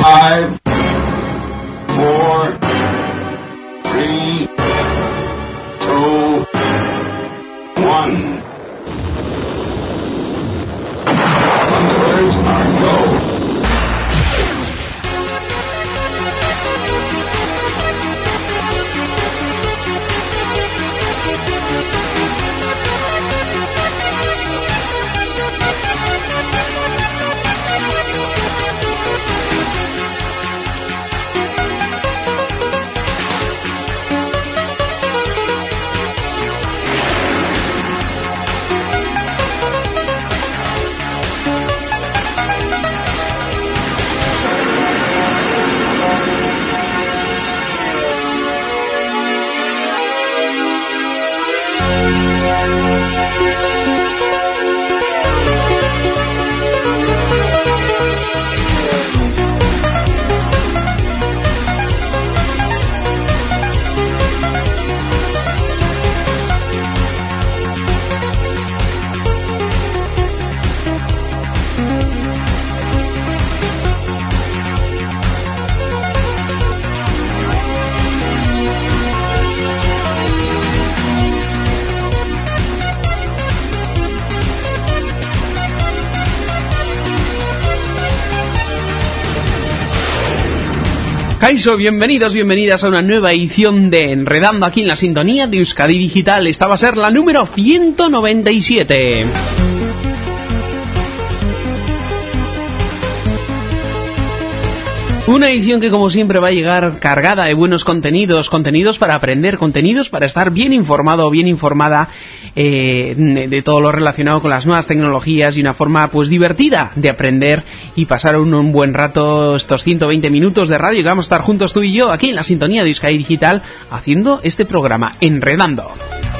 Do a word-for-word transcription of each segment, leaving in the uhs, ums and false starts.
Five, four, three, two, one. Words are go. Kaixo, bienvenidos, bienvenidas a una nueva edición de Enredando aquí en la sintonía de Euskadi Digital. Esta va a ser la número ciento noventa y siete. Una edición que, como siempre, va a llegar cargada de buenos contenidos, contenidos para aprender, contenidos para estar bien informado o bien informada eh, de todo lo relacionado con las nuevas tecnologías y una forma pues divertida de aprender y pasar un, un buen rato estos ciento veinte minutos de radio que vamos a estar juntos tú y yo aquí en la sintonía de Euskadi Digital haciendo este programa, Enredando.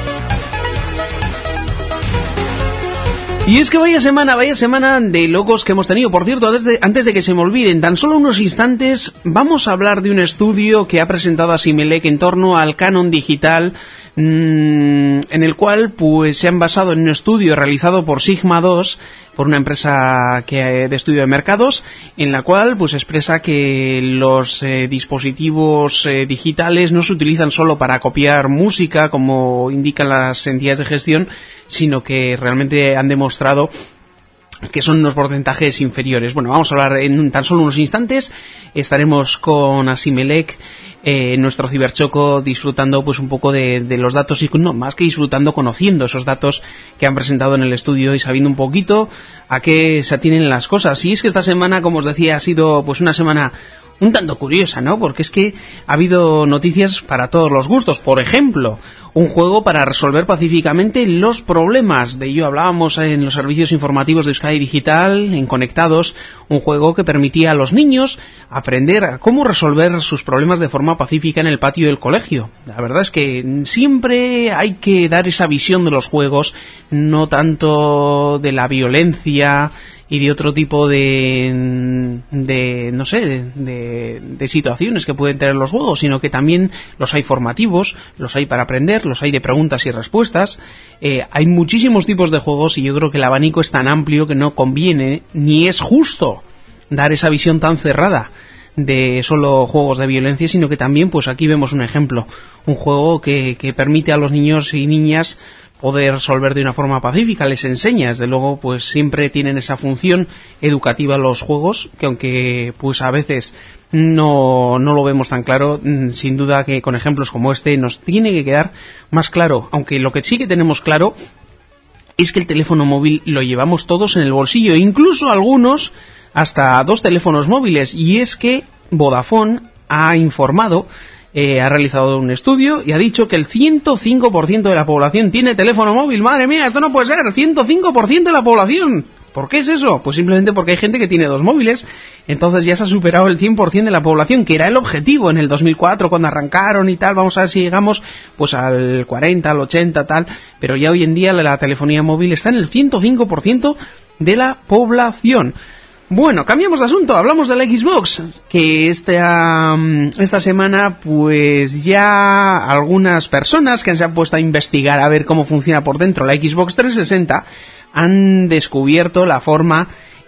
Y es que vaya semana, vaya semana de locos que hemos tenido. Por cierto, desde, antes de que se me olviden, tan solo unos instantes vamos a hablar de un estudio que ha presentado Asimelec en torno al canon digital, mmm, en el cual pues se han basado en un estudio realizado por Sigma dos, por una empresa que, de estudio de mercados, en la cual pues expresa que los eh, dispositivos eh, digitales no se utilizan solo para copiar música, como indican las entidades de gestión, sino que realmente han demostrado que son unos porcentajes inferiores. Bueno, vamos a hablar en tan solo unos instantes. Estaremos con Asimelec, eh, nuestro ciberchoco, disfrutando pues un poco de, de los datos y no más que disfrutando, conociendo esos datos que han presentado en el estudio y sabiendo un poquito a qué se atienen las cosas. Y es que esta semana, como os decía, ha sido pues una semana un tanto curiosa, ¿no? Porque es que ha habido noticias para todos los gustos. Por ejemplo, un juego para resolver pacíficamente los problemas. De ello hablábamos en los servicios informativos de Euskadi Digital, en Conectados, un juego que permitía a los niños aprender a cómo resolver sus problemas de forma pacífica en el patio del colegio. La verdad es que siempre hay que dar esa visión de los juegos, no tanto de la violencia y de otro tipo de, de no sé, de, de, de situaciones que pueden tener los juegos, sino que también los hay formativos, los hay para aprender, los hay de preguntas y respuestas. Eh, hay muchísimos tipos de juegos y yo creo que el abanico es tan amplio que no conviene ni es justo dar esa visión tan cerrada de solo juegos de violencia, sino que también pues aquí vemos un ejemplo, un juego que, que permite a los niños y niñas poder resolver de una forma pacífica, les enseña, desde luego pues siempre tienen esa función educativa los juegos, que aunque pues a veces no, no lo vemos tan claro, sin duda que con ejemplos como este nos tiene que quedar más claro, aunque lo que sí que tenemos claro es que el teléfono móvil lo llevamos todos en el bolsillo, incluso algunos hasta dos teléfonos móviles, y es que Vodafone ha informado, Eh, ha realizado un estudio y ha dicho que el ciento cinco por ciento de la población tiene teléfono móvil. ¡Madre mía, esto no puede ser! ¡ciento cinco por ciento de la población! ¿Por qué es eso? Pues simplemente porque hay gente que tiene dos móviles. Entonces ya se ha superado el cien por ciento de la población, que era el objetivo en el dos mil cuatro cuando arrancaron y tal. Vamos a ver si llegamos pues al cuarenta, al ochenta, tal. Pero ya hoy en día la telefonía móvil está en el ciento cinco por ciento de la población. Bueno, cambiamos de asunto, hablamos de la Xbox, que esta, esta semana pues ya algunas personas que se han puesto a investigar a ver cómo funciona por dentro la Xbox trescientos sesenta han descubierto la forma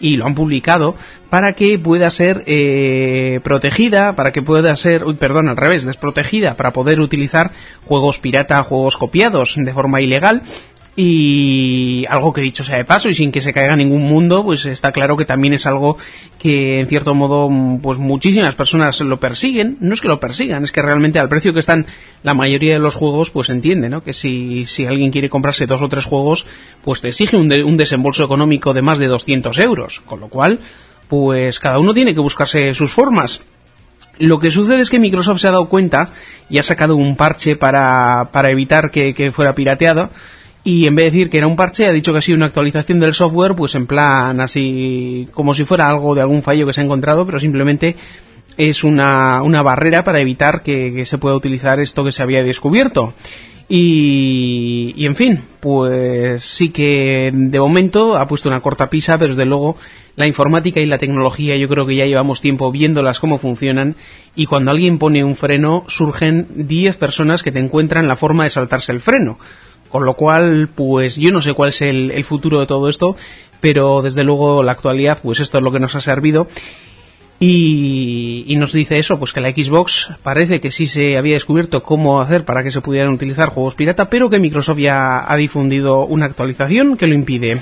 y lo han publicado para que pueda ser eh, protegida, para que pueda ser, uy, perdón, al revés, desprotegida, para poder utilizar juegos pirata, juegos copiados de forma ilegal. Y algo que dicho sea de paso y sin que se caiga ningún mundo, pues está claro que también es algo que en cierto modo pues muchísimas personas lo persiguen. No es que lo persigan, es que realmente al precio que están la mayoría de los juegos, pues entiende, ¿no? Que si, si alguien quiere comprarse dos o tres juegos, pues te exige un, de, un desembolso económico de más de doscientos euros, con lo cual pues cada uno tiene que buscarse sus formas. Lo que sucede es que Microsoft se ha dado cuenta y ha sacado un parche para, para evitar que, que fuera pirateado. Y en vez de decir que era un parche, ha dicho que ha sido una actualización del software, pues en plan así, como si fuera algo de algún fallo que se ha encontrado, pero simplemente es una, una barrera para evitar que, que se pueda utilizar esto que se había descubierto. Y, y en fin, pues sí que de momento ha puesto una cortapisa, pero desde luego la informática y la tecnología yo creo que ya llevamos tiempo viéndolas cómo funcionan, y cuando alguien pone un freno surgen diez personas que te encuentran la forma de saltarse el freno. Con lo cual, pues yo no sé cuál es el, el futuro de todo esto, pero desde luego la actualidad, pues esto es lo que nos ha servido. Y, y nos dice eso, pues que la Xbox parece que sí se había descubierto cómo hacer para que se pudieran utilizar juegos pirata, pero que Microsoft ya ha difundido una actualización que lo impide.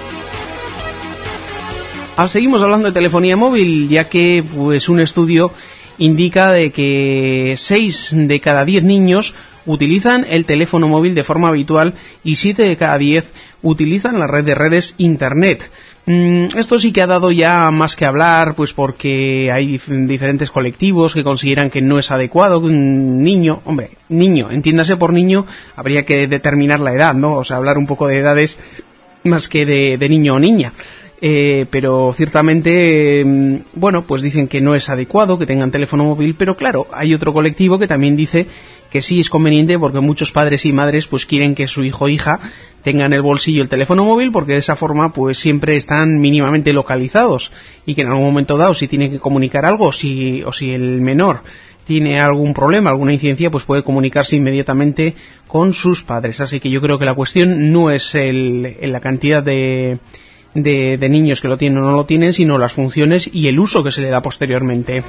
Ahora seguimos hablando de telefonía móvil, ya que pues un estudio indica de que seis de cada diez niños utilizan el teléfono móvil de forma habitual y siete de cada diez utilizan la red de redes Internet. Mm, esto sí que ha dado ya más que hablar, pues porque hay dif- diferentes colectivos que consideran que no es adecuado que un niño, hombre, niño, entiéndase por niño, habría que determinar la edad, ¿no? O sea, hablar un poco de edades más que de, de niño o niña. Eh, pero ciertamente, eh, bueno, pues dicen que no es adecuado que tengan teléfono móvil, pero claro, hay otro colectivo que también dice que sí es conveniente porque muchos padres y madres pues quieren que su hijo o hija tenga en el bolsillo el teléfono móvil, porque de esa forma pues siempre están mínimamente localizados y que en algún momento dado si tiene que comunicar algo si, o si el menor tiene algún problema, alguna incidencia, pues puede comunicarse inmediatamente con sus padres. Así que yo creo que la cuestión no es el, el la cantidad de De, de niños que lo tienen o no lo tienen, sino las funciones y el uso que se le da posteriormente.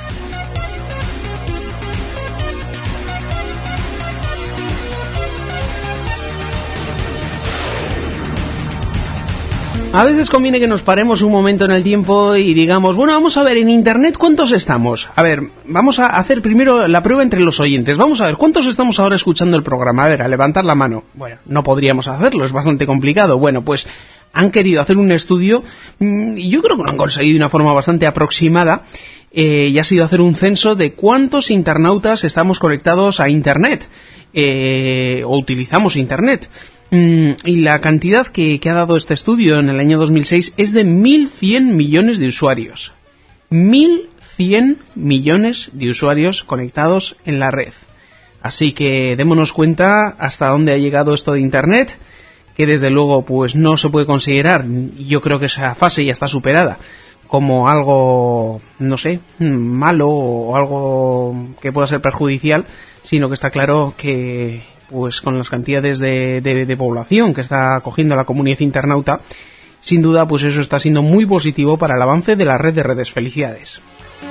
A veces conviene que nos paremos un momento en el tiempo y digamos, bueno, vamos a ver, en Internet, ¿cuántos estamos? A ver, vamos a hacer primero la prueba entre los oyentes. Vamos a ver, ¿cuántos estamos ahora escuchando el programa? A ver, a levantar la mano. Bueno, no podríamos hacerlo, es bastante complicado. Bueno, pues han querido hacer un estudio y yo creo que lo han conseguido de una forma bastante aproximada, eh, y ha sido hacer un censo de cuántos internautas estamos conectados a Internet eh, o utilizamos Internet. Mm, y la cantidad que, que ha dado este estudio en el año dos mil seis es de mil cien millones de usuarios. mil cien millones de usuarios conectados en la red. Así que démonos cuenta hasta dónde ha llegado esto de Internet, que desde luego pues no se puede considerar, y yo creo que esa fase ya está superada, como algo, no sé, malo o algo que pueda ser perjudicial, sino que está claro que pues con las cantidades de, de, de población que está cogiendo la comunidad internauta, sin duda pues eso está siendo muy positivo para el avance de la red de redes. Felicidades.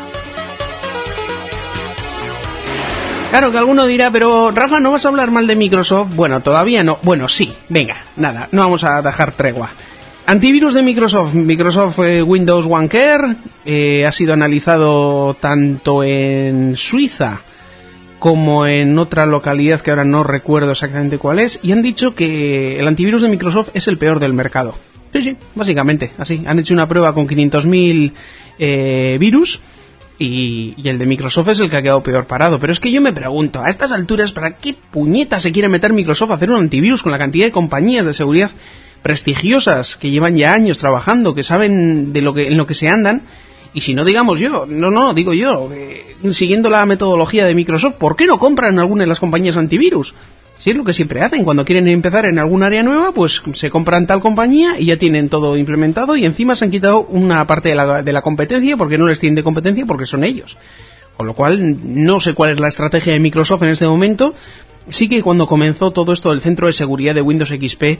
Claro que alguno dirá, pero Rafa, ¿no vas a hablar mal de Microsoft? Bueno, todavía no. Bueno, sí, venga, nada, no vamos a dejar tregua. Antivirus de Microsoft. Microsoft eh, Windows OneCare eh, ha sido analizado tanto en Suiza como en otra localidad que ahora no recuerdo exactamente cuál es, y han dicho que el antivirus de Microsoft es el peor del mercado. Sí, sí, básicamente, así. Han hecho una prueba con quinientos mil eh, virus, y, y el de Microsoft es el que ha quedado peor parado. Pero es que yo me pregunto, a estas alturas, ¿para qué puñeta se quiere meter Microsoft a hacer un antivirus con la cantidad de compañías de seguridad prestigiosas que llevan ya años trabajando, que saben de lo que en lo que se andan? Y si no, digamos yo, no, no, digo yo, eh, siguiendo la metodología de Microsoft, ¿por qué no compran alguna de las compañías antivirus? Si es lo que siempre hacen, cuando quieren empezar en algún área nueva, pues se compran tal compañía y ya tienen todo implementado, y encima se han quitado una parte de la, de la competencia, porque no les tienen de competencia, porque son ellos. Con lo cual, no sé cuál es la estrategia de Microsoft en este momento. Sí que cuando comenzó todo esto del centro de seguridad de Windows X P,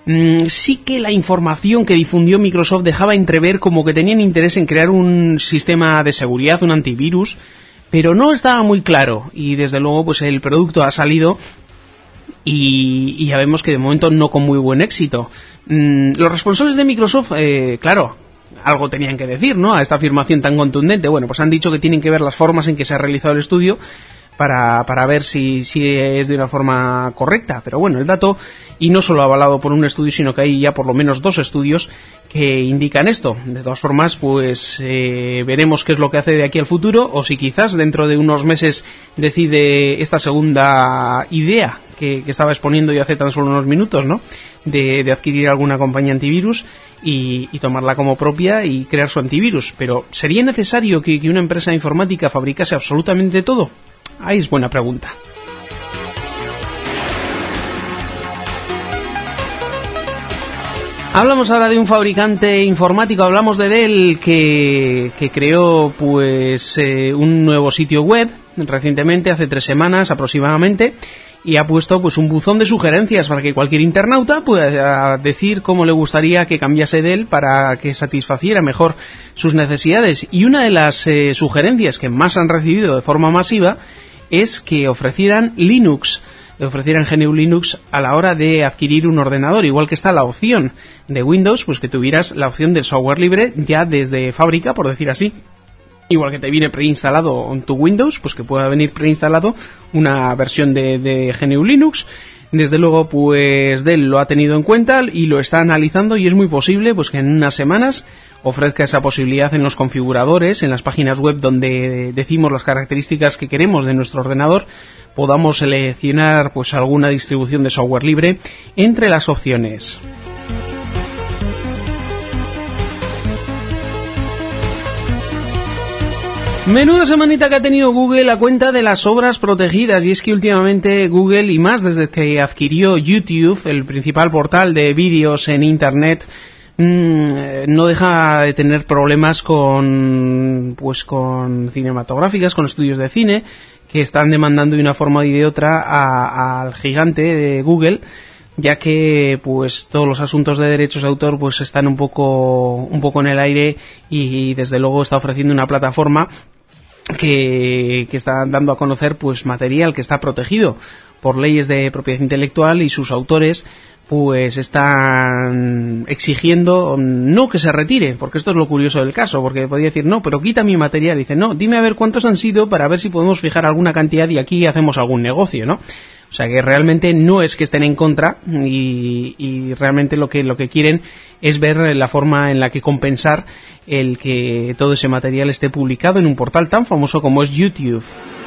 mmm, sí que la información que difundió Microsoft dejaba entrever como que tenían interés en crear un sistema de seguridad, un antivirus, pero no estaba muy claro, y desde luego pues el producto ha salido y, y ya vemos que de momento no con muy buen éxito. Mm, los responsables de Microsoft, eh, claro, algo tenían que decir, ¿no?, a esta afirmación tan contundente. Bueno, pues han dicho que tienen que ver las formas en que se ha realizado el estudio para, para ver si, si es de una forma correcta. Pero bueno, el dato, y no solo avalado por un estudio, sino que hay ya por lo menos dos estudios que indican esto. De todas formas, pues eh, veremos qué es lo que hace de aquí al futuro, o si quizás dentro de unos meses decide esta segunda idea que, que estaba exponiendo yo hace tan solo unos minutos, ¿no?, de, de adquirir alguna compañía antivirus y, y tomarla como propia y crear su antivirus. Pero ¿sería necesario que, que una empresa informática fabricase absolutamente todo? Ahí es buena pregunta. Hablamos ahora de un fabricante informático, hablamos de Dell, que, que creó pues eh, un nuevo sitio web recientemente, hace tres semanas aproximadamente, y ha puesto pues un buzón de sugerencias para que cualquier internauta pueda decir cómo le gustaría que cambiase Dell para que satisfaciera mejor sus necesidades. Y una de las eh, sugerencias que más han recibido de forma masiva es que ofrecieran Linux, le ofrecieran G N U Linux a la hora de adquirir un ordenador, igual que está la opción de Windows, pues que tuvieras la opción del software libre ya desde fábrica, por decir así. Igual que te viene preinstalado en tu Windows, pues que pueda venir preinstalado una versión de, de G N U Linux. Desde luego, pues Dell lo ha tenido en cuenta y lo está analizando, y es muy posible pues que en unas semanas ofrezca esa posibilidad en los configuradores, en las páginas web donde decimos las características que queremos de nuestro ordenador, podamos seleccionar pues alguna distribución de software libre entre las opciones. Menuda semanita que ha tenido Google a cuenta de las obras protegidas, y es que últimamente Google, y más desde que adquirió YouTube, el principal portal de vídeos en Internet, mmm, no deja de tener problemas con pues con cinematográficas, con estudios de cine, que están demandando de una forma y de otra a, al gigante de Google, ya que pues todos los asuntos de derechos de autor pues están un poco un poco en el aire, y, y desde luego está ofreciendo una plataforma que, que está dando a conocer pues material que está protegido por leyes de propiedad intelectual, y sus autores pues están exigiendo no que se retire, porque esto es lo curioso del caso, porque podría decir, no, pero quita mi material. Dice, no, dime a ver cuántos han sido para ver si podemos fijar alguna cantidad y aquí hacemos algún negocio, ¿no? O sea que realmente no es que estén en contra, y, y realmente lo que lo que quieren es ver la forma en la que compensar el que todo ese material esté publicado en un portal tan famoso como es YouTube.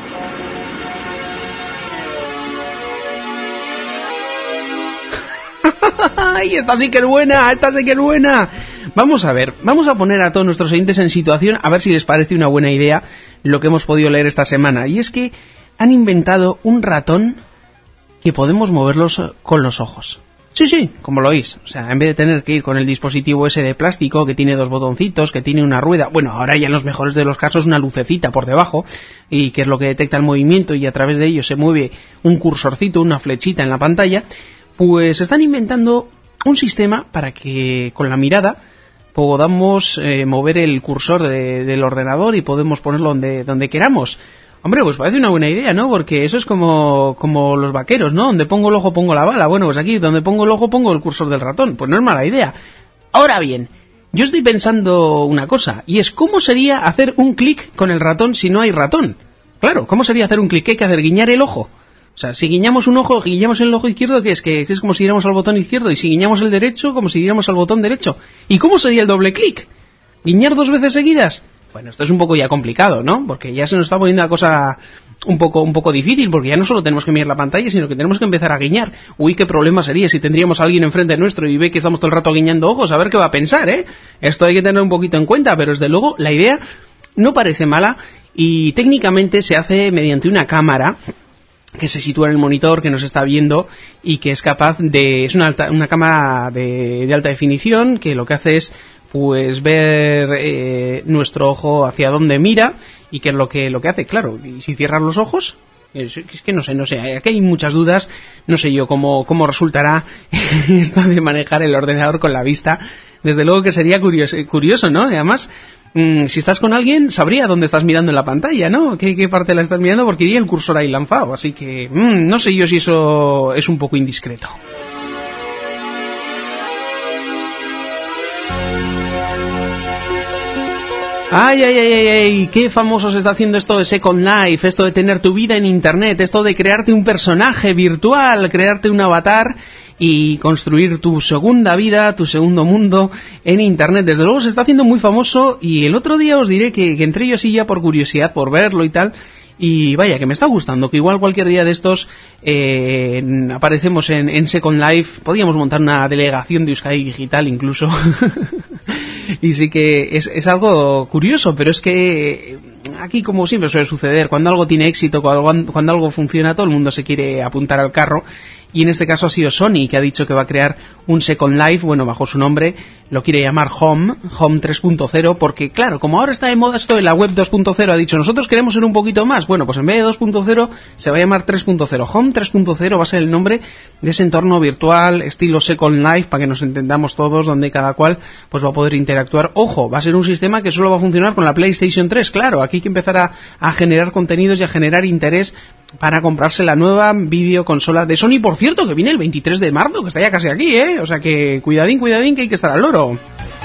¡Ay, esta sí que es buena! ¡Esta sí que es buena! Vamos a ver, vamos a poner a todos nuestros oyentes en situación, a ver si les parece una buena idea lo que hemos podido leer esta semana. Y es que han inventado un ratón que podemos moverlos con los ojos. Sí, sí, como lo oís. O sea, en vez de tener que ir con el dispositivo ese de plástico que tiene dos botoncitos, que tiene una rueda, bueno, ahora ya en los mejores de los casos una lucecita por debajo, y que es lo que detecta el movimiento, y a través de ello se mueve un cursorcito, una flechita en la pantalla. Pues están inventando un sistema para que con la mirada podamos eh, mover el cursor de, del ordenador y podemos ponerlo donde, donde queramos. Hombre, pues parece una buena idea, ¿no? Porque eso es como, como los vaqueros, ¿no? Donde pongo el ojo pongo la bala. Bueno, pues aquí donde pongo el ojo pongo el cursor del ratón. Pues no es mala idea. Ahora bien, yo estoy pensando una cosa, y es ¿cómo sería hacer un clic con el ratón si no hay ratón? Claro, ¿cómo sería hacer un clic? ¿Qué hay que hacer? ¿Guiñar el ojo? O sea, si guiñamos un ojo, guiñamos el ojo izquierdo, ¿qué es? Que es como si diéramos al botón izquierdo, y si guiñamos el derecho, como si diéramos al botón derecho. ¿Y cómo sería el doble clic? ¿Guiñar dos veces seguidas? Bueno, esto es un poco ya complicado, ¿no? Porque ya se nos está poniendo la cosa un poco un poco difícil, porque ya no solo tenemos que mirar la pantalla, sino que tenemos que empezar a guiñar. Uy, qué problema sería si tendríamos a alguien enfrente nuestro y ve que estamos todo el rato guiñando ojos, a ver qué va a pensar, ¿eh? Esto hay que tener un poquito en cuenta, pero desde luego la idea no parece mala, y técnicamente se hace mediante una cámara que se sitúa en el monitor que nos está viendo, y que es capaz de... es una, alta, una cámara de, de alta definición, que lo que hace es pues ver eh, nuestro ojo hacia dónde mira, y que es lo que lo que hace, claro. Y si cierras los ojos, Es, es que no sé, no sé, aquí hay muchas dudas, no sé yo cómo, cómo resultará esto de manejar el ordenador con la vista. Desde luego que sería curioso, curioso, ¿no? Y además, mmm, si estás con alguien, sabría dónde estás mirando en la pantalla, ¿no? ¿Qué, qué parte la estás mirando? Porque iría el cursor ahí lanzado, así que mmm, no sé yo si eso es un poco indiscreto. Ay, ay, ay, ay, ay, qué famoso se está haciendo esto de Second Life, esto de tener tu vida en internet, esto de crearte un personaje virtual, crearte un avatar y construir tu segunda vida, tu segundo mundo en internet. Desde luego se está haciendo muy famoso y el otro día os diré que, que entré yo así ya por curiosidad, por verlo y tal. Y vaya, que me está gustando, que igual cualquier día de estos eh, aparecemos en, en Second Life, podríamos montar una delegación de Euskadi Digital incluso. Y sí que es, es algo curioso, pero es que aquí, como siempre suele suceder, cuando algo tiene éxito, cuando, cuando algo funciona, todo el mundo se quiere apuntar al carro. Y en este caso ha sido Sony, que ha dicho que va a crear un Second Life, bueno, bajo su nombre, lo quiere llamar Home, Home tres punto cero, porque claro, como ahora está de moda esto de la web dos punto cero, ha dicho, nosotros queremos ser un poquito más, bueno, pues en vez de dos punto cero, se va a llamar tres punto cero. Home tres punto cero va a ser el nombre de ese entorno virtual, estilo Second Life, para que nos entendamos todos, donde cada cual pues va a poder interactuar. Ojo, va a ser un sistema que solo va a funcionar con la PlayStation tres, claro, aquí hay que empezar a, a generar contenidos y a generar interés para comprarse la nueva videoconsola de Sony, por cierto, que viene el veintitrés de marzo, que está ya casi aquí, ¿eh? O sea que cuidadín, cuidadín, que hay que estar al loro.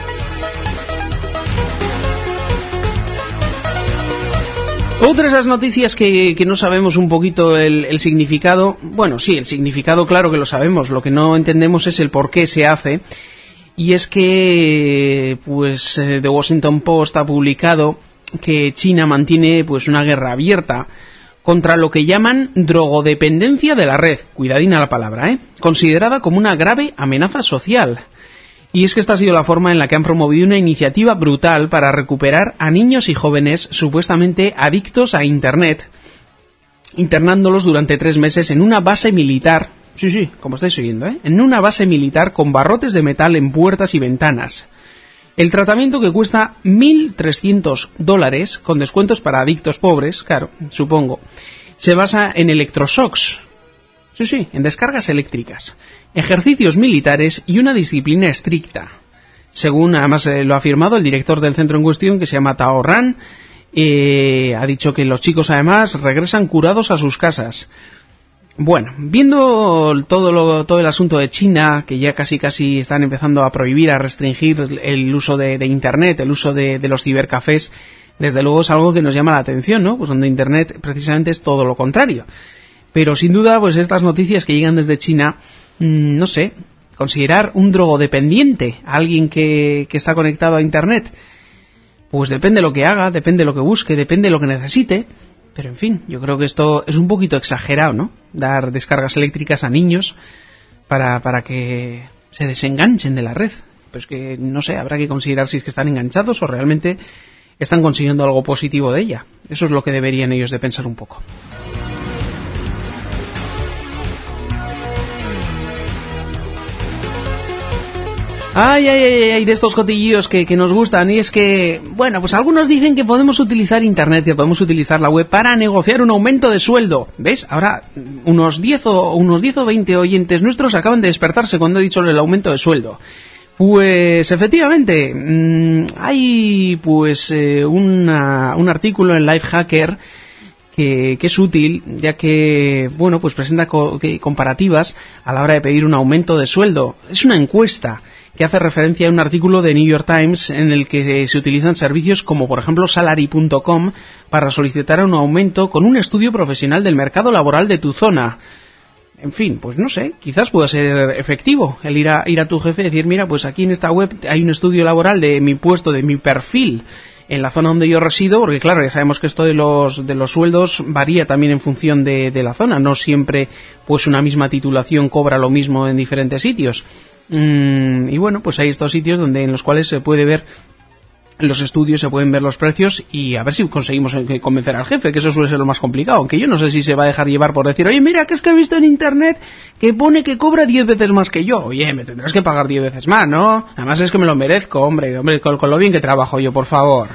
Otra de esas noticias que, que no sabemos un poquito el, el significado, bueno, sí, el significado claro que lo sabemos, lo que no entendemos es el por qué se hace, y es que, pues, The Washington Post ha publicado que China mantiene, pues, una guerra abierta contra lo que llaman drogodependencia de la red, cuidadina la palabra, ¿eh? Considerada como una grave amenaza social. Y es que esta ha sido la forma en la que han promovido una iniciativa brutal para recuperar a niños y jóvenes supuestamente adictos a Internet, internándolos durante tres meses en una base militar, sí, sí, como estáis oyendo, ¿eh? En una base militar con barrotes de metal en puertas y ventanas. El tratamiento, que cuesta mil trescientos dólares, con descuentos para adictos pobres, claro, supongo, se basa en electroshocks, sí, sí, en descargas eléctricas, ejercicios militares y una disciplina estricta. Según además eh, lo ha afirmado el director del centro en cuestión, que se llama Tao Ran, eh, ha dicho que los chicos además regresan curados a sus casas. Bueno, viendo todo lo, todo el asunto de China, que ya casi casi están empezando a prohibir, a restringir el uso de, de Internet, el uso de, de los cibercafés, desde luego es algo que nos llama la atención, ¿no? Pues donde Internet precisamente es todo lo contrario. Pero sin duda, pues estas noticias que llegan desde China, mmm, no sé, considerar un drogodependiente a alguien que, que está conectado a Internet, pues depende de lo que haga, depende de lo que busque, depende de lo que necesite. Pero en fin, yo creo que esto es un poquito exagerado, ¿no? Dar descargas eléctricas a niños para, para que se desenganchen de la red. Pues que, no sé, habrá que considerar si es que están enganchados o realmente están consiguiendo algo positivo de ella. Eso es lo que deberían ellos de pensar un poco. Ay, ay, ay, ay, de estos cotillillos que, que nos gustan, y es que, bueno, pues algunos dicen que podemos utilizar Internet, que podemos utilizar la web para negociar un aumento de sueldo. ¿Ves? Ahora, unos diez o, unos diez o veinte oyentes nuestros acaban de despertarse cuando he dicho el aumento de sueldo. Pues, efectivamente, mmm, hay, pues, eh, una, un artículo en Lifehacker que, que es útil, ya que, bueno, pues presenta co- que comparativas a la hora de pedir un aumento de sueldo. Es una encuesta que hace referencia a un artículo de New York Times en el que se utilizan servicios como, por ejemplo, salary punto com para solicitar un aumento con un estudio profesional del mercado laboral de tu zona. En fin, pues no sé, quizás pueda ser efectivo el ir a, ir a tu jefe y decir, mira, pues aquí en esta web hay un estudio laboral de mi puesto, de mi perfil en la zona donde yo resido, porque claro, ya sabemos que esto de los de los sueldos varía también en función de, de la zona, no siempre pues una misma titulación cobra lo mismo en diferentes sitios. Mm, y bueno, pues hay estos sitios donde en los cuales se puede ver los estudios, se pueden ver los precios y a ver si conseguimos convencer al jefe, que eso suele ser lo más complicado, aunque yo no sé si se va a dejar llevar por decir, oye, mira, que es que he visto en internet que pone que cobra diez veces más que yo. Oye, me tendrás que pagar diez veces más, ¿no? Además es que me lo merezco, hombre, hombre, con, con lo bien que trabajo yo, por favor.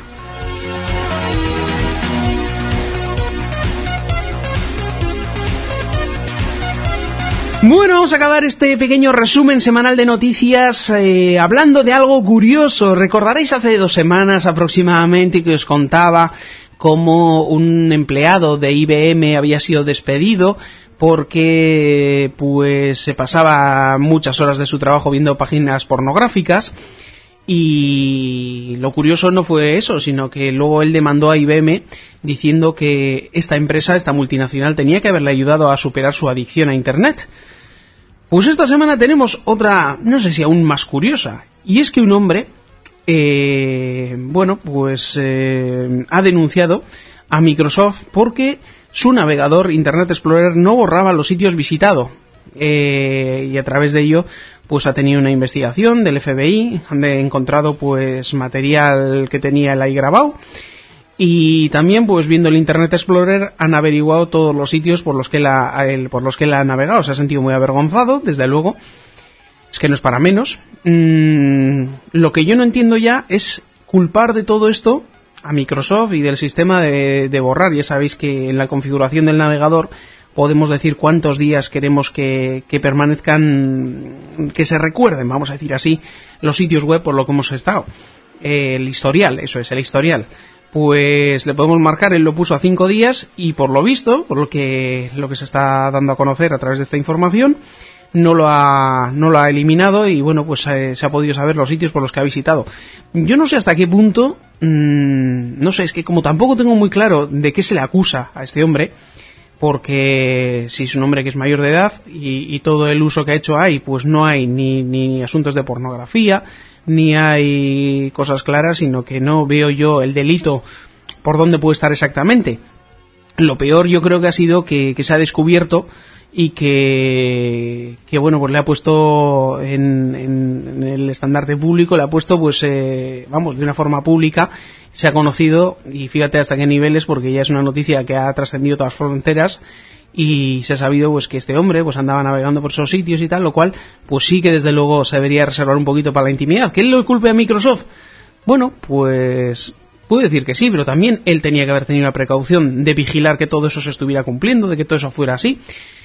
Bueno, vamos a acabar este pequeño resumen semanal de noticias eh, hablando de algo curioso. Recordaréis hace dos semanas aproximadamente que os contaba cómo un empleado de I B M había sido despedido porque pues se pasaba muchas horas de su trabajo viendo páginas pornográficas. Y lo curioso no fue eso, sino que luego él demandó a I B M diciendo que esta empresa, esta multinacional, tenía que haberle ayudado a superar su adicción a Internet. Pues esta semana tenemos otra, no sé si aún más curiosa, y es que un hombre, eh, bueno, pues eh, ha denunciado a Microsoft porque su navegador Internet Explorer no borraba los sitios visitados. Eh, y a través de ello pues ha tenido una investigación del F B I, han encontrado pues material que tenía él ahí grabado, y también pues viendo el Internet Explorer han averiguado todos los sitios por los que él ha, él, por los que él ha navegado. Se ha sentido muy avergonzado, desde luego, es que no es para menos. Mm, lo que yo no entiendo ya es culpar de todo esto a Microsoft y del sistema de, de borrar. Ya sabéis que en la configuración del navegador podemos decir cuántos días queremos que, que permanezcan, que se recuerden, vamos a decir así, los sitios web por lo que hemos estado. Eh, el historial, eso es, el historial. Pues le podemos marcar, él lo puso a cinco días y por lo visto, por lo que, lo que se está dando a conocer a través de esta información, no lo ha, no lo ha eliminado y bueno, pues eh, se ha podido saber los sitios por los que ha visitado. Yo no sé hasta qué punto, mmm, no sé, es que como tampoco tengo muy claro de qué se le acusa a este hombre, porque si es un hombre que es mayor de edad y, y todo el uso que ha hecho ahí, pues no hay ni, ni asuntos de pornografía, ni hay cosas claras, sino que no veo yo el delito por dónde puede estar exactamente. Lo peor yo creo que ha sido que, que se ha descubierto y que, que bueno, pues le ha puesto en, en, en el estandarte público, le ha puesto pues eh, vamos, de una forma pública, se ha conocido, y fíjate hasta qué niveles, porque ya es una noticia que ha trascendido todas las fronteras y se ha sabido pues que este hombre pues andaba navegando por esos sitios y tal, lo cual pues sí que desde luego se debería reservar un poquito para la intimidad. ¿Que él lo culpe a Microsoft? Bueno, pues puedo decir que sí, pero también él tenía que haber tenido la precaución de vigilar que todo eso se estuviera cumpliendo, de que todo eso fuera así.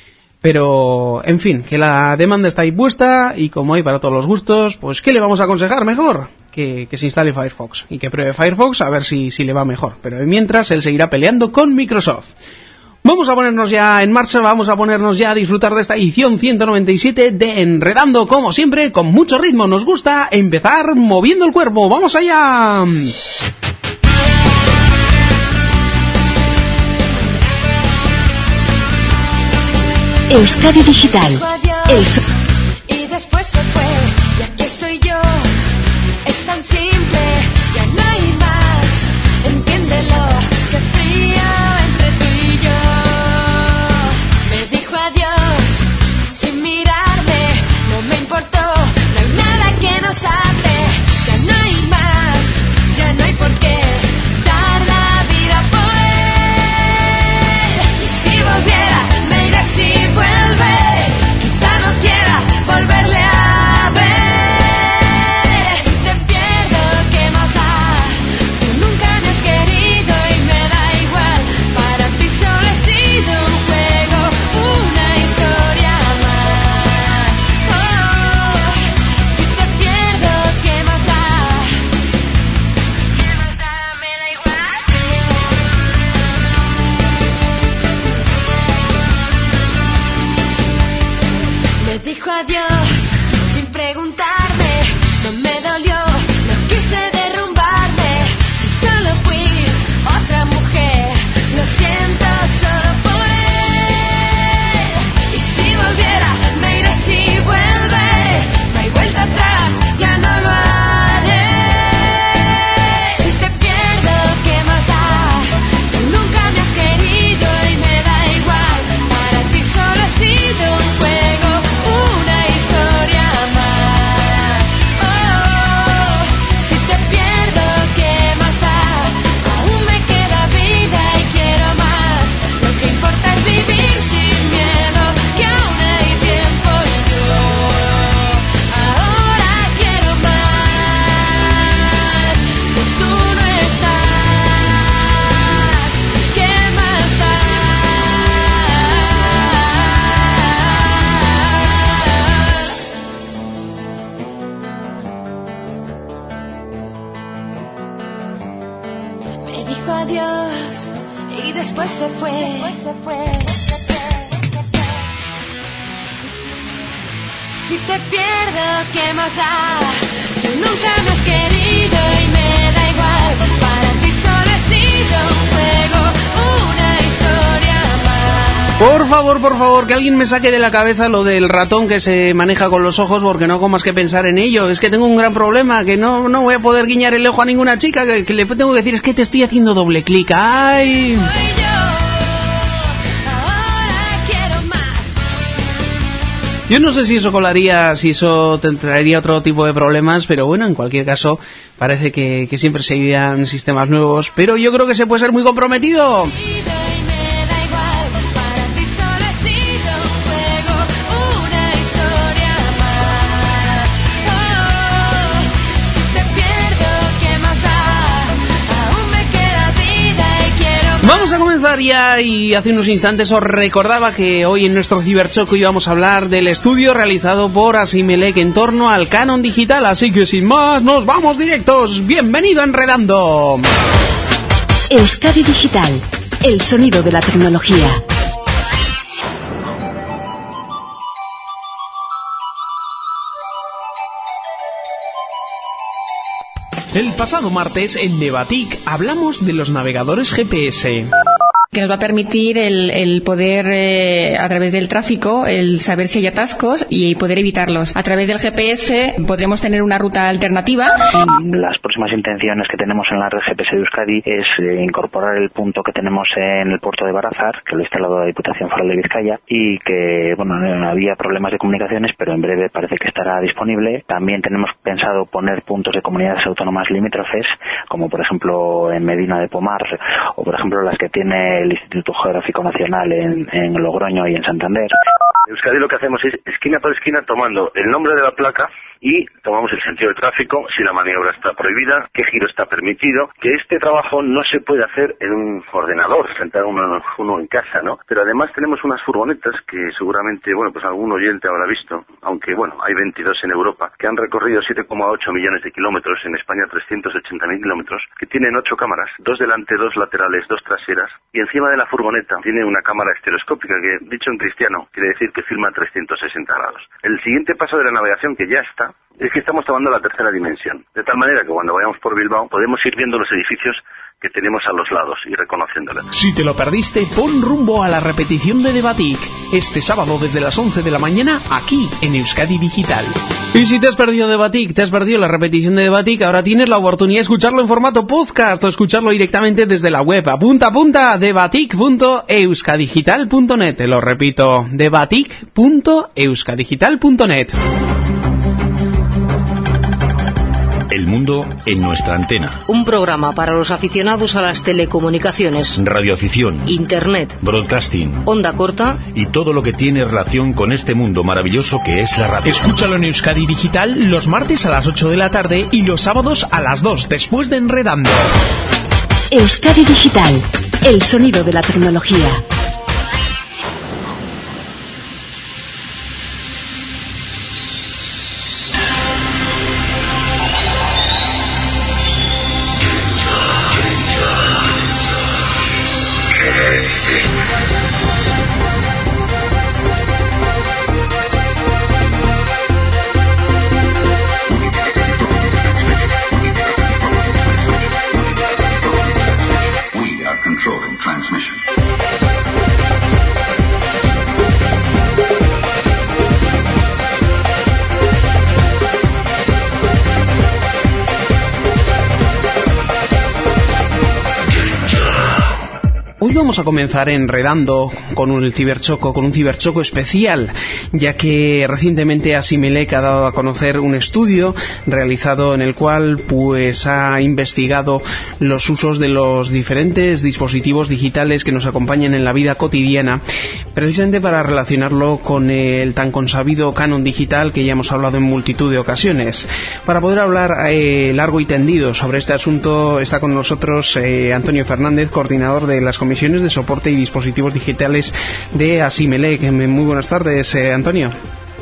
Pero, en fin, que la demanda está ahí puesta y como hay para todos los gustos, pues ¿qué le vamos a aconsejar mejor? Que, que se instale Firefox y que pruebe Firefox a ver si, si le va mejor. Pero mientras él seguirá peleando con Microsoft. Vamos a ponernos ya en marcha, vamos a ponernos ya a disfrutar de esta edición ciento noventa y siete de Enredando, como siempre, con mucho ritmo. Nos gusta empezar moviendo el cuerpo. ¡Vamos allá! Euskadi Digital. El so- y después se fue, y aquí estoy yo. Es tan simple, ya no hay más. Entiéndelo, qué frío entre tú y yo. Me dijo adiós sin mirarme, no me importó, no hay nada que nos ate. Ya no hay más, ya no hay por qué dar la vida por él. Y si volviera, me iré si vuelve. Quizá no quiera después se fue. Si te pierdo, ¿qué más da? Tú nunca me has querido y me da igual. Para ti solo he sido un juego, una historia más. Por favor, por favor, que alguien me saque de la cabeza lo del ratón que se maneja con los ojos, porque no hago más que pensar en ello. Es que tengo un gran problema, que no, no voy a poder guiñar el ojo a ninguna chica, que, que le tengo que decir, es que te estoy haciendo doble clic. ¡Ay! Soy yo, ahora quiero más. Yo no sé si eso colaría, si eso te traería otro tipo de problemas, pero bueno, en cualquier caso, parece que, que siempre se idean sistemas nuevos, pero yo creo que se puede ser muy comprometido. Vamos a comenzar ya, y hace unos instantes os recordaba que hoy en nuestro Ciberchoco íbamos a hablar del estudio realizado por Asimelec en torno al canon digital, así que sin más nos vamos directos. ¡Bienvenido a Enredando! Euskadi Digital, el sonido de la tecnología. El pasado martes en Debatic hablamos de los navegadores G P S. Que nos va a permitir el, el poder, eh, a través del tráfico, el saber si hay atascos y poder evitarlos. A través del G P S podremos tener una ruta alternativa. Las próximas intenciones que tenemos en la red G P S de Euskadi es eh, incorporar el punto que tenemos en el puerto de Barazar, que lo ha instalado la Diputación Foral de Vizcaya, y que, bueno, no había problemas de comunicaciones, pero en breve parece que estará disponible. También tenemos pensado poner puntos de comunidades autónomas limítrofes, como por ejemplo en Medina de Pomar, o por ejemplo las que tiene el Instituto Geográfico Nacional en, en Logroño y en Santander. En Euskadi lo que hacemos es esquina por esquina tomando el nombre de la placa y tomamos el sentido del tráfico, si la maniobra está prohibida, qué giro está permitido, que este trabajo no se puede hacer en un ordenador, sentar uno, uno en casa, ¿no? Pero además tenemos unas furgonetas que seguramente, bueno, pues algún oyente habrá visto, aunque bueno, hay veintidós en Europa, que han recorrido siete coma ocho millones de kilómetros, en España trescientos ochenta mil kilómetros, que tienen ocho cámaras, dos delante, dos laterales, dos traseras, y encima de la furgoneta tiene una cámara estereoscópica que, dicho en cristiano, quiere decir que filma trescientos sesenta grados. El siguiente paso de la navegación, que ya está, es que estamos tomando la tercera dimensión, de tal manera que cuando vayamos por Bilbao podemos ir viendo los edificios que tenemos a los lados y reconociéndolos. Si te lo perdiste, pon rumbo a la repetición de Debatic, este sábado desde las once de la mañana, aquí en Euskadi Digital. Y si te has perdido Debatic, te has perdido la repetición de Debatic, ahora tienes la oportunidad de escucharlo en formato podcast o escucharlo directamente desde la web. Apunta, apunta, debatic punto euskadigital punto net. Te lo repito, debatic punto euskadigital punto net. El mundo en nuestra antena. Un programa para los aficionados a las telecomunicaciones, radioafición, internet, broadcasting, onda corta y todo lo que tiene relación con este mundo maravilloso que es la radio. Escúchalo en Euskadi Digital los martes a las ocho de la tarde y los sábados a las dos, después de Enredando. Euskadi Digital, el sonido de la tecnología. Hoy vamos a comenzar enredando con un ciberchoco, con un ciberchoco especial, ya que recientemente Asimelec ha dado a conocer un estudio realizado en el cual pues ha investigado los usos de los diferentes dispositivos digitales que nos acompañan en la vida cotidiana, precisamente para relacionarlo con el tan consabido canon digital que ya hemos hablado en multitud de ocasiones. Para poder hablar eh, largo y tendido sobre este asunto está con nosotros eh, Antonio Fernández, coordinador de las comisiones de soporte y dispositivos digitales de Asimelec. Muy buenas tardes, eh, Antonio.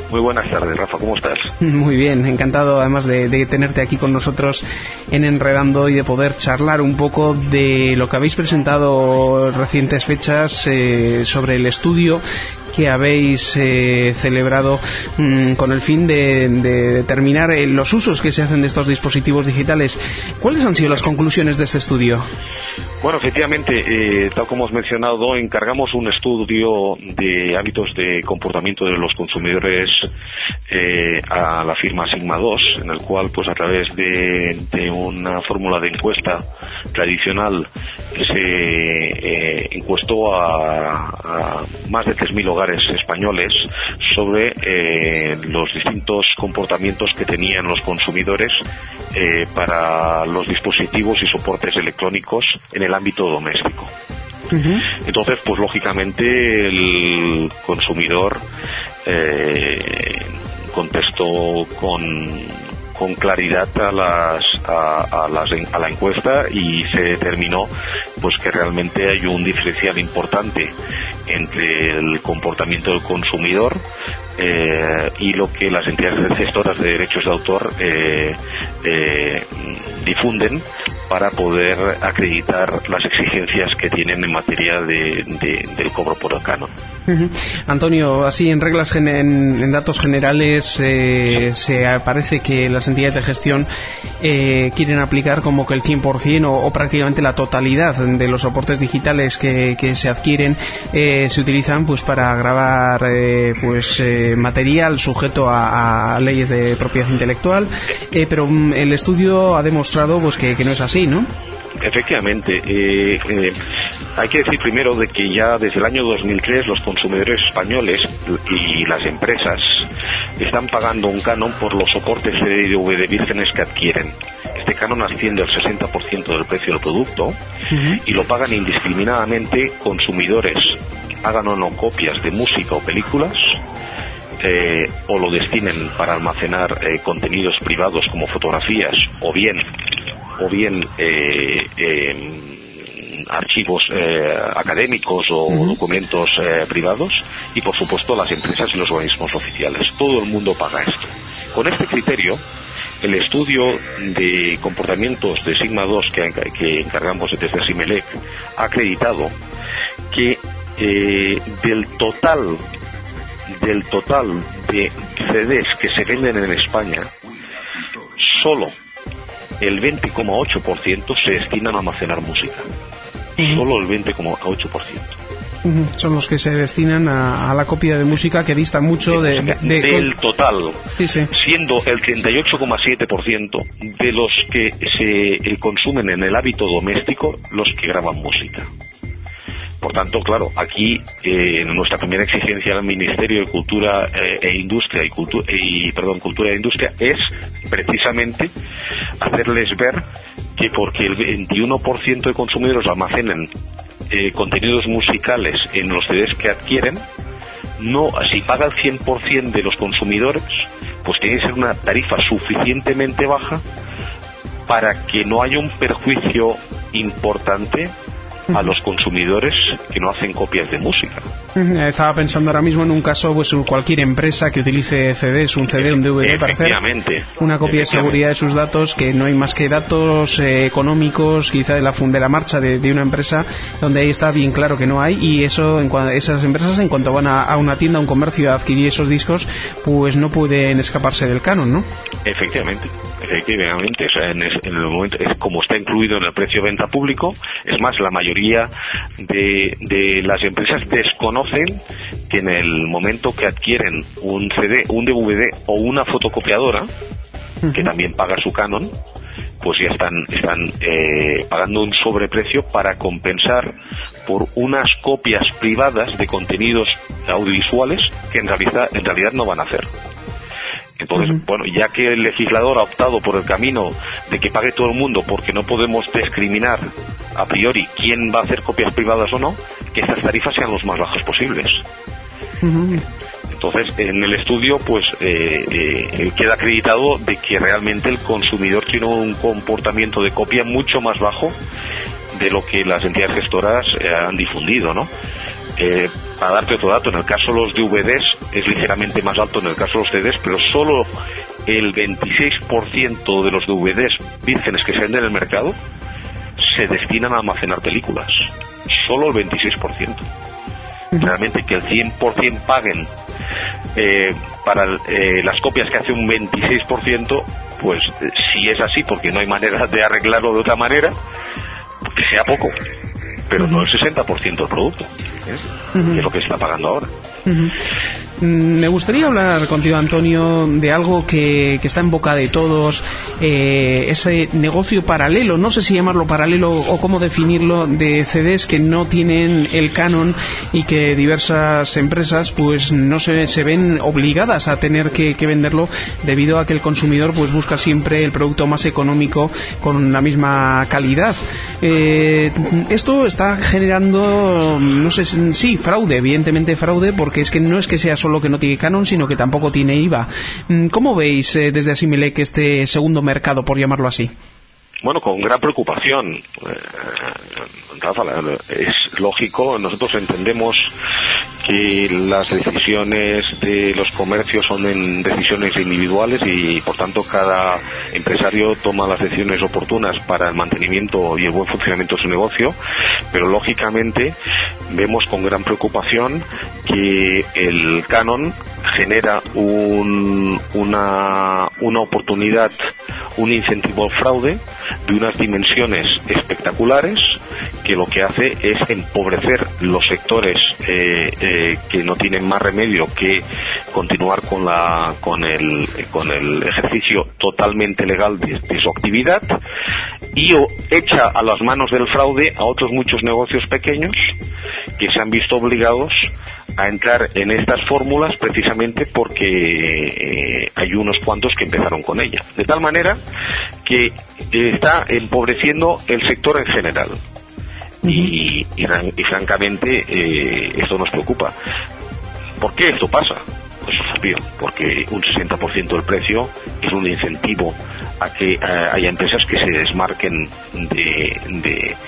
Muy buenas tardes, Rafa, ¿cómo estás? Muy bien, encantado además de, de tenerte aquí con nosotros en Enredando y de poder charlar un poco de lo que habéis presentado en recientes fechas eh, sobre el estudio que habéis eh, celebrado mmm, con el fin de, de determinar eh, los usos que se hacen de estos dispositivos digitales. ¿Cuáles han sido las conclusiones de este estudio? Bueno, efectivamente, eh, tal como has mencionado, encargamos un estudio de hábitos de comportamiento de los consumidores eh, a la firma Sigma dos, en el cual, pues a través de, de una fórmula de encuesta tradicional, se eh, encuestó a, a más de tres mil hogares españoles sobre eh, los distintos comportamientos que tenían los consumidores eh, para los dispositivos y soportes electrónicos en el ámbito doméstico. Uh-huh. Entonces, pues lógicamente el consumidor eh, contestó con con claridad a las a, a las a la encuesta y se determinó pues que realmente hay un diferencial importante entre el comportamiento del consumidor eh, y lo que las entidades gestoras de derechos de autor eh, eh, difunden para poder acreditar las exigencias que tienen en materia de, de, del cobro por el canon. Uh-huh. Antonio, así en reglas en, en datos generales eh, se parece que las entidades de gestión eh, quieren aplicar como que el cien por ciento o, o prácticamente la totalidad de los soportes digitales que, que se adquieren eh, se utilizan pues para grabar eh, pues eh, material sujeto a, a leyes de propiedad intelectual, eh, pero um, el estudio ha demostrado pues que, que no es así, ¿no? Efectivamente, eh, eh, hay que decir primero de que ya desde el año dos mil tres los consumidores españoles y las empresas están pagando un canon por los soportes C D y D V D vírgenes que adquieren. Este canon asciende al sesenta por ciento del precio del producto uh-huh. y lo pagan indiscriminadamente consumidores, hagan o no copias de música o películas, eh, o lo destinen para almacenar eh, contenidos privados como fotografías o bien o bien eh, eh, archivos eh, académicos o uh-huh. documentos eh, privados, y por supuesto las empresas y los organismos oficiales. Todo el mundo paga esto. Con este criterio, el estudio de comportamientos de Sigma dos que, que encargamos desde Simelec ha acreditado que eh, del total del total de C Ds que se venden en España, solo el veinte coma ocho por ciento se destinan a almacenar música. Uh-huh. Solo el veinte coma ocho por ciento. Uh-huh. Son los que se destinan a, a la copia de música, que dista mucho de, de, de del total, sí, sí. siendo el treinta y ocho coma siete por ciento de los que se eh, consumen en el hábito doméstico los que graban música. Por tanto, claro, aquí eh, nuestra primera exigencia al Ministerio de Cultura eh, e Industria y, Cultu- y perdón, Cultura e Industria es precisamente hacerles ver que porque el veintiuno por ciento de consumidores almacenan eh, contenidos musicales en los C Ds que adquieren, no, si paga el cien por ciento de los consumidores, pues tiene que ser una tarifa suficientemente baja para que no haya un perjuicio importante a los consumidores que no hacen copias de música. Estaba pensando ahora mismo en un caso, pues cualquier empresa que utilice C Ds, un C D, un D V D para hacer una copia de seguridad de sus datos, que no hay más que datos eh, económicos, quizá de la de la marcha de, de una empresa, donde ahí está bien claro que no hay, y eso en cuanto, esas empresas en cuanto van a, a una tienda, a un comercio a adquirir esos discos, pues no pueden escaparse del canon, ¿no? Efectivamente, efectivamente, o sea, en, en el momento, es como está incluido en el precio de venta público. Es más, la mayoría de, de las empresas desconocen que en el momento que adquieren un C D, un D V D o una fotocopiadora, uh-huh. que también paga su canon, pues ya están, están eh, pagando un sobreprecio para compensar por unas copias privadas de contenidos audiovisuales que en realidad, en realidad no van a hacer. Entonces, uh-huh. bueno, ya que el legislador ha optado por el camino de que pague todo el mundo, porque no podemos discriminar a priori quién va a hacer copias privadas o no, que estas tarifas sean los más bajas posibles. Uh-huh. Entonces, en el estudio, pues eh, eh, queda acreditado de que realmente el consumidor tiene un comportamiento de copia mucho más bajo de lo que las entidades gestoras eh, han difundido, ¿no? Eh, para darte otro dato, en el caso de los D V Ds es ligeramente más alto en el caso de los C Ds, pero solo el veintiséis por ciento de los D V Ds vírgenes que se venden en el mercado se destinan a almacenar películas. Solo el veintiséis por ciento. Realmente que el cien por ciento paguen eh, para eh, las copias que hace un veintiséis por ciento, pues eh, si es así, porque no hay manera de arreglarlo de otra manera, que sea poco, pero uh-huh. no el sesenta por ciento del producto, ¿eh? uh-huh. que es lo que se está pagando ahora. Uh-huh. Me gustaría hablar contigo, Antonio, de algo que, que está en boca de todos, eh, ese negocio paralelo, no sé si llamarlo paralelo o cómo definirlo, de C Ds que no tienen el canon y que diversas empresas pues no se, se ven obligadas a tener que, que venderlo debido a que el consumidor pues busca siempre el producto más económico con la misma calidad. Eh, esto está generando, no sé, sí, fraude, evidentemente fraude, porque es que no es que sea solo que no tiene canon, sino que tampoco tiene I V A. ¿Cómo veis eh, desde Asimelec este segundo mercado, por llamarlo así? Bueno, con gran preocupación. Eh, Rafa, es lógico, nosotros entendemos que las decisiones de los comercios son en decisiones individuales y por tanto cada empresario toma las decisiones oportunas para el mantenimiento y el buen funcionamiento de su negocio, pero lógicamente vemos con gran preocupación que el canon genera un, una, una oportunidad, un incentivo al fraude de unas dimensiones espectaculares, que lo que hace es empobrecer los sectores eh, eh, que no tienen más remedio que continuar con la con el con el ejercicio totalmente legal de, de su actividad, y o, echa a las manos del fraude a otros muchos negocios pequeños que se han visto obligados a entrar en estas fórmulas precisamente porque eh, hay unos cuantos que empezaron con ella, de tal manera que eh, está empobreciendo el sector en general. Y, y, y francamente eh, esto nos preocupa. ¿Por qué esto pasa? Pues es obvio, porque un sesenta por ciento del precio es un incentivo a que a, haya empresas que se desmarquen de, de,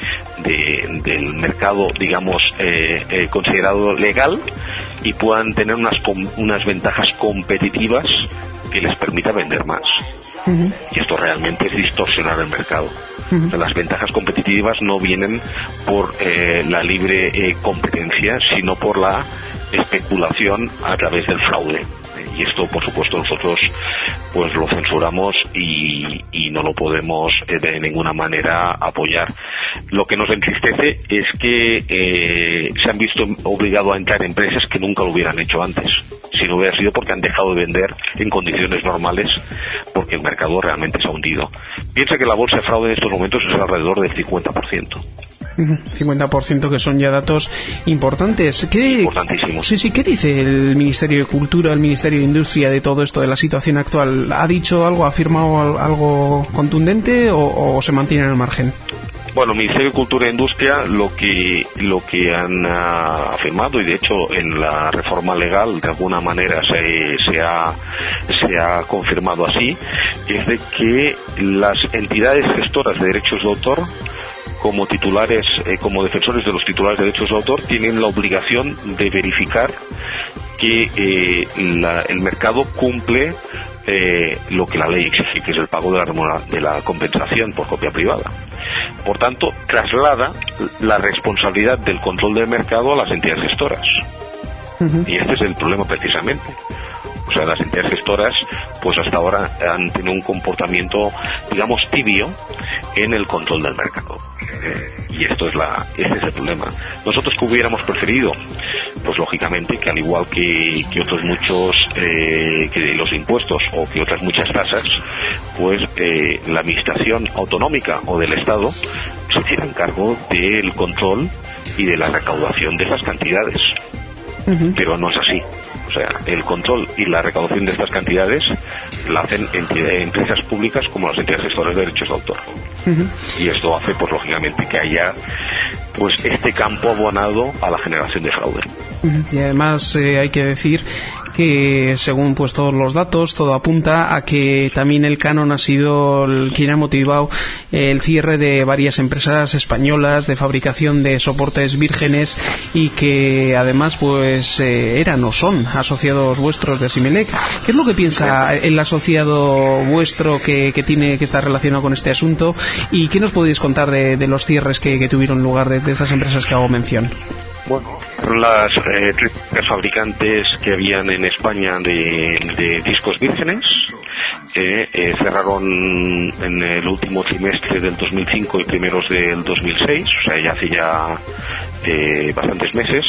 de, del mercado, digamos, eh, eh, considerado legal, y puedan tener unas, unas ventajas competitivas que les permita vender más. Uh-huh. Y esto realmente es distorsionar el mercado. Uh-huh. O sea, las ventajas competitivas no vienen por eh, la libre eh, competencia, sino por la especulación a través del fraude. Y esto, por supuesto, nosotros pues lo censuramos y, y no lo podemos eh, de ninguna manera apoyar. Lo que nos entristece es que eh, se han visto obligados a entrar empresas que nunca lo hubieran hecho antes, si no hubiera sido porque han dejado de vender en condiciones normales, porque el mercado realmente se ha hundido. Piensa que la bolsa de fraude en estos momentos es alrededor del cincuenta por ciento. cincuenta por ciento, que son ya datos importantes. ¿Qué, Importantísimos. Sí, sí, ¿qué dice el Ministerio de Cultura, el Ministerio de Industria de todo esto, de la situación actual? ¿Ha dicho algo, ha afirmado algo contundente o, o se mantiene en el margen? Bueno, el Ministerio de Cultura e Industria lo que lo que han uh, afirmado, y de hecho en la reforma legal de alguna manera se, se, ha, se ha confirmado así, es de que las entidades gestoras de derechos de autor, como titulares, eh, como defensores de los titulares de derechos de autor, tienen la obligación de verificar que eh, la, el mercado cumple eh, lo que la ley exige, que es el pago de la, de la compensación por copia privada. Por tanto, traslada la responsabilidad del control del mercado a las entidades gestoras. Uh-huh. Y este es el problema precisamente. O sea, las entidades gestoras, pues hasta ahora han tenido un comportamiento, digamos, tibio en el control del mercado. Eh, y esto es la, este es el problema. Nosotros que hubiéramos preferido, pues lógicamente que al igual que, que otros muchos, eh, que los impuestos o que otras muchas tasas, pues eh, la administración autonómica o del Estado se hiciera en cargo del control y de la recaudación de esas cantidades. Uh-huh. Pero no es así. O sea, el control y la recaudación de estas cantidades la hacen entre empresas públicas como las entidades gestoras de derechos de autor. Uh-huh. Y esto hace, pues lógicamente, que haya pues este campo abonado a la generación de fraude. Uh-huh. Y además eh, hay que decir que según pues todos los datos, todo apunta a que también el Canon ha sido el, quien ha motivado el cierre de varias empresas españolas de fabricación de soportes vírgenes y que además pues eh, eran o son asociados vuestros de Simelec. ¿Qué es lo que piensa el asociado vuestro que, que tiene que estar relacionado con este asunto y qué nos podéis contar de, de los cierres que, que tuvieron lugar de, de estas empresas que hago mención? Bueno, las eh, fabricantes que habían en España de, de discos vírgenes eh, eh, cerraron en el último trimestre del dos mil cinco y primeros del dos mil seis, o sea, ya hace ya eh, bastantes meses.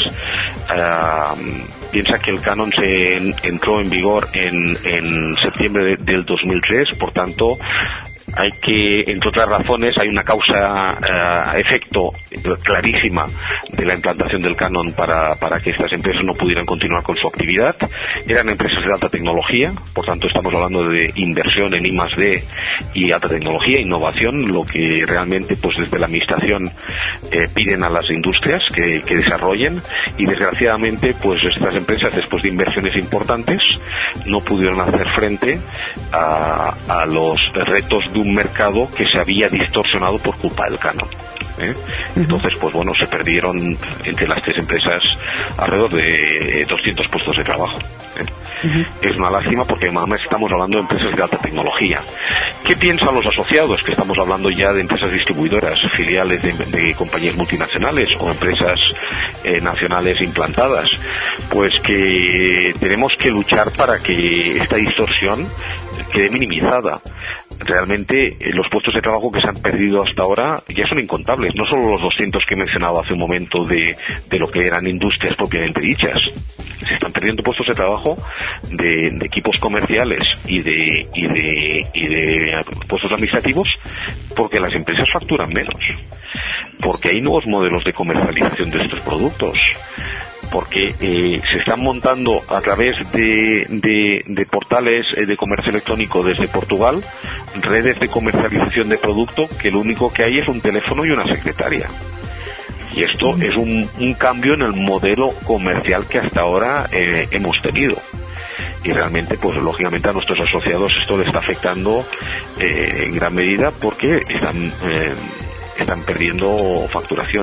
Uh, piensa que el Canon se en, entró en vigor en, en septiembre de, del dos mil tres, por tanto hay que, entre otras razones, hay una causa-efecto uh, clarísima de la implantación del Canon para, para que estas empresas no pudieran continuar con su actividad. Eran empresas de alta tecnología, por tanto estamos hablando de inversión en I más D y alta tecnología, innovación, lo que realmente pues desde la administración eh, piden a las industrias que, que desarrollen, y desgraciadamente pues estas empresas, después de inversiones importantes, no pudieron hacer frente a, a los retos de un mercado que se había distorsionado por culpa del Canon. ¿eh? Entonces, pues bueno, se perdieron entre las tres empresas alrededor de doscientos puestos de trabajo. ¿eh? Uh-huh. Es una lástima porque además estamos hablando de empresas de alta tecnología. ¿Qué piensan los asociados? Que estamos hablando ya de empresas distribuidoras, filiales de, de compañías multinacionales o empresas eh, nacionales implantadas. Pues que tenemos que luchar para que esta distorsión quede minimizada. Realmente eh, los puestos de trabajo que se han perdido hasta ahora ya son incontables, no solo los doscientos que he mencionado hace un momento de, de lo que eran industrias propiamente dichas. Se están perdiendo puestos de trabajo de, de equipos comerciales y de, y de y de puestos administrativos porque las empresas facturan menos, porque hay nuevos modelos de comercialización de estos productos, porque eh, se están montando a través de, de, de portales de comercio electrónico desde Portugal redes de comercialización de producto que lo único que hay es un teléfono y una secretaria. Y esto es un, un cambio en el modelo comercial que hasta ahora eh, hemos tenido. Y realmente, pues lógicamente a nuestros asociados esto le está afectando eh, en gran medida porque están, eh, están perdiendo facturación.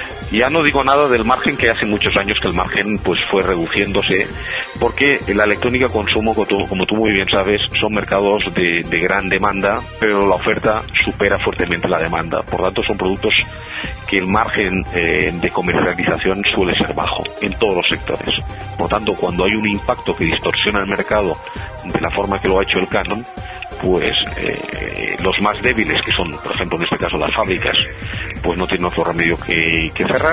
Ya no digo nada del margen, que hace muchos años que el margen pues fue reduciéndose, porque la electrónica consumo, como tú, como tú muy bien sabes, son mercados de, de gran demanda, pero la oferta supera fuertemente la demanda. Por tanto, son productos que el margen eh, de comercialización suele ser bajo en todos los sectores. Por tanto, cuando hay un impacto que distorsiona el mercado de la forma que lo ha hecho el Canon, pues eh, los más débiles, que son, por ejemplo, en este caso las fábricas, pues no tienen otro remedio que, que cerrar,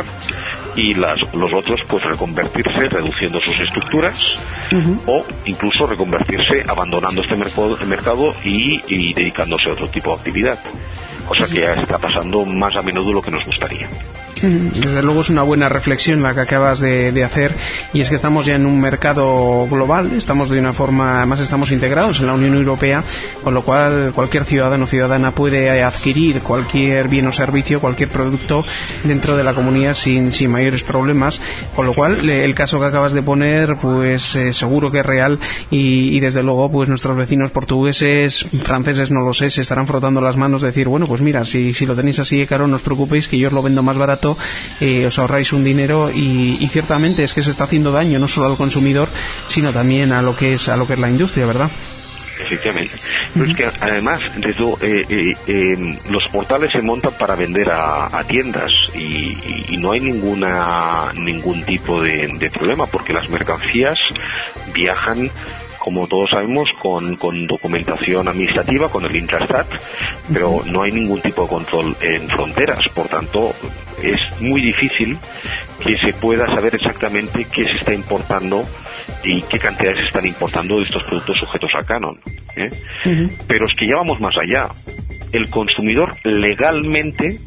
y las, los otros, pues reconvertirse, reduciendo sus estructuras, uh-huh. o incluso reconvertirse abandonando este mercado, mercado y, y dedicándose a otro tipo de actividad, cosa que ya está pasando más a menudo de lo que nos gustaría. Desde luego es una buena reflexión la que acabas de, de hacer, y es que estamos ya en un mercado global, estamos de una forma, además estamos integrados en la Unión Europea, con lo cual cualquier ciudadano o ciudadana puede adquirir cualquier bien o servicio, cualquier producto dentro de la comunidad sin, sin mayores problemas, con lo cual el caso que acabas de poner pues eh, seguro que es real, y, y desde luego pues nuestros vecinos portugueses, franceses, no lo sé, se estarán frotando las manos de decir, bueno, pues mira, si, si lo tenéis así de caro, no os preocupéis que yo os lo vendo más barato. Eh, os ahorráis un dinero, y, y ciertamente es que se está haciendo daño no solo al consumidor sino también a lo que es a lo que es la industria, ¿verdad? Efectivamente, pero uh-huh. es que además de todo, eh, eh, eh, los portales se montan para vender a, a tiendas y, y, y no hay ninguna ningún tipo de, de problema, porque las mercancías viajan, como todos sabemos, con, con documentación administrativa, con el Intrastat, pero no hay ningún tipo de control en fronteras. Por tanto, es muy difícil que se pueda saber exactamente qué se está importando y qué cantidades se están importando de estos productos sujetos a Canon. ¿eh? Uh-huh. Pero es que ya vamos más allá. El consumidor legalmente,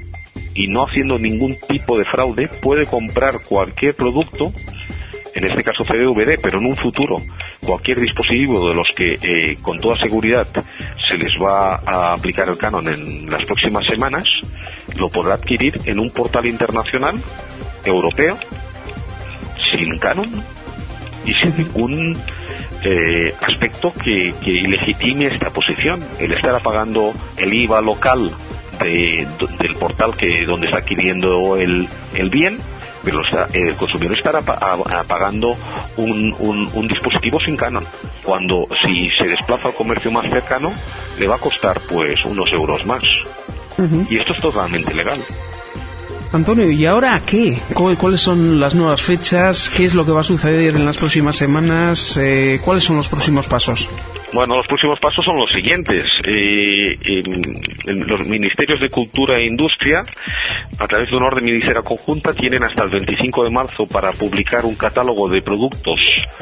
y no haciendo ningún tipo de fraude, puede comprar cualquier producto, en este caso C D V D, pero en un futuro cualquier dispositivo de los que eh, con toda seguridad se les va a aplicar el Canon en las próximas semanas, lo podrá adquirir en un portal internacional europeo sin Canon y sin ningún eh, aspecto que, que ilegitime esta posición. El estar pagando el I V A local de, del portal que donde está adquiriendo el, el bien, pero está, el consumidor estará pagando un, un, un dispositivo sin canon, cuando si se desplaza al comercio más cercano le va a costar pues unos euros más. Uh-huh. Y esto es totalmente legal. Antonio, ¿y ahora qué? ¿Cuáles son las nuevas fechas? ¿Qué es lo que va a suceder en las próximas semanas? Eh, ¿Cuáles son los próximos pasos? Bueno, los próximos pasos son los siguientes. Eh, en, en los Ministerios de Cultura e Industria, a través de una orden ministerial conjunta, tienen hasta el veinticinco de marzo para publicar un catálogo de productos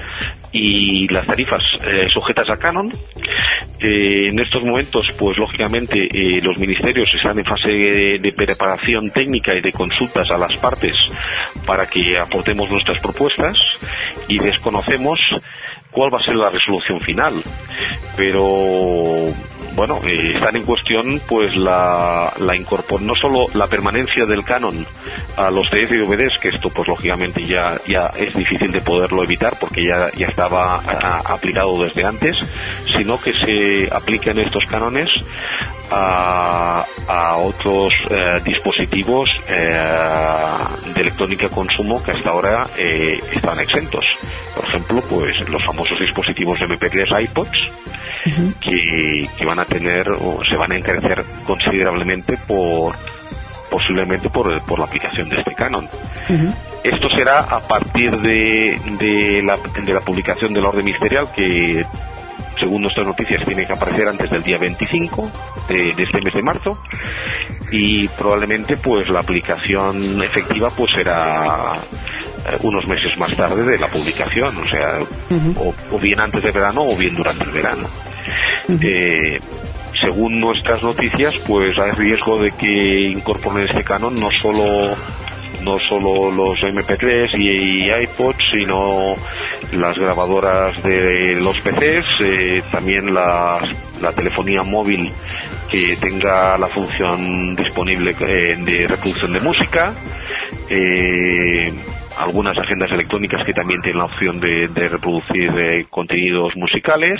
y las tarifas eh, sujetas a canon. Eh, en estos momentos, pues lógicamente, eh, los ministerios están en fase de, de preparación técnica y de consultas a las partes para que aportemos nuestras propuestas, y desconocemos cuál va a ser la resolución final, pero bueno, eh, están en cuestión pues la, la incorpor no solo la permanencia del canon a los D S y D V Ds, que esto pues lógicamente ya ya es difícil de poderlo evitar porque ya ya estaba a, aplicado desde antes, sino que se apliquen estos cánones a, a otros eh, dispositivos eh, de electrónica de consumo que hasta ahora eh, estaban exentos. Por ejemplo, pues los famosos dispositivos de eme pe tres iPods, uh-huh. que, que van a tener o se van a encarecer considerablemente por posiblemente por, por la aplicación de este canon. Uh-huh. Esto será a partir de, de, la, de la publicación de la orden ministerial, que según nuestras noticias tiene que aparecer antes del día veinticinco de, de este mes de marzo, y probablemente pues la aplicación efectiva pues será eh, unos meses más tarde de la publicación, o sea, uh-huh. o, o bien antes de verano o bien durante el verano. Uh-huh. eh, según nuestras noticias pues hay riesgo de que incorporen este canon no solo no solo los eme pe tres y, y iPods, sino las grabadoras de los pe ces, eh, también la, la telefonía móvil que tenga la función disponible eh, de reproducción de música, eh, algunas agendas electrónicas que también tienen la opción de, de reproducir eh, contenidos musicales,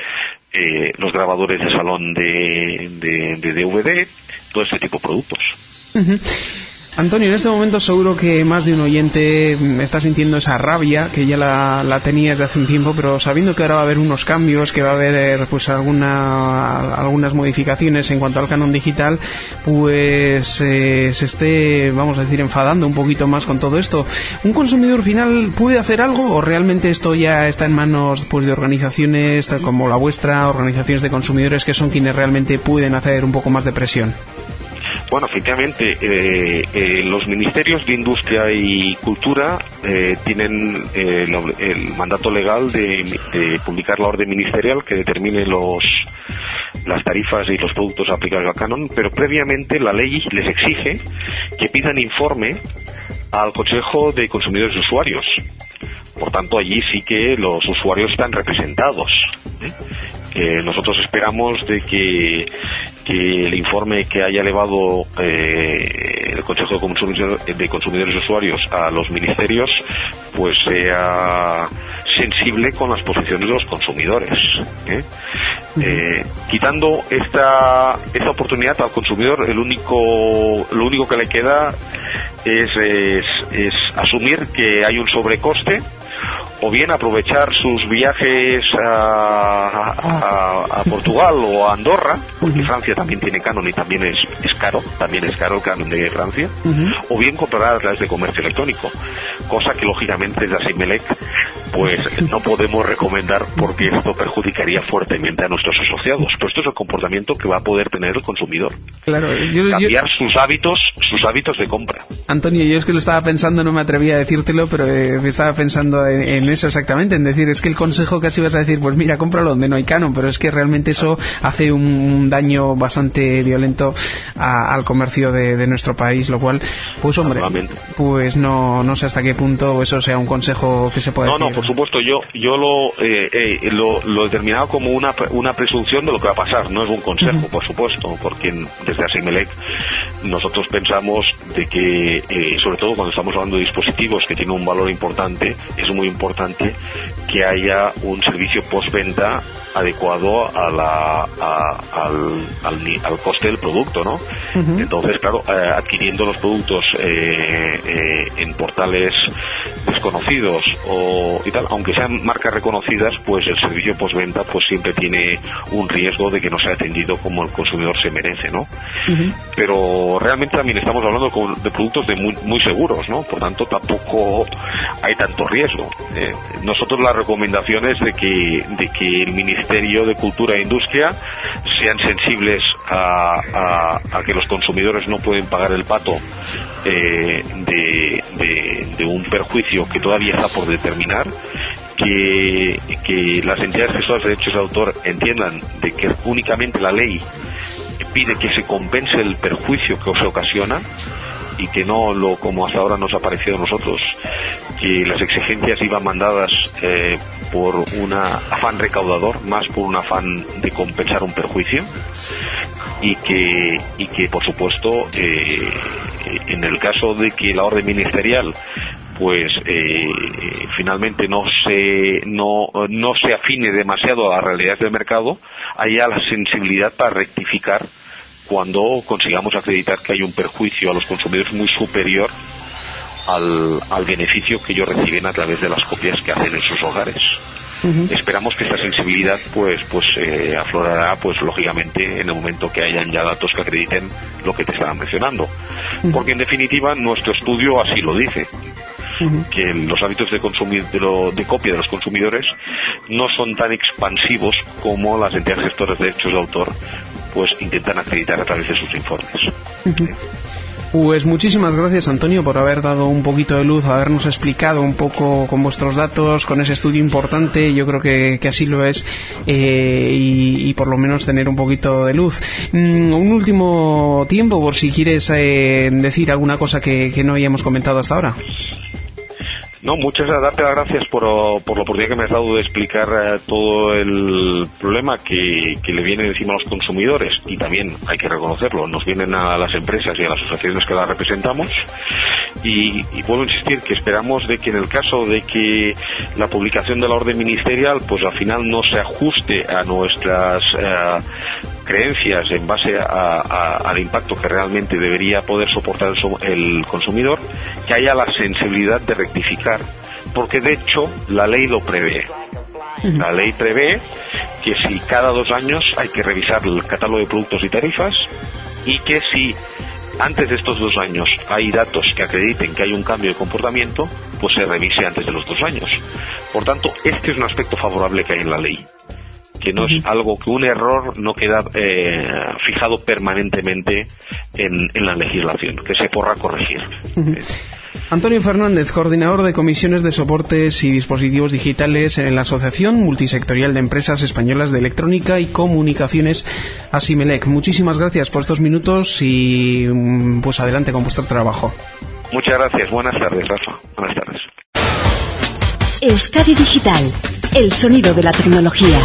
eh, los grabadores de salón de, de, de D V D, todo este tipo de productos. Uh-huh. Antonio, en este momento seguro que más de un oyente está sintiendo esa rabia que ya la, la tenía desde hace un tiempo, pero sabiendo que ahora va a haber unos cambios, que va a haber pues alguna, algunas modificaciones en cuanto al canon digital, pues eh, se esté, vamos a decir, enfadando un poquito más con todo esto. ¿Un consumidor final puede hacer algo o realmente esto ya está en manos pues de organizaciones como la vuestra, organizaciones de consumidores, que son quienes realmente pueden hacer un poco más de presión? Bueno, efectivamente, eh, eh, los ministerios de Industria y Cultura eh, tienen eh, el, el mandato legal de, de publicar la orden ministerial que determine los las tarifas y los productos aplicables al canon, pero previamente la ley les exige que pidan informe al Consejo de Consumidores y Usuarios. Por tanto, allí sí que los usuarios están representados, ¿eh? Eh, nosotros esperamos de que, que el informe que haya elevado eh, el Consejo de Consumidores, de Consumidores y Usuarios a los ministerios pues sea sensible con las posiciones de los consumidores, ¿eh? Eh, quitando esta esta oportunidad al consumidor, el único lo único que le queda es, es, es asumir que hay un sobrecoste, o bien aprovechar sus viajes a, a, a Portugal o a Andorra, porque uh-huh. Francia también tiene canon y también es, es caro, también es caro el canon de Francia, uh-huh. o bien comprar a través de comercio electrónico, cosa que lógicamente desde Asimelec pues no podemos recomendar porque esto perjudicaría fuertemente a nuestros asociados. Pero esto es el comportamiento que va a poder tener el consumidor. Claro, yo, cambiar yo... sus hábitos, sus hábitos de compra. Antonio, yo es que lo estaba pensando, no me atrevía a decírtelo, pero eh, me estaba pensando en, en eso exactamente, en decir, es que el consejo casi vas a decir, pues mira, cómpralo donde no hay canon, pero es que realmente eso hace un, un daño bastante violento a, al comercio de, de nuestro país, lo cual, pues hombre, pues no no sé hasta qué punto eso sea un consejo que se puede no, decir. No, por supuesto, yo yo lo, eh, eh, lo lo he determinado como una una presunción de lo que va a pasar, no es un consejo, uh-huh. por supuesto, porque desde Asimelec nosotros pensamos de que, eh, sobre todo cuando estamos hablando de dispositivos que tienen un valor importante, es muy importante que haya un servicio postventa adecuado a la, a, al, al, al coste del producto, ¿no? Uh-huh. Entonces, claro, eh, adquiriendo los productos eh, eh, en portales desconocidos o y tal, aunque sean marcas reconocidas, pues el servicio postventa pues siempre tiene un riesgo de que no sea atendido como el consumidor se merece, ¿no? Uh-huh. Pero realmente también estamos hablando con, de productos de muy, muy seguros, ¿no? Por tanto, tampoco hay tanto riesgo. Eh, nosotros la recomendación es de que, de que el Ministerio de Cultura e Industria sean sensibles a, a, a que los consumidores no pueden pagar el pato eh, de, de, de un perjuicio que todavía está por determinar, que, que las entidades gestoras de derechos de autor entiendan de que únicamente la ley pide que se compense el perjuicio que se ocasiona y que no lo como hasta ahora nos ha parecido a nosotros, que las exigencias iban mandadas eh, por un afán recaudador, más por un afán de compensar un perjuicio, y que, y que por supuesto eh, en el caso de que la orden ministerial pues eh, finalmente no se no no se afine demasiado a las realidades del mercado, haya la sensibilidad para rectificar cuando consigamos acreditar que hay un perjuicio a los consumidores muy superior al, al beneficio que ellos reciben a través de las copias que hacen en sus hogares. Uh-huh. Esperamos que esta sensibilidad pues pues eh, aflorará pues lógicamente en el momento que hayan ya datos que acrediten lo que te estaba mencionando. Uh-huh. Porque en definitiva nuestro estudio así lo dice. Uh-huh. Que los hábitos de, consumir, de, lo, de copia de los consumidores no son tan expansivos como las entidades gestoras de derechos de autor pues intentan acreditar a través de sus informes. Uh-huh. Pues muchísimas gracias, Antonio, por haber dado un poquito de luz, habernos explicado un poco con vuestros datos, con ese estudio importante. Yo creo que, que así lo es, eh, y, y por lo menos tener un poquito de luz. Mm, un último tiempo, por si quieres eh, decir alguna cosa que, que no hayamos comentado hasta ahora. No, muchas darte las gracias por, por la oportunidad que me has dado de explicar eh, todo el problema que, que le viene encima a los consumidores, y también hay que reconocerlo, nos vienen a las empresas y a las asociaciones que las representamos, y, y puedo insistir que esperamos de que en el caso de que la publicación de la orden ministerial pues al final no se ajuste a nuestras eh, creencias en base a, a, al impacto que realmente debería poder soportar el, el consumidor, que haya la sensibilidad de rectificar, porque de hecho la ley lo prevé. La ley prevé que si cada dos años hay que revisar el catálogo de productos y tarifas, y que si antes de estos dos años hay datos que acrediten que hay un cambio de comportamiento, pues se revise antes de los dos años. Por tanto, este es un aspecto favorable que hay en la ley, que no es algo que un error no queda eh, fijado permanentemente en, en la legislación, que se podrá corregir. Uh-huh. Antonio Fernández, coordinador de comisiones de soportes y dispositivos digitales en la Asociación Multisectorial de Empresas Españolas de Electrónica y Comunicaciones, Asimelec. Muchísimas gracias por estos minutos y pues adelante con vuestro trabajo. Muchas gracias. Buenas tardes, Rafa. Buenas tardes. Euskadi Digital, el sonido de la tecnología.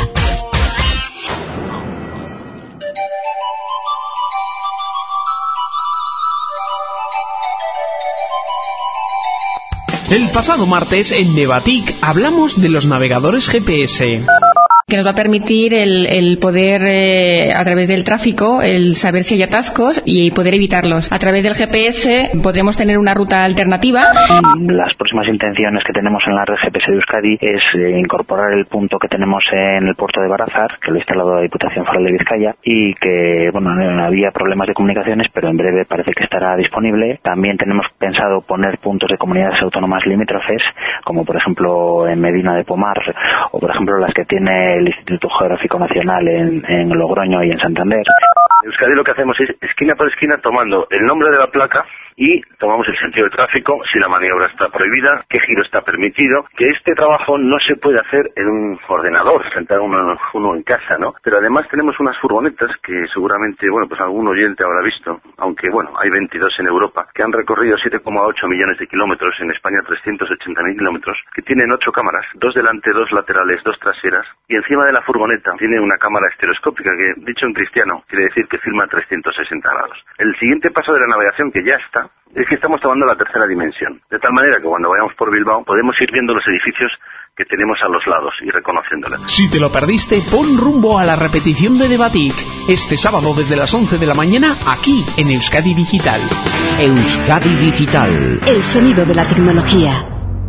El pasado martes en Nevatic hablamos de los navegadores G P S, que nos va a permitir el, el poder, eh, a través del tráfico, el saber si hay atascos y poder evitarlos. A través del G P S podremos tener una ruta alternativa. Las próximas intenciones que tenemos en la red G P S de Euskadi es eh, incorporar el punto que tenemos en el puerto de Barazar, que lo ha instalado la Diputación Foral de Vizcaya, y que, bueno, había problemas de comunicaciones, pero en breve parece que estará disponible. También tenemos pensado poner puntos de comunidades autónomas limítrofes, como por ejemplo en Medina de Pomar, o por ejemplo las que tiene el Instituto Geográfico Nacional en, en Logroño y en Santander. En Euskadi lo que hacemos es esquina por esquina tomando el nombre de la placa y tomamos el sentido del tráfico, si la maniobra está prohibida, qué giro está permitido, que este trabajo no se puede hacer en un ordenador, sentar uno, uno en casa, ¿no? Pero además tenemos unas furgonetas que seguramente, bueno, pues algún oyente habrá visto, aunque bueno, hay veintidós en Europa, que han recorrido siete coma ocho millones de kilómetros, en España trescientos ochenta mil kilómetros, que tienen ocho cámaras, dos delante, dos laterales, dos traseras, y encima de la furgoneta tiene una cámara estereoscópica que, dicho en cristiano, quiere decir que filma trescientos sesenta grados. El siguiente paso de la navegación, que ya está, es que estamos tomando la tercera dimensión, de tal manera que cuando vayamos por Bilbao podemos ir viendo los edificios que tenemos a los lados y reconociéndolas. Si te lo perdiste, pon rumbo a la repetición de Debatic, este sábado desde las once de la mañana, aquí en Euskadi Digital. Euskadi Digital. El sonido de la tecnología.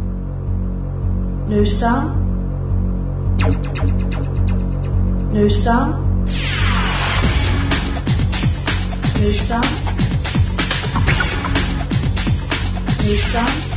Le son. Le son. Le son. Le son.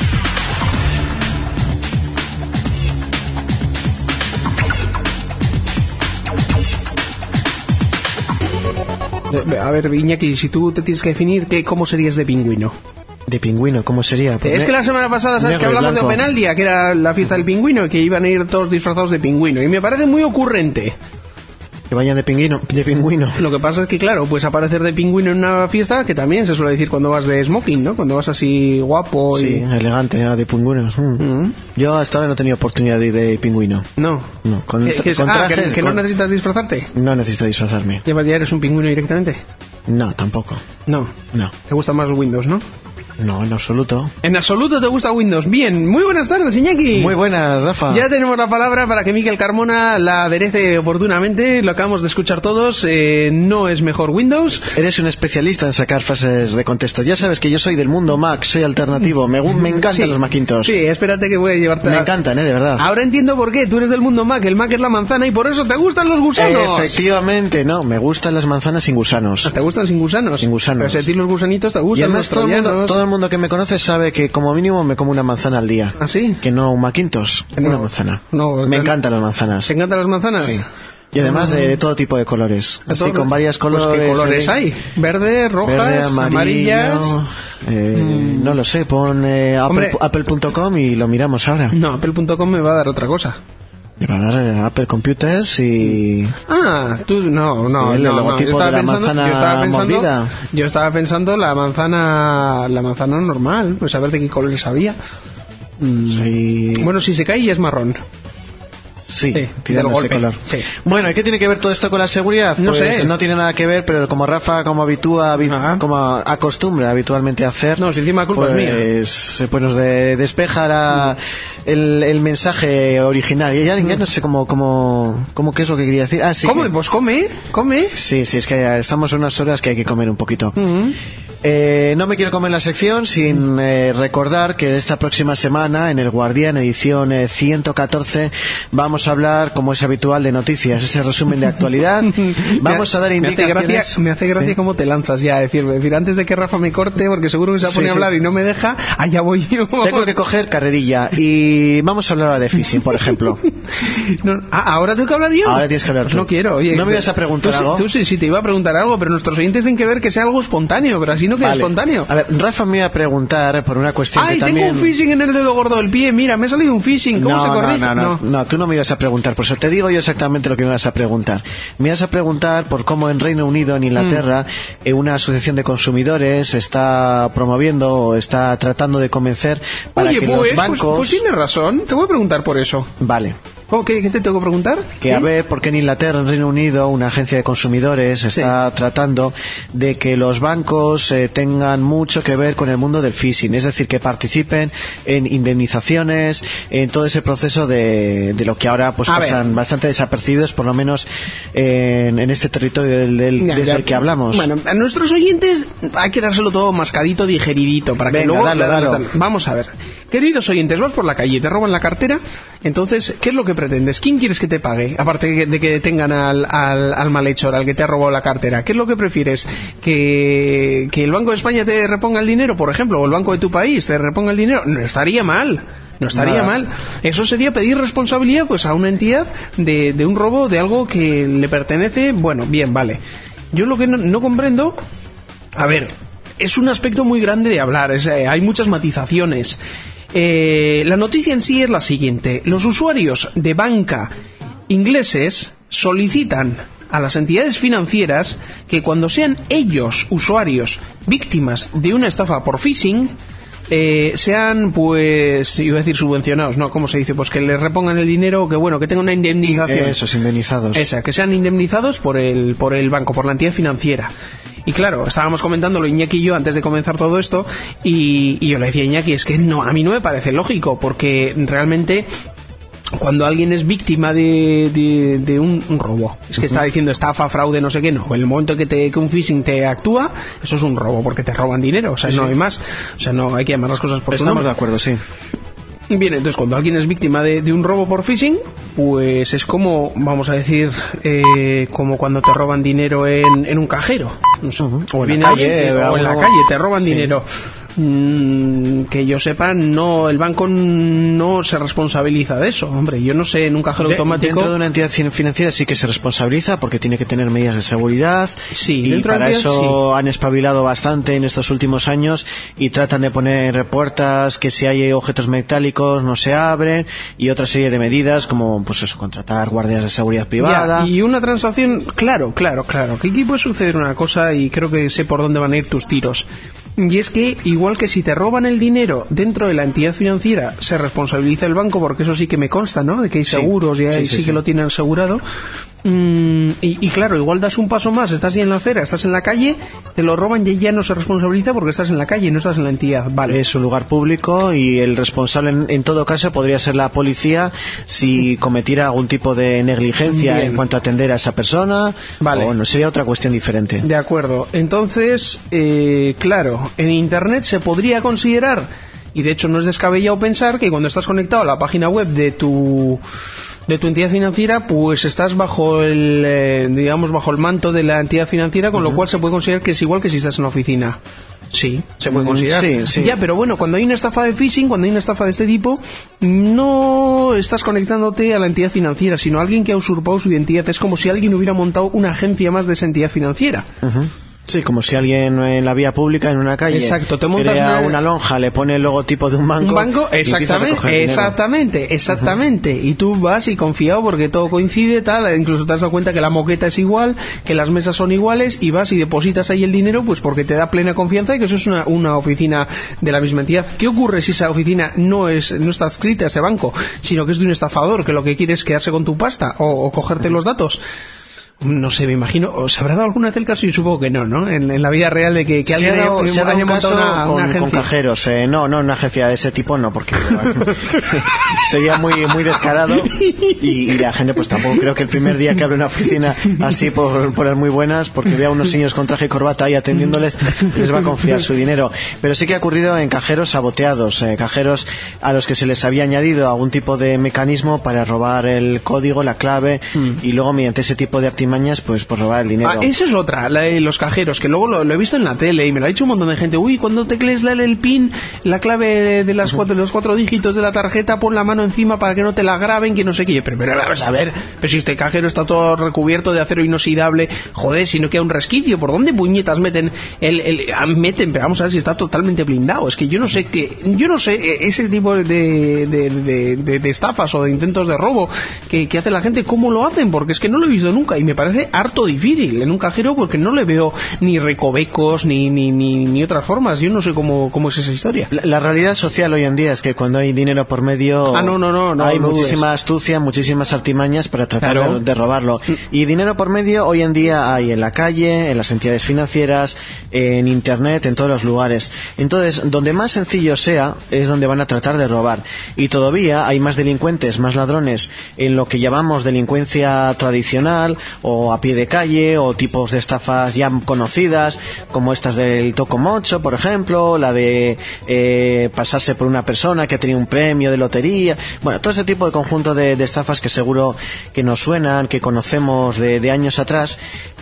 A ver, Iñaki, si tú te tienes que definir, ¿qué, ¿cómo serías de pingüino? ¿De pingüino? ¿Cómo sería? Pues es que la semana pasada, ¿sabes que hablamos de Openaldia? Que era la fiesta del pingüino, y que iban a ir todos disfrazados de pingüino. Y me parece muy ocurrente. Que vayan de pingüino, de pingüino. Lo que pasa es que, claro, pues aparecer de pingüino en una fiesta, que también se suele decir cuando vas de smoking, ¿no? Cuando vas así guapo y... Sí, elegante, ¿eh? De pingüino. Mm. Mm. Yo hasta ahora no he tenido oportunidad de ir de pingüino. No. No. Con, ¿Qué, qué es? con Ah, trajes, ¿que, que con... no necesitas disfrazarte? No necesito disfrazarme. ¿Ya, ya eres un pingüino directamente? No, tampoco. No. No. ¿Te gusta más Windows, no? No, en absoluto. En absoluto te gusta Windows. Bien, muy buenas tardes, Iñaki. Muy buenas, Rafa. Ya tenemos la palabra para que Miquel Carmona la aderece oportunamente. Lo acabamos de escuchar todos. Eh, no es mejor Windows. Eres un especialista en sacar frases de contexto. Ya sabes que yo soy del mundo Mac, soy alternativo. Me, me encantan sí, los Macintosh. Sí, espérate que voy a llevarte. Me a... encantan, eh, de verdad. Ahora entiendo por qué. Tú eres del mundo Mac. El Mac es la manzana y por eso te gustan los gusanos. Efectivamente, no. Me gustan las manzanas sin gusanos. ¿Te gustan sin gusanos? Sin gusanos. Pero si a ti los gusanitos te gustan. Y además todo el, mundo, todo el mundo que me conoce sabe que como mínimo me como una manzana al día. ¿Ah, sí? Que no un Macintosh, no, una manzana. No, me encantan las manzanas. ¿Te encantan las manzanas? Sí. Y además de, de todo tipo de colores. Así todo, con varias colores. Pues ¿qué colores hay? ¿Verde, rojas, verde, amarillo, amarillas? Eh, mm. No lo sé, pon eh, apple punto com y lo miramos ahora. No, apple punto com me va a dar otra cosa. Me va a dar Apple Computers y... Ah, tú no, no, sí, el no, logotipo no. de la pensando, manzana yo estaba pensando, mordida. Yo estaba pensando la manzana, la manzana normal, pues a ver de qué colores había. Mm. Sí. Bueno, si se cae ya es marrón. Sí, sí tirando ese color. Sí. Bueno, ¿y qué tiene que ver todo esto con la seguridad? No pues sé. No tiene nada que ver, pero como Rafa, como habitúa, habi- como acostumbra habitualmente a hacer... No, si encima culpa pues, es mía. Pues nos de, despeja la, el, el mensaje original. Y ya, ya no sé cómo, cómo, cómo qué es lo que quería decir. Ah, sí. ¿Come? Que... Pues come, come. Sí, sí, es que estamos en unas horas que hay que comer un poquito. Uh-huh. Eh, no me quiero comer la sección sin eh, recordar que esta próxima semana en El Guardián, edición eh, ciento catorce, vamos a hablar, como es habitual, de noticias, ese resumen de actualidad. Vamos a dar indicaciones. Me hace gracia, me hace gracia ¿sí? cómo te lanzas ya a decir, decir, antes de que Rafa me corte, porque seguro que se va a poner sí, a hablar sí. y no me deja, allá voy yo. Tengo que coger carrerilla y vamos a hablar ahora de phishing, por ejemplo. No, ah, ¿ahora tengo que hablar yo? Ahora tienes que hablar tú. No quiero, oye. ¿No me ibas a preguntar tú, algo? Tú sí, sí, te iba a preguntar algo, pero nuestros oyentes tienen que ver que sea algo espontáneo, pero así no queda vale. espontáneo. A ver, Rafa me iba a preguntar por una cuestión Ay, que tengo también... un phishing en el dedo gordo del pie, mira, me ha salido un phishing, ¿cómo no, se corrige? No, no, no, no, no, tú no me ibas a preguntar, por eso te digo yo exactamente lo que me ibas a preguntar. Me ibas a preguntar por cómo en Reino Unido, en Inglaterra, mm. eh, una asociación de consumidores está promoviendo o está tratando de convencer para Oye, que pues, los bancos... Pues, pues tienes razón, te voy a preguntar por eso. Vale. ¿Qué, ¿Qué te tengo que preguntar? Que ¿Sí? a ver, porque en Inglaterra, en Reino Unido, una agencia de consumidores está sí. tratando de que los bancos eh, tengan mucho que ver con el mundo del phishing, es decir, que participen en indemnizaciones, en todo ese proceso de, de lo que ahora pues a pasan ver. bastante desapercibidos, por lo menos en, en este territorio del, del, ya, desde ya. el que hablamos. Bueno, a nuestros oyentes hay que dárselo todo mascadito, digeridito, para que Venga, luego... dale, dale, dale. Vamos a ver. Queridos oyentes, vas por la calle, te roban la cartera, entonces, ¿qué es lo que pretendes? ¿Quién quieres que te pague? Aparte de que detengan al, al, al malhechor, al que te ha robado la cartera. ¿Qué es lo que prefieres? ¿Que, ¿Que el Banco de España te reponga el dinero, por ejemplo? ¿O el Banco de tu país te reponga el dinero? No estaría mal. No estaría Nada. mal. Eso sería pedir responsabilidad pues a una entidad de, de un robo de algo que le pertenece. Bueno, bien, vale. Yo lo que no, no comprendo... A ver... es un aspecto muy grande de hablar, es, eh, hay muchas matizaciones. Eh, la noticia en sí es la siguiente: los usuarios de banca ingleses solicitan a las entidades financieras que cuando sean ellos usuarios víctimas de una estafa por phishing, Eh, sean, pues, iba a decir subvencionados, ¿no? ¿Cómo se dice? Pues que les repongan el dinero, que bueno, que tengan una indemnización. Esos, indemnizados. Esa, que sean indemnizados por el, por el banco, por la entidad financiera. Y claro, estábamos comentándolo Iñaki y yo antes de comenzar todo esto, y, y yo le decía a Iñaki, es que no, a mí no me parece lógico, porque realmente cuando alguien es víctima de, de, de un, un robo, es que uh-huh. está diciendo estafa, fraude, no sé qué, no, en el momento que, te, que un phishing te actúa, eso es un robo, porque te roban dinero, o sea, sí, no sí. hay más, o sea, no hay que llamar las cosas por su nombre. Estamos de acuerdo, sí. Bien, entonces cuando alguien es víctima de, de un robo por phishing, pues es como, vamos a decir, eh, como cuando te roban dinero en, en un cajero, no sé, uh-huh. o en la calle, alguien, o en la calle te roban sí. dinero. Mm, que yo sepa, no, el banco no se responsabiliza de eso, hombre. Yo no sé, en un cajero de, automático. Dentro de una entidad financiera sí que se responsabiliza porque tiene que tener medidas de seguridad. Sí, y para entidad, eso sí. han espabilado bastante en estos últimos años y tratan de poner puertas que si hay objetos metálicos no se abren y otra serie de medidas como, pues eso, contratar guardias de seguridad privada. Ya, y una transacción, claro, claro, claro. Que aquí puede suceder una cosa y creo que sé por dónde van a ir tus tiros. Y es que, igual que si te roban el dinero dentro de la entidad financiera, se responsabiliza el banco, porque eso sí que me consta, ¿no? De que hay seguros sí, y ahí sí, sí, sí que sí. lo tienen asegurado. Mm, y, y claro, igual das un paso más, estás ahí en la acera, estás en la calle, te lo roban y ya no se responsabiliza porque estás en la calle, no estás en la entidad. Vale. Es un lugar público y el responsable en, en todo caso podría ser la policía si cometiera algún tipo de negligencia Bien. en cuanto a atender a esa persona. Vale. O bueno, sería otra cuestión diferente. De acuerdo. Entonces, eh, claro, en Internet se podría considerar, y de hecho no es descabellado pensar, que cuando estás conectado a la página web de tu de tu entidad financiera, pues estás bajo el eh, digamos bajo el manto de la entidad financiera, con uh-huh. lo cual se puede considerar que es igual que si estás en la oficina. Sí, se puede considerar. Sí, sí. Ya, pero bueno, cuando hay una estafa de phishing, cuando hay una estafa de este tipo, no estás conectándote a la entidad financiera, sino a alguien que ha usurpado su identidad. Es como si alguien hubiera montado una agencia más de esa entidad financiera. Uh-huh. Sí, como si alguien en la vía pública, en una calle, Exacto, te montas crea una... una lonja, le pone el logotipo de un banco. Un banco, exactamente, exactamente, exactamente. Uh-huh. Y tú vas y confiado porque todo coincide, tal, incluso te has dado cuenta que la moqueta es igual, que las mesas son iguales, y vas y depositas ahí el dinero, pues porque te da plena confianza de que eso es una, una oficina de la misma entidad. ¿Qué ocurre si esa oficina no es no está adscrita a ese banco, sino que es de un estafador que lo que quiere es quedarse con tu pasta o, o cogerte uh-huh. los datos? No sé, me imagino, ¿os habrá dado alguna vez el caso? Yo supongo que no, ¿no? En, en la vida real de que, que alguien haya, haya, haya haya montado una, con, una agencia. Con cajeros, eh, no, no, una agencia de ese tipo no, porque sería muy muy descarado y, y la gente pues tampoco creo que el primer día que abre una oficina así por, por las muy buenas, porque vea a unos señores con traje y corbata ahí atendiéndoles, les va a confiar su dinero. Pero sí que ha ocurrido en cajeros saboteados, eh, cajeros a los que se les había añadido algún tipo de mecanismo para robar el código, la clave, mm. y luego mediante ese tipo de artimañas pues por robar el dinero. Ah, esa es otra, la de los cajeros, que luego lo, lo he visto en la tele y me lo ha dicho un montón de gente. Uy, cuando teclees la, el PIN, la clave de, las cuatro, de los cuatro dígitos de la tarjeta, pon la mano encima para que no te la graben, que no sé qué. Pero, pero vamos a ver, pero si este cajero está todo recubierto de acero inoxidable, joder, si no queda un resquicio, ¿por dónde puñetas meten el, el, meten? Pero vamos a ver si está totalmente blindado. Es que yo no sé qué, yo no sé ese tipo de, de, de, de, de estafas o de intentos de robo que, que hace la gente, cómo lo hacen, porque es que no lo he visto nunca y me parece harto difícil en un cajero porque no le veo ni recovecos ni ni, ni, ni otras formas. Yo no sé cómo, cómo es esa historia. La, la realidad social hoy en día es que cuando hay dinero por medio ah, no, no, no, no, hay no muchísima dudes. astucia, muchísimas artimañas para tratar claro. de, de robarlo. Y dinero por medio hoy en día hay en la calle, en las entidades financieras, en internet, en todos los lugares. Entonces, donde más sencillo sea es donde van a tratar de robar. Y todavía hay más delincuentes, más ladrones en lo que llamamos delincuencia tradicional o a pie de calle o tipos de estafas ya conocidas como estas del tocomocho, por ejemplo, la de eh, pasarse por una persona que ha tenido un premio de lotería, bueno, todo ese tipo de conjunto de, de estafas que seguro que nos suenan, que conocemos de, de años atrás,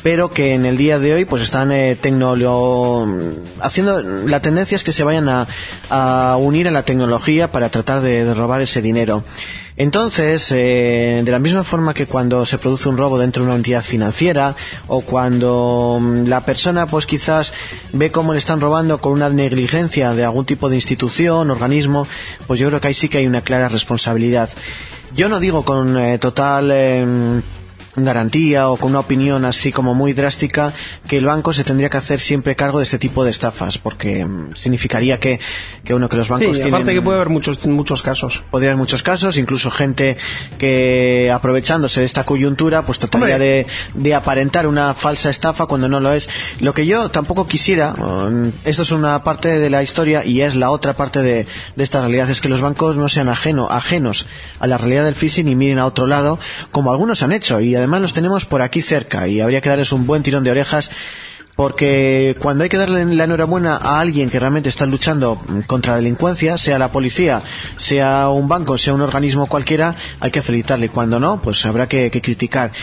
pero que en el día de hoy pues están eh, tecnolo haciendo la tendencia es que se vayan a, a unir a la tecnología para tratar de, de robar ese dinero. Entonces, eh, de la misma forma que cuando se produce un robo dentro de una entidad financiera, o cuando mm, la persona pues quizás ve cómo le están robando con una negligencia de algún tipo de institución, organismo, pues yo creo que ahí sí que hay una clara responsabilidad. Yo no digo con eh, total eh, garantía o con una opinión así como muy drástica que el banco se tendría que hacer siempre cargo de este tipo de estafas, porque mm, significaría que, que uno que los bancos sí, tienen... aparte que puede haber muchos muchos casos. Podría haber muchos casos, incluso gente que aprovechándose de esta coyuntura pues trataría de, de aparentar una falsa estafa cuando no lo es. Lo que yo tampoco quisiera, esto es una parte de la historia y es la otra parte de, de esta realidad, es que los bancos no sean ajeno, ajenos a la realidad del phishing y miren a otro lado, como algunos han hecho, y además los tenemos por aquí cerca y habría que darles un buen tirón de orejas, porque cuando hay que darle la enhorabuena a alguien que realmente está luchando contra la delincuencia, sea la policía, sea un banco, sea un organismo cualquiera, hay que felicitarle. Cuando no, pues habrá que, que criticar.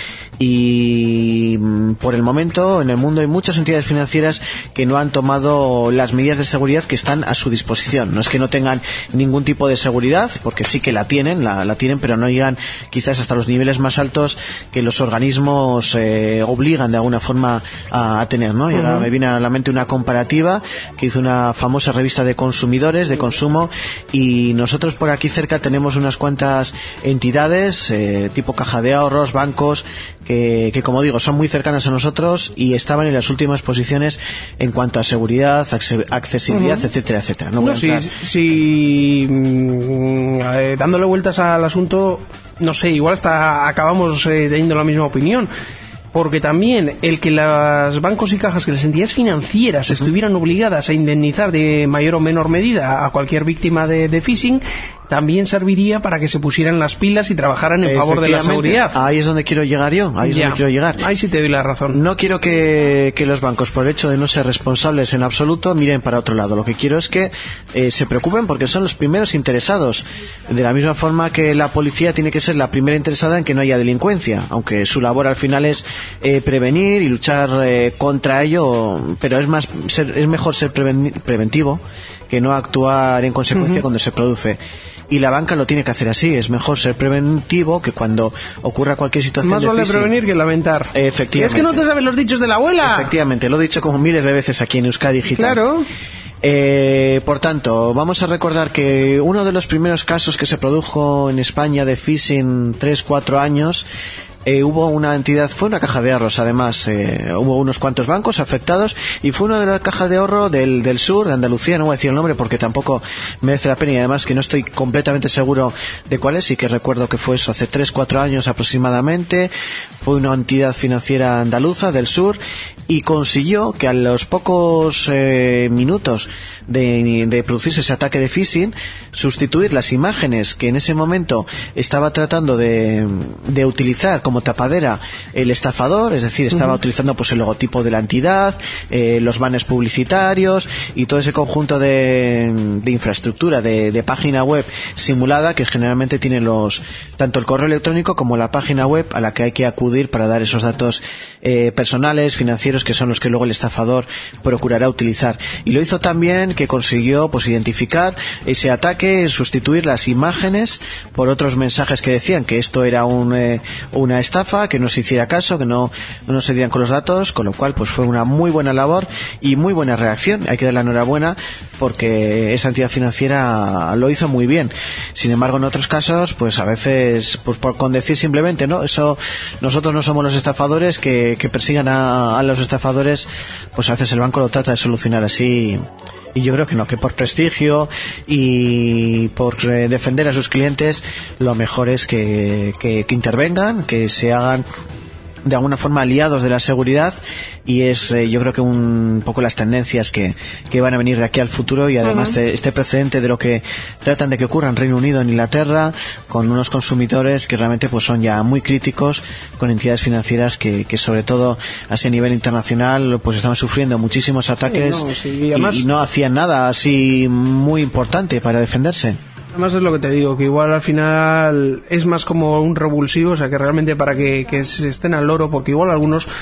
Y por el momento en el mundo hay muchas entidades financieras que no han tomado las medidas de seguridad que están a su disposición. No es que no tengan ningún tipo de seguridad, porque sí que la tienen, la, la tienen, pero no llegan quizás hasta los niveles más altos que los organismos eh, obligan de alguna forma a, a tener, ¿no? Y ahora uh-huh. me viene a la mente una comparativa que hizo una famosa revista de consumidores, de consumo, y nosotros por aquí cerca tenemos unas cuantas entidades eh, tipo caja de ahorros, bancos, que, que como digo son muy cercanas a nosotros y estaban en las últimas posiciones en cuanto a seguridad, accesibilidad, uh-huh. etcétera, etcétera. No, no sí, sí, eh, dándole vueltas al asunto, no sé, igual hasta acabamos eh, teniendo la misma opinión. Porque también el que los bancos y cajas, que las entidades financieras estuvieran obligadas a indemnizar de mayor o menor medida a cualquier víctima de, de phishing, también serviría para que se pusieran las pilas y trabajaran en favor de la seguridad. Ahí es donde quiero llegar yo, ahí es ya. donde quiero llegar. Ahí sí te doy la razón. No quiero que, que los bancos, por el hecho de no ser responsables en absoluto, miren para otro lado. Lo que quiero es que eh, se preocupen porque son los primeros interesados. De la misma forma que la policía tiene que ser la primera interesada en que no haya delincuencia, aunque su labor al final es eh, prevenir y luchar eh, contra ello, pero es más ser, es mejor ser preven, preventivo que no actuar en consecuencia uh-huh. cuando se produce. Y la banca lo tiene que hacer así, es mejor ser preventivo que cuando ocurra cualquier situación. Más de vale phishing. Prevenir que lamentar. Efectivamente. Es que no te saben los dichos de la abuela. Efectivamente, lo he dicho como miles de veces aquí en Euskadi Digital. Claro. Eh, por tanto, vamos a recordar que uno de los primeros casos que se produjo en España de phishing, tres, cuatro años, Eh, hubo una entidad, fue una caja de ahorros además, eh, hubo unos cuantos bancos afectados y fue una de las cajas de ahorro del, del sur, de Andalucía, no voy a decir el nombre porque tampoco merece la pena y además que no estoy completamente seguro de cuál es, y que recuerdo que fue eso hace tres, cuatro años aproximadamente. Fue una entidad financiera andaluza del sur y consiguió que a los pocos eh, minutos de, de producirse ese ataque de phishing, sustituir las imágenes que en ese momento estaba tratando de, de utilizar como tapadera el estafador, es decir, estaba uh-huh. utilizando pues el logotipo de la entidad, eh, los banners publicitarios y todo ese conjunto de, de infraestructura de, de página web simulada que generalmente tiene los tanto el correo electrónico como la página web a la que hay que acudir para dar esos datos eh, personales, financieros, que son los que luego el estafador procurará utilizar. Y lo hizo también que consiguió pues identificar ese ataque, sustituir las imágenes por otros mensajes que decían que esto era un, eh, una estafa, que no se hiciera caso, que no, no se dieran con los datos, con lo cual pues fue una muy buena labor y muy buena reacción. Hay que dar la enhorabuena porque esa entidad financiera lo hizo muy bien. Sin embargo, en otros casos, pues a veces, pues por con decir simplemente, no, eso, nosotros no somos los estafadores que, que persigan a, a los estafadores, pues a veces el banco lo trata de solucionar así. Y yo creo que no, que por prestigio y por eh, defender a sus clientes, lo mejor es que, que, que intervengan, que se hagan de alguna forma aliados de la seguridad, y es eh, yo creo que un poco las tendencias que, que van a venir de aquí al futuro, y además uh-huh. este precedente de lo que tratan de que ocurra en Reino Unido, en Inglaterra, con unos consumidores que realmente pues son ya muy críticos, con entidades financieras que, que sobre todo así a nivel internacional pues estaban sufriendo muchísimos ataques sí, no, sí, y, además... y, y no hacían nada así muy importante para defenderse. Además es lo que te digo, que igual al final es más como un revulsivo, o sea que realmente para que, que se estén al loro, porque igual algunos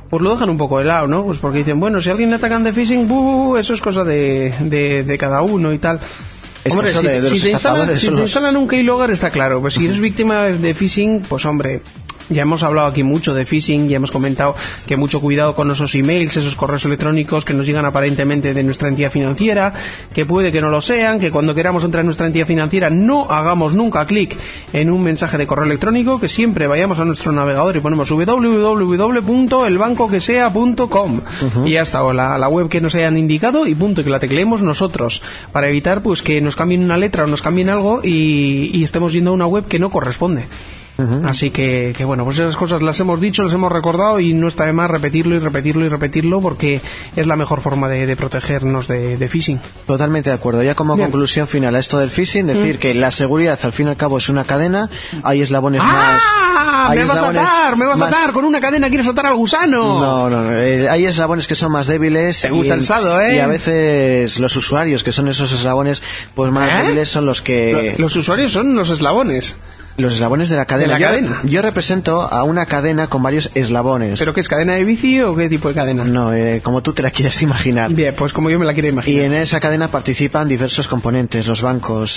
pues lo dejan un poco de lado, ¿no? Pues porque dicen, bueno, si a alguien le atacan de phishing, buh, eso es cosa de, de, de cada uno y tal. Es hombre, si, de, de si te instalan, si te los... instalan un keylogger está claro, pues si eres víctima de phishing, pues hombre, ya hemos hablado aquí mucho de phishing, ya hemos comentado que mucho cuidado con esos emails, esos correos electrónicos que nos llegan aparentemente de nuestra entidad financiera, que puede que no lo sean, que cuando queramos entrar en nuestra entidad financiera no hagamos nunca clic en un mensaje de correo electrónico, que siempre vayamos a nuestro navegador y ponemos doble u doble u doble u punto el banco que sea punto com uh-huh. y ya está, o la, la web que nos hayan indicado y punto, que la tecleemos nosotros, para evitar pues que nos cambien una letra o nos cambien algo y, y estemos yendo a una web que no corresponde. Uh-huh. Así que, que bueno, pues esas cosas las hemos dicho, las hemos recordado y no está de más repetirlo y repetirlo y repetirlo porque es la mejor forma de, de protegernos de, de phishing. Totalmente de acuerdo. Ya como Bien. conclusión final a esto del phishing, decir mm. que la seguridad al fin y al cabo es una cadena, hay eslabones ¡Ah! más... ¡Me vas a atar! ¡Me vas a atar! ¡Con una cadena quieres atar al gusano! No, no, no. Eh, hay eslabones que son más débiles. Te gusta y, el sado, ¿eh? Y a veces los usuarios, que son esos eslabones pues más ¿Eh? débiles, son los que... Los usuarios son los eslabones. Los eslabones de la cadena. ¿De la cadena? Yo, yo represento a una cadena con varios eslabones. ¿Pero qué es, cadena de bici o qué tipo de cadena? No, eh, como tú te la quieras imaginar. Bien, pues como yo me la quiero imaginar. Y en esa cadena participan diversos componentes, los bancos,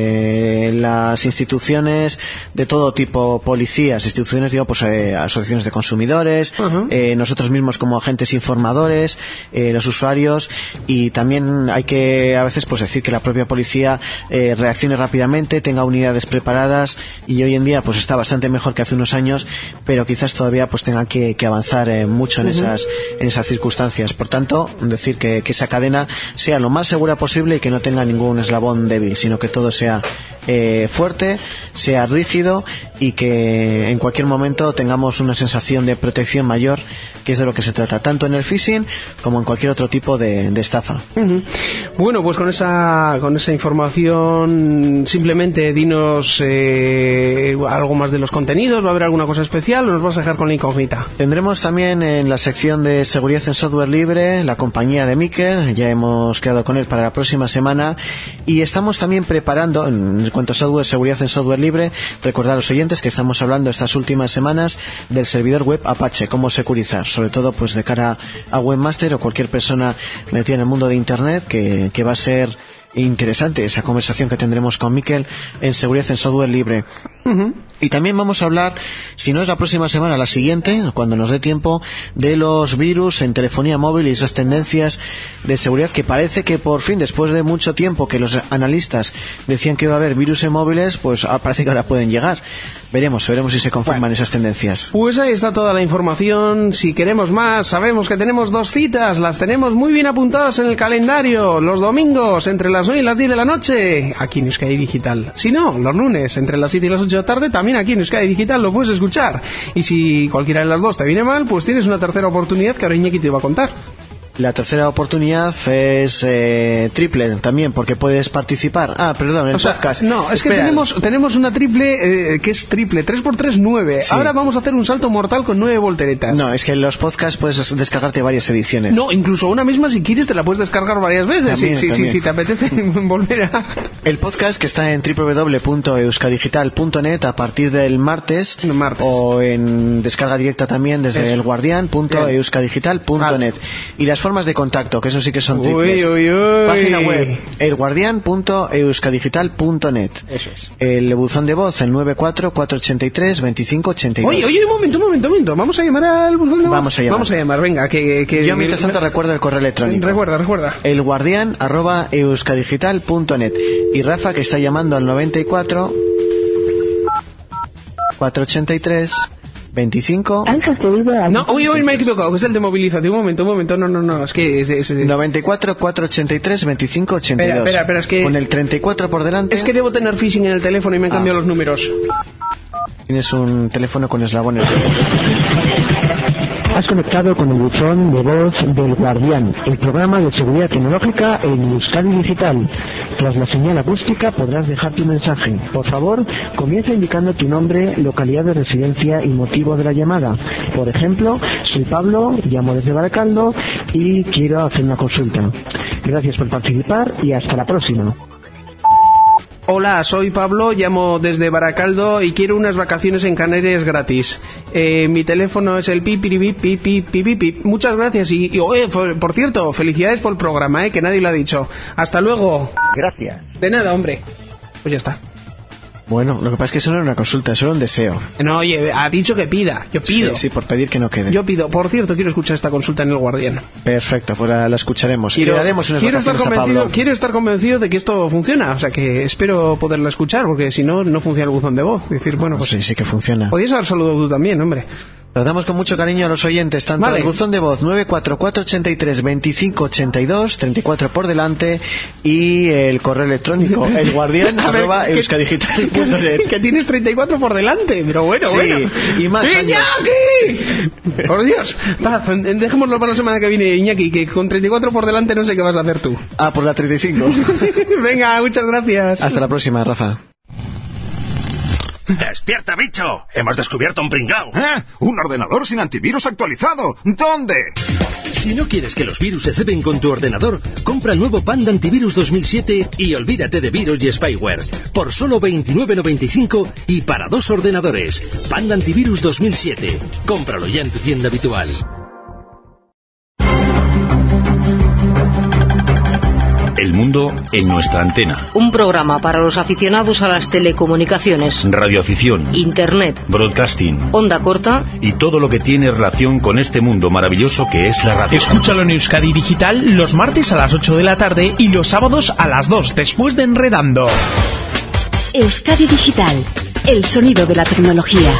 eh, las instituciones de todo tipo, policías, instituciones, digo, pues eh, asociaciones de consumidores, uh-huh. eh, nosotros mismos como agentes informadores, eh, los usuarios, y también hay que a veces pues decir que la propia policía eh, reaccione rápidamente, tenga unidades preparadas, y hoy en día pues está bastante mejor que hace unos años, pero quizás todavía pues tengan que, que avanzar eh, mucho en uh-huh. esas en esas circunstancias. Por tanto, decir que, que esa cadena sea lo más segura posible y que no tenga ningún eslabón débil, sino que todo sea eh, fuerte, sea rígido y que en cualquier momento tengamos una sensación de protección mayor, que es de lo que se trata, tanto en el phishing como en cualquier otro tipo de, de estafa. Uh-huh. Bueno, pues con esa con esa información simplemente dinos eh, algo más de los contenidos. ¿Va a haber alguna cosa especial o nos vas a dejar con la incógnita? Tendremos también en la sección de seguridad en software libre la compañía de Mikel, ya hemos quedado con él para la próxima semana, y estamos también preparando, en cuanto a software, seguridad en software libre, recordar a los oyentes que estamos hablando estas últimas semanas del servidor web Apache, cómo securizar, sobre todo pues de cara a webmaster o cualquier persona metida en el mundo de internet, que, que va a ser interesante esa conversación que tendremos con Mikel en seguridad en software libre. Uh-huh. Y también vamos a hablar, si no es la próxima semana, la siguiente, cuando nos dé tiempo, de los virus en telefonía móvil y esas tendencias de seguridad que parece que por fin, después de mucho tiempo que los analistas decían que iba a haber virus en móviles, pues parece que ahora pueden llegar. Veremos, veremos si se confirman bueno, esas tendencias. Pues ahí está toda la información. Si queremos más, sabemos que tenemos dos citas, las tenemos muy bien apuntadas en el calendario, los domingos entre las nueve y las diez de la noche, aquí en Euskadi Digital. Si no, los lunes entre las siete y las ocho de la tarde, también aquí en Euskadi Digital lo puedes escuchar. Y si cualquiera de las dos te viene mal, pues tienes una tercera oportunidad que ahora Iñaki te va a contar. La tercera oportunidad es eh, triple también, porque puedes participar. Ah, perdón, el o sea, podcast. No, es Espera. que tenemos tenemos una triple eh, que es triple, tres por tres, nueve. Sí. Ahora vamos a hacer un salto mortal con nueve volteretas. No, es que en los podcasts puedes descargarte varias ediciones. No, incluso una misma, si quieres, te la puedes descargar varias veces. También, si, también. Si, si te apetece volver a... El podcast que está en doble u doble u doble u punto euskadigital punto net a partir del martes, no, martes. o en descarga directa también desde Eso. el guardian punto euskadigital punto net. Y las formas de contacto, que eso sí que son triples. Uy, uy, uy. Página web, elguardian punto euskadigital punto net. Eso es. El buzón de voz, el nueve cuatro cuatro ocho tres dos cinco ocho dos. Oye, oye, un momento, un momento, un momento. Vamos a llamar al buzón de voz. Vamos a llamar. Vamos a llamar, venga. Que, que Yo mientras tanto recuerdo el correo electrónico. Recuerda, recuerda. elguardian arroba euskadigital punto net. Y Rafa, que está llamando al noventa y cuatro cuatro ocho tres veinticinco. No, uy, uy, me he equivocado, que es el de movilización. Un momento, un momento, no, no, no, es que... Es, es, es... noventa y cuatro cuatro ocho tres veinticinco ochenta y dos. Espera, espera, espera, es que... Con el treinta y cuatro por delante. Es que debo tener phishing en el teléfono y me han ah. cambiado los números. Tienes un teléfono con eslabones. Has conectado con el buzón de voz del Guardián, el programa de seguridad tecnológica en Euskadi Digital. Tras la señal acústica podrás dejar tu mensaje. Por favor, comienza indicando tu nombre, localidad de residencia y motivo de la llamada. Por ejemplo, soy Pablo, llamo desde Baracaldo y quiero hacer una consulta. Gracias por participar y hasta la próxima. Hola, soy Pablo, llamo desde Baracaldo y quiero unas vacaciones en Canarias gratis. Eh, mi teléfono es el pipiribip, pip, pip, pip. Muchas gracias y, y oye, por, por cierto, felicidades por el programa, eh, que nadie lo ha dicho. Hasta luego. Gracias. De nada, hombre. Pues ya está. Bueno, lo que pasa es que eso no era una consulta, eso era un deseo. No, oye, ha dicho que pida. Yo pido. Sí, sí, por pedir que no quede. Yo pido. Por cierto, quiero escuchar esta consulta en El Guardián. Perfecto, pues la, la escucharemos. Quiero, y le daremos unas quiero, estar vacaciones a convencido, Pablo. quiero estar convencido de que esto funciona. O sea, que espero poderla escuchar, porque si no, no funciona el buzón de voz. Es decir, bueno, pues... Sí, sí que funciona. Podrías haber saludado tú también, hombre. Tratamos con mucho cariño a los oyentes, tanto Vale. el buzón de voz nueve cuatro cuatro, ochenta y tres, veinticinco ochenta y dos, treinta y cuatro por delante, y el correo electrónico elguardian arroba euskadigital punto net. Que tienes treinta y cuatro por delante, pero bueno, Sí, bueno. y más ¡Iñaki! Por Dios, va, dejémoslo para la semana que viene, Iñaki, que con treinta y cuatro por delante no sé qué vas a hacer tú. Ah, por la treinta y cinco. Venga, muchas gracias. Hasta la próxima, Rafa. ¡Despierta, bicho! ¡Hemos descubierto un pringao! ¿Eh? ¡Un ordenador sin antivirus actualizado! ¿Dónde? Si no quieres que los virus se ceben con tu ordenador, compra el nuevo Panda Antivirus dos mil siete y olvídate de virus y spyware. Por solo veintinueve noventa y cinco y para dos ordenadores. Panda Antivirus dos mil siete. Cómpralo ya en tu tienda habitual. El mundo en nuestra antena. Un programa para los aficionados a las telecomunicaciones, Radioafición, Internet, broadcasting, onda corta y todo lo que tiene relación con este mundo maravilloso que es la radio. Escúchalo en Euskadi Digital los martes a las ocho de la tarde y los sábados a las dos, después de Enredando. Euskadi Digital, el sonido de la tecnología.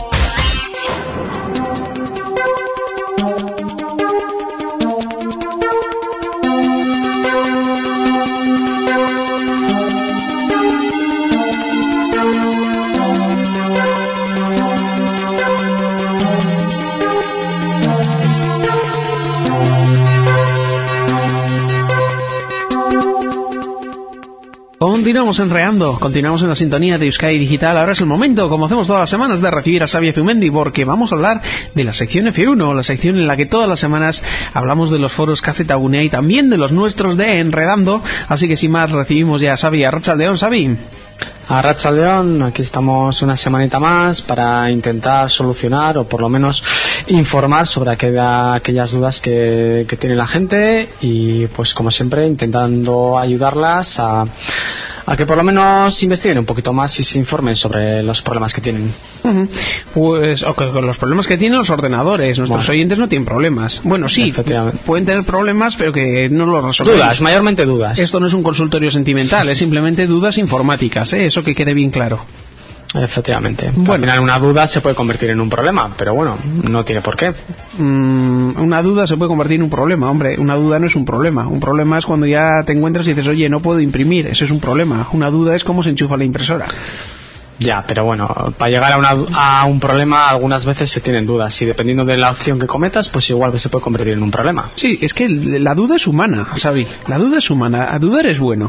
Continuamos enreando, continuamos en la sintonía de Euskadi Digital. Ahora es el momento, como hacemos todas las semanas, de recibir a Xavi Zumendi, porque vamos a hablar de la sección F uno, la sección en la que todas las semanas hablamos de los foros K Z Gunea y también de los nuestros de Enredando. Así que sin más, recibimos ya a Xavi, a Arratsaldeon, Xavi. Arratsaldeon, aquí estamos una semanita más para intentar solucionar o por lo menos informar sobre aquella, aquellas dudas que, que tiene la gente y pues como siempre intentando ayudarlas a, a que por lo menos investiguen un poquito más y se informen sobre los problemas que tienen. Uh-huh. Pues o que, con los problemas que tienen los ordenadores, nuestros bueno. oyentes no tienen problemas. Bueno, sí, pueden tener problemas, pero que no los resuelven. Dudas, mayormente dudas. Esto no es un consultorio sentimental, es simplemente dudas informáticas, ¿eh? Eso que quede bien claro. Efectivamente. Bueno. Al final una duda se puede convertir en un problema, pero bueno, no tiene por qué. Mm, una duda se puede convertir en un problema, hombre. Una duda no es un problema. Un problema es cuando ya te encuentras y dices, oye, no puedo imprimir. Eso es un problema. Una duda es cómo se enchufa la impresora. Ya, pero bueno, para llegar a, una, a un problema algunas veces se tienen dudas y dependiendo de la opción que cometas, pues igual se puede convertir en un problema. Sí, es que la duda es humana, Xavi. La duda es humana. A dudar es bueno.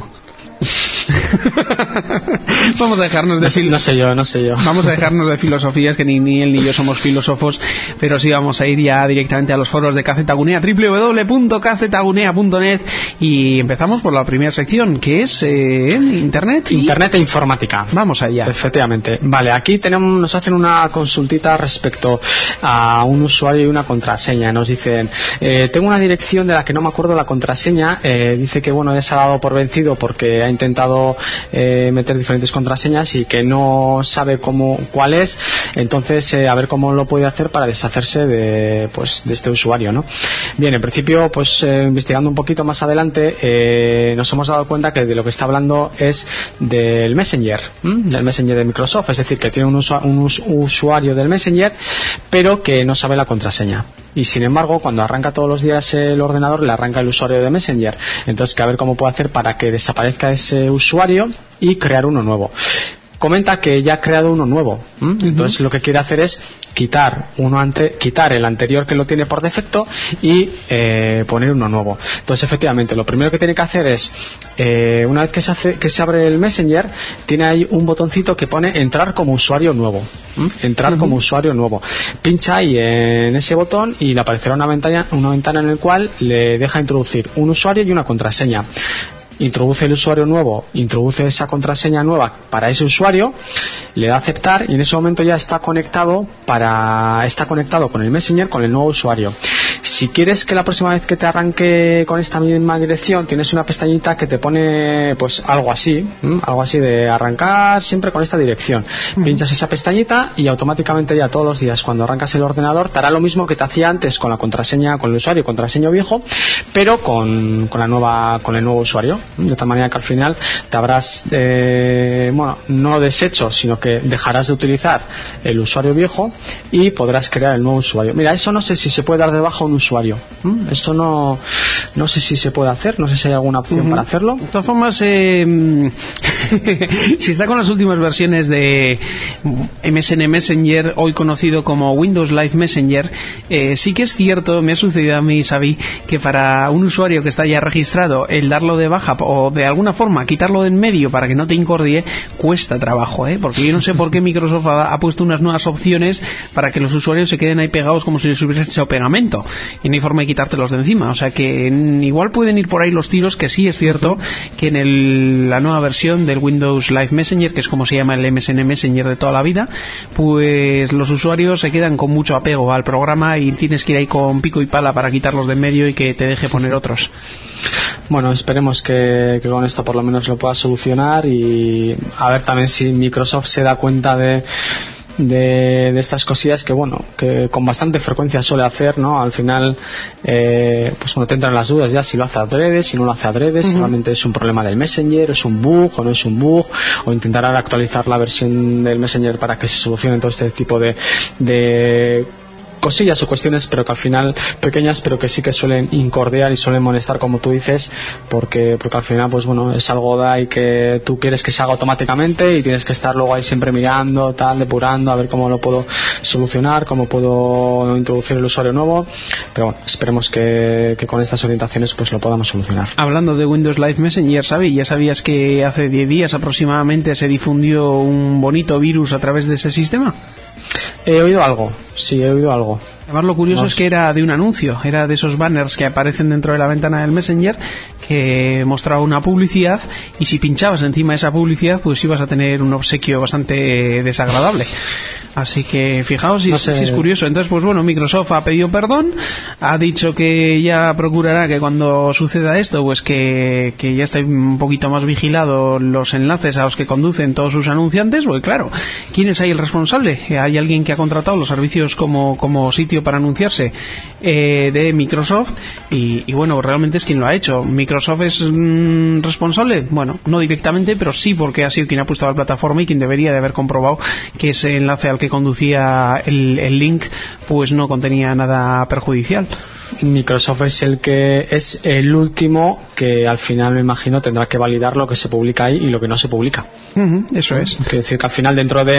Vamos a dejarnos de no, no sé yo, no sé yo. Vamos a dejarnos de filosofías, que ni, ni él ni yo somos filósofos, pero sí vamos a ir ya directamente a los foros de K Z Gunea, doble u doble u doble u punto k z gunea punto net, y empezamos por la primera sección, que es eh, Internet y... Internet e informática. Vamos allá. Efectivamente. Vale, aquí tenemos, nos hacen una consultita respecto a un usuario y una contraseña. Nos dicen, eh, tengo una dirección de la que no me acuerdo la contraseña, eh, dice que bueno, ya se ha dado por vencido porque ha intentado eh, meter diferentes contraseñas y que no sabe cómo cuál es, entonces eh, a ver cómo lo puede hacer para deshacerse de pues de este usuario, ¿no? Bien, en principio pues eh, investigando un poquito más adelante eh, nos hemos dado cuenta que de lo que está hablando es del Messenger, ¿m? del Messenger de Microsoft, es decir, que tiene un, usu- un us- usuario del Messenger pero que no sabe la contraseña. Y sin embargo, cuando arranca todos los días el ordenador, le arranca el usuario de Messenger. Entonces, que a ver cómo puede hacer para que desaparezca ese usuario y crear uno nuevo. Comenta que ya ha creado uno nuevo. ¿m? Entonces, uh-huh. lo que quiere hacer es quitar uno ante, quitar el anterior que lo tiene por defecto y eh, poner uno nuevo. Entonces, efectivamente, lo primero que tiene que hacer es, eh, una vez que se, hace, que se abre el Messenger, tiene ahí un botoncito que pone entrar como usuario nuevo. ¿m? Entrar uh-huh. como usuario nuevo. Pincha ahí en ese botón y le aparecerá una ventana, una ventana en la cual le deja introducir un usuario y una contraseña. introduce el usuario nuevo, introduce esa contraseña nueva para ese usuario, le da a aceptar y en ese momento ya está conectado para está conectado con el Messenger, con el nuevo usuario. Si quieres que la próxima vez que te arranque con esta misma dirección, tienes una pestañita que te pone pues algo así, ¿m? algo así de arrancar siempre con esta dirección. Uh-huh. Pinchas esa pestañita y automáticamente ya todos los días cuando arrancas el ordenador te hará lo mismo que te hacía antes con la contraseña, con el usuario, contraseña viejo, pero con, con la nueva, con el nuevo usuario. De tal manera que al final te habrás, eh, bueno, no deshecho, sino que dejarás de utilizar el usuario viejo y podrás crear el nuevo usuario. Mira, eso no sé si se puede dar de baja a un usuario. ¿Mm? Esto no, no sé si se puede hacer, no sé si hay alguna opción uh-huh. para hacerlo. De todas formas, eh, si está con las últimas versiones de M S N Messenger, hoy conocido como Windows Live Messenger, eh, sí que es cierto, me ha sucedido a mí, Xavi, que para un usuario que está ya registrado, el darlo de baja o de alguna forma quitarlo de en medio para que no te incordie cuesta trabajo, ¿eh? Porque yo no sé por qué Microsoft ha, ha puesto unas nuevas opciones para que los usuarios se queden ahí pegados como si les hubiese hecho pegamento y no hay forma de quitártelos de encima. O sea que en, igual pueden ir por ahí los tiros, que sí es cierto que en el, la nueva versión del Windows Live Messenger, que es como se llama el M S N Messenger de toda la vida, pues los usuarios se quedan con mucho apego al programa y tienes que ir ahí con pico y pala para quitarlos de en medio y que te deje poner otros. Bueno, esperemos que, que con esto por lo menos lo pueda solucionar y a ver también si Microsoft se da cuenta de De, de estas cosillas que bueno que con bastante frecuencia suele hacer, ¿no? Al final eh, pues cuando te entran las dudas ya si lo hace adrede, si no lo hace adrede, uh-huh. si realmente es un problema del Messenger, es un bug o no es un bug, o intentará actualizar la versión del Messenger para que se solucione todo este tipo de, de cosillas o cuestiones, pero que al final pequeñas, pero que sí que suelen incordiar y suelen molestar, como tú dices, porque porque al final pues bueno es algo de ahí que tú quieres que se haga automáticamente y tienes que estar luego ahí siempre mirando, tal, depurando, a ver cómo lo puedo solucionar, cómo puedo introducir el usuario nuevo, pero bueno, esperemos que, que con estas orientaciones pues lo podamos solucionar. Hablando de Windows Live Messenger, ¿sabes? ¿Ya sabías que hace diez días aproximadamente se difundió un bonito virus a través de ese sistema? He oído algo, sí, he oído algo. Además lo curioso no. es que era de un anuncio, era de esos banners que aparecen dentro de la ventana del Messenger que mostraba una publicidad y si pinchabas encima de esa publicidad pues ibas a tener un obsequio bastante desagradable. Así que fijaos si, no sé. si es curioso. Entonces pues bueno, Microsoft ha pedido perdón, ha dicho que ya procurará que cuando suceda esto pues que, que ya esté un poquito más vigilado los enlaces a los que conducen todos sus anunciantes, porque claro, ¿quién es ahí el responsable? ¿Hay alguien que ha contratado los servicios como, como sitio para anunciarse eh, de Microsoft? Y, y bueno, realmente es quien lo ha hecho. ¿Microsoft es mmm, responsable? Bueno, no directamente, pero sí porque ha sido quien ha puesto la plataforma y quien debería de haber comprobado que ese enlace al que conducía el, el link pues no contenía nada perjudicial. Microsoft es el que es el último que al final me imagino tendrá que validar lo que se publica ahí y lo que no se publica. Uh-huh, eso es. Quiere decir que al final dentro de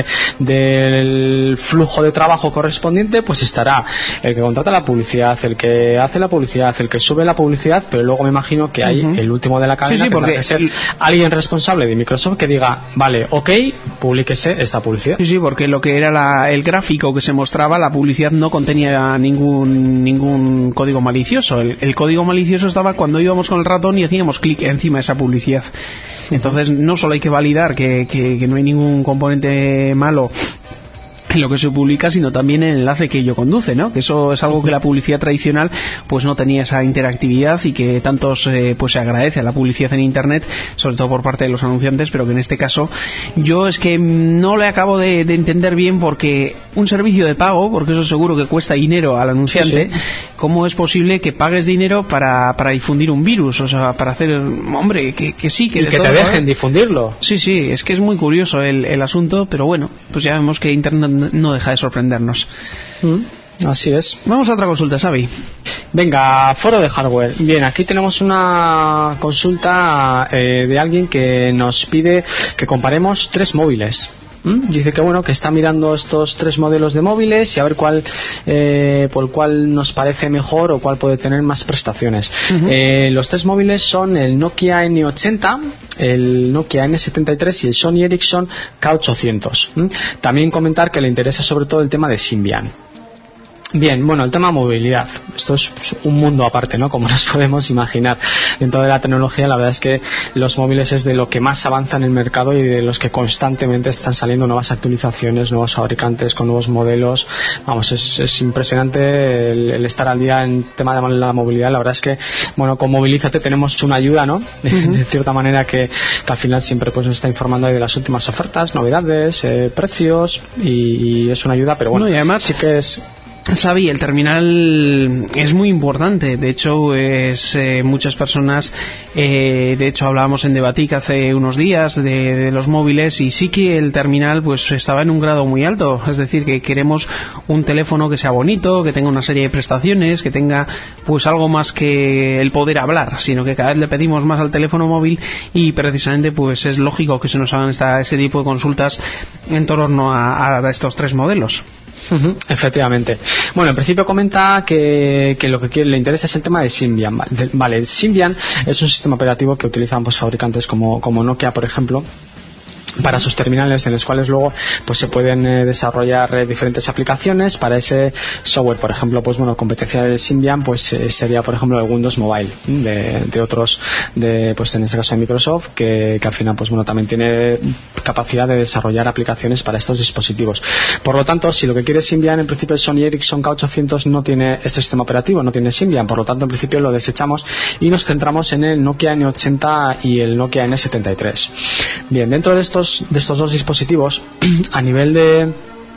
del flujo de trabajo correspondiente pues estará el que contrata la publicidad, el que hace la publicidad, el que sube la publicidad, pero luego me imagino que hay uh-huh. el último de la cadena, sí, sí, tendrá que ser el... alguien responsable de Microsoft que diga, vale, ok, publíquese esta publicidad. Sí, sí, porque lo que era la, el gráfico que se mostraba, la publicidad no contenía ningún ningún código malicioso. El, el código malicioso estaba cuando íbamos con el ratón y hacíamos clic encima de esa publicidad. Entonces no solo hay que validar que, que, que no hay ningún componente malo en lo que se publica, sino también en el enlace que ello conduce, ¿no? Que eso es algo que la publicidad tradicional pues no tenía esa interactividad y que tantos eh, pues se agradece a la publicidad en internet, sobre todo por parte de los anunciantes, pero que en este caso yo es que no le acabo de, de entender bien, porque un servicio de pago, porque eso seguro que cuesta dinero al anunciante, sí, sí. ¿Cómo es posible que pagues dinero para, para difundir un virus? O sea, para hacer, hombre, que, que sí, que, y que te dejen difundirlo. Sí, sí, es que es muy curioso el, el asunto, pero bueno, pues ya vemos que internet no deja de sorprendernos. Mm, así es. Vamos a otra consulta, Xavi. Venga, foro de hardware. Bien, aquí tenemos una consulta eh, de alguien que nos pide que comparemos tres móviles. ¿Mm? Dice que bueno, que está mirando estos tres modelos de móviles y a ver cuál eh, por cuál nos parece mejor o cuál puede tener más prestaciones. Uh-huh. Eh, los tres móviles son el Nokia ene ochenta, el Nokia ene setenta y tres y el Sony Ericsson K ochocientos. ¿Mm? También comentar que le interesa sobre todo el tema de Symbian. Bien, bueno, el tema movilidad. Esto es un mundo aparte, ¿no? Como nos podemos imaginar. Dentro de la tecnología, la verdad es que los móviles es de lo que más avanza en el mercado y de los que constantemente están saliendo nuevas actualizaciones, nuevos fabricantes con nuevos modelos. Vamos, es, es impresionante el, el estar al día en tema de la movilidad. La verdad es que, bueno, con Movilízate tenemos una ayuda, ¿no? Uh-huh. De cierta manera que, que al final siempre pues nos está informando ahí de las últimas ofertas, novedades, eh, precios y, y es una ayuda, pero bueno, no, y además sí que es... Xavi, el terminal es muy importante. De hecho, es eh, muchas personas, eh, de hecho hablábamos en Debatic hace unos días de, de los móviles, y sí que el terminal pues estaba en un grado muy alto. Es decir, que queremos un teléfono que sea bonito, que tenga una serie de prestaciones, que tenga pues algo más que el poder hablar, sino que cada vez le pedimos más al teléfono móvil, y precisamente pues es lógico que se nos hagan esta, este tipo de consultas en torno a, a estos tres modelos. Uh-huh, efectivamente. Bueno, en principio comenta que, que lo que quiere, le interesa es el tema de Symbian. Vale, Symbian es un sistema operativo que utilizan pues fabricantes como, como Nokia, por ejemplo, para sus terminales, en los cuales luego pues se pueden eh, desarrollar eh, diferentes aplicaciones para ese software. Por ejemplo, pues bueno, competencia de Symbian pues eh, sería por ejemplo el Windows Mobile de, de otros, de pues en este caso de Microsoft, que, que al final pues bueno también tiene capacidad de desarrollar aplicaciones para estos dispositivos. Por lo tanto, si lo que quiere Symbian, en principio el Sony Ericsson K ochocientos no tiene este sistema operativo, no tiene Symbian, por lo tanto en principio lo desechamos y nos centramos en el Nokia N ochenta y el Nokia N setenta y tres. Bien, dentro de estos de estos dos dispositivos, a nivel de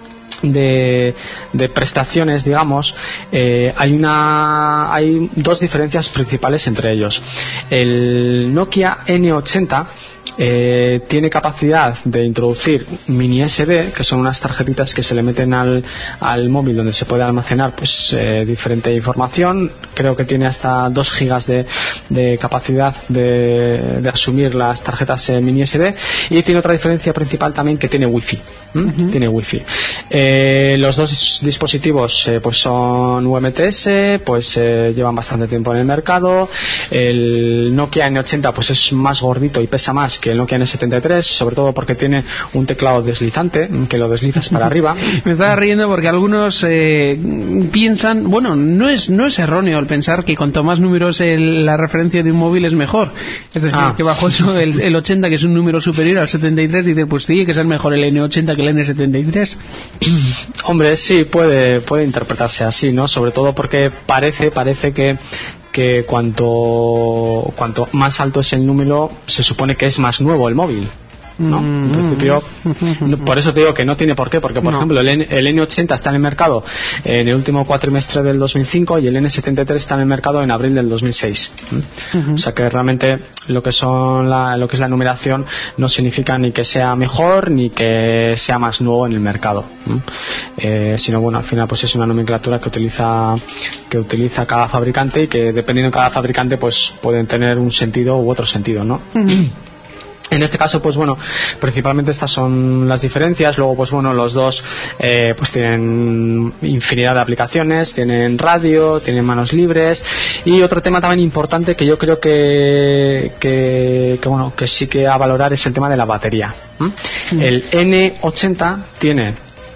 De, de prestaciones, digamos, eh, hay una hay dos diferencias principales entre ellos. El Nokia N ochenta eh, tiene capacidad de introducir mini S D, que son unas tarjetitas que se le meten al, al móvil donde se puede almacenar pues eh, diferente información. Creo que tiene hasta dos gigas de, de capacidad de, de asumir las tarjetas eh, mini S D, y tiene otra diferencia principal también, que tiene wifi. ¿Mm? Uh-huh. Tiene wifi. Eh, los dos dispositivos eh, pues son U M T S, pues eh, llevan bastante tiempo en el mercado. El Nokia N ochenta pues es más gordito y pesa más que el Nokia N setenta y tres, sobre todo porque tiene un teclado deslizante que lo deslizas para arriba. Me estaba riendo porque algunos eh, piensan, bueno, no es no es erróneo el pensar que cuanto más números el, la referencia de un móvil es mejor. Es decir, ah. que bajo eso el, el ochenta, que es un número superior al setenta y tres, dice pues tiene que ser mejor el N ochenta que el N setenta y tres. Hombre, sí, puede puede interpretarse así, ¿no? Sobre todo porque parece parece que que cuanto cuanto más alto es el número, se supone que es más nuevo el móvil, ¿no? En principio, por eso te digo que no tiene por qué, porque por no. ejemplo el, N, el N ochenta está en el mercado en el último cuatrimestre del dos mil cinco y el N setenta y tres está en el mercado en abril del dos mil seis. Uh-huh. O sea que realmente lo que son la, lo que es la numeración no significa ni que sea mejor ni que sea más nuevo en el mercado, eh, sino bueno, al final pues es una nomenclatura que utiliza que utiliza cada fabricante, y que dependiendo de cada fabricante pues pueden tener un sentido u otro sentido, ¿no? Uh-huh. En este caso, pues bueno, principalmente estas son las diferencias. Luego, pues bueno, los dos eh, pues tienen infinidad de aplicaciones, tienen radio, tienen manos libres. Y otro tema también importante que yo creo que, que, que bueno, que sí que a valorar es el tema de la batería. ¿Mm? El N ochenta tiene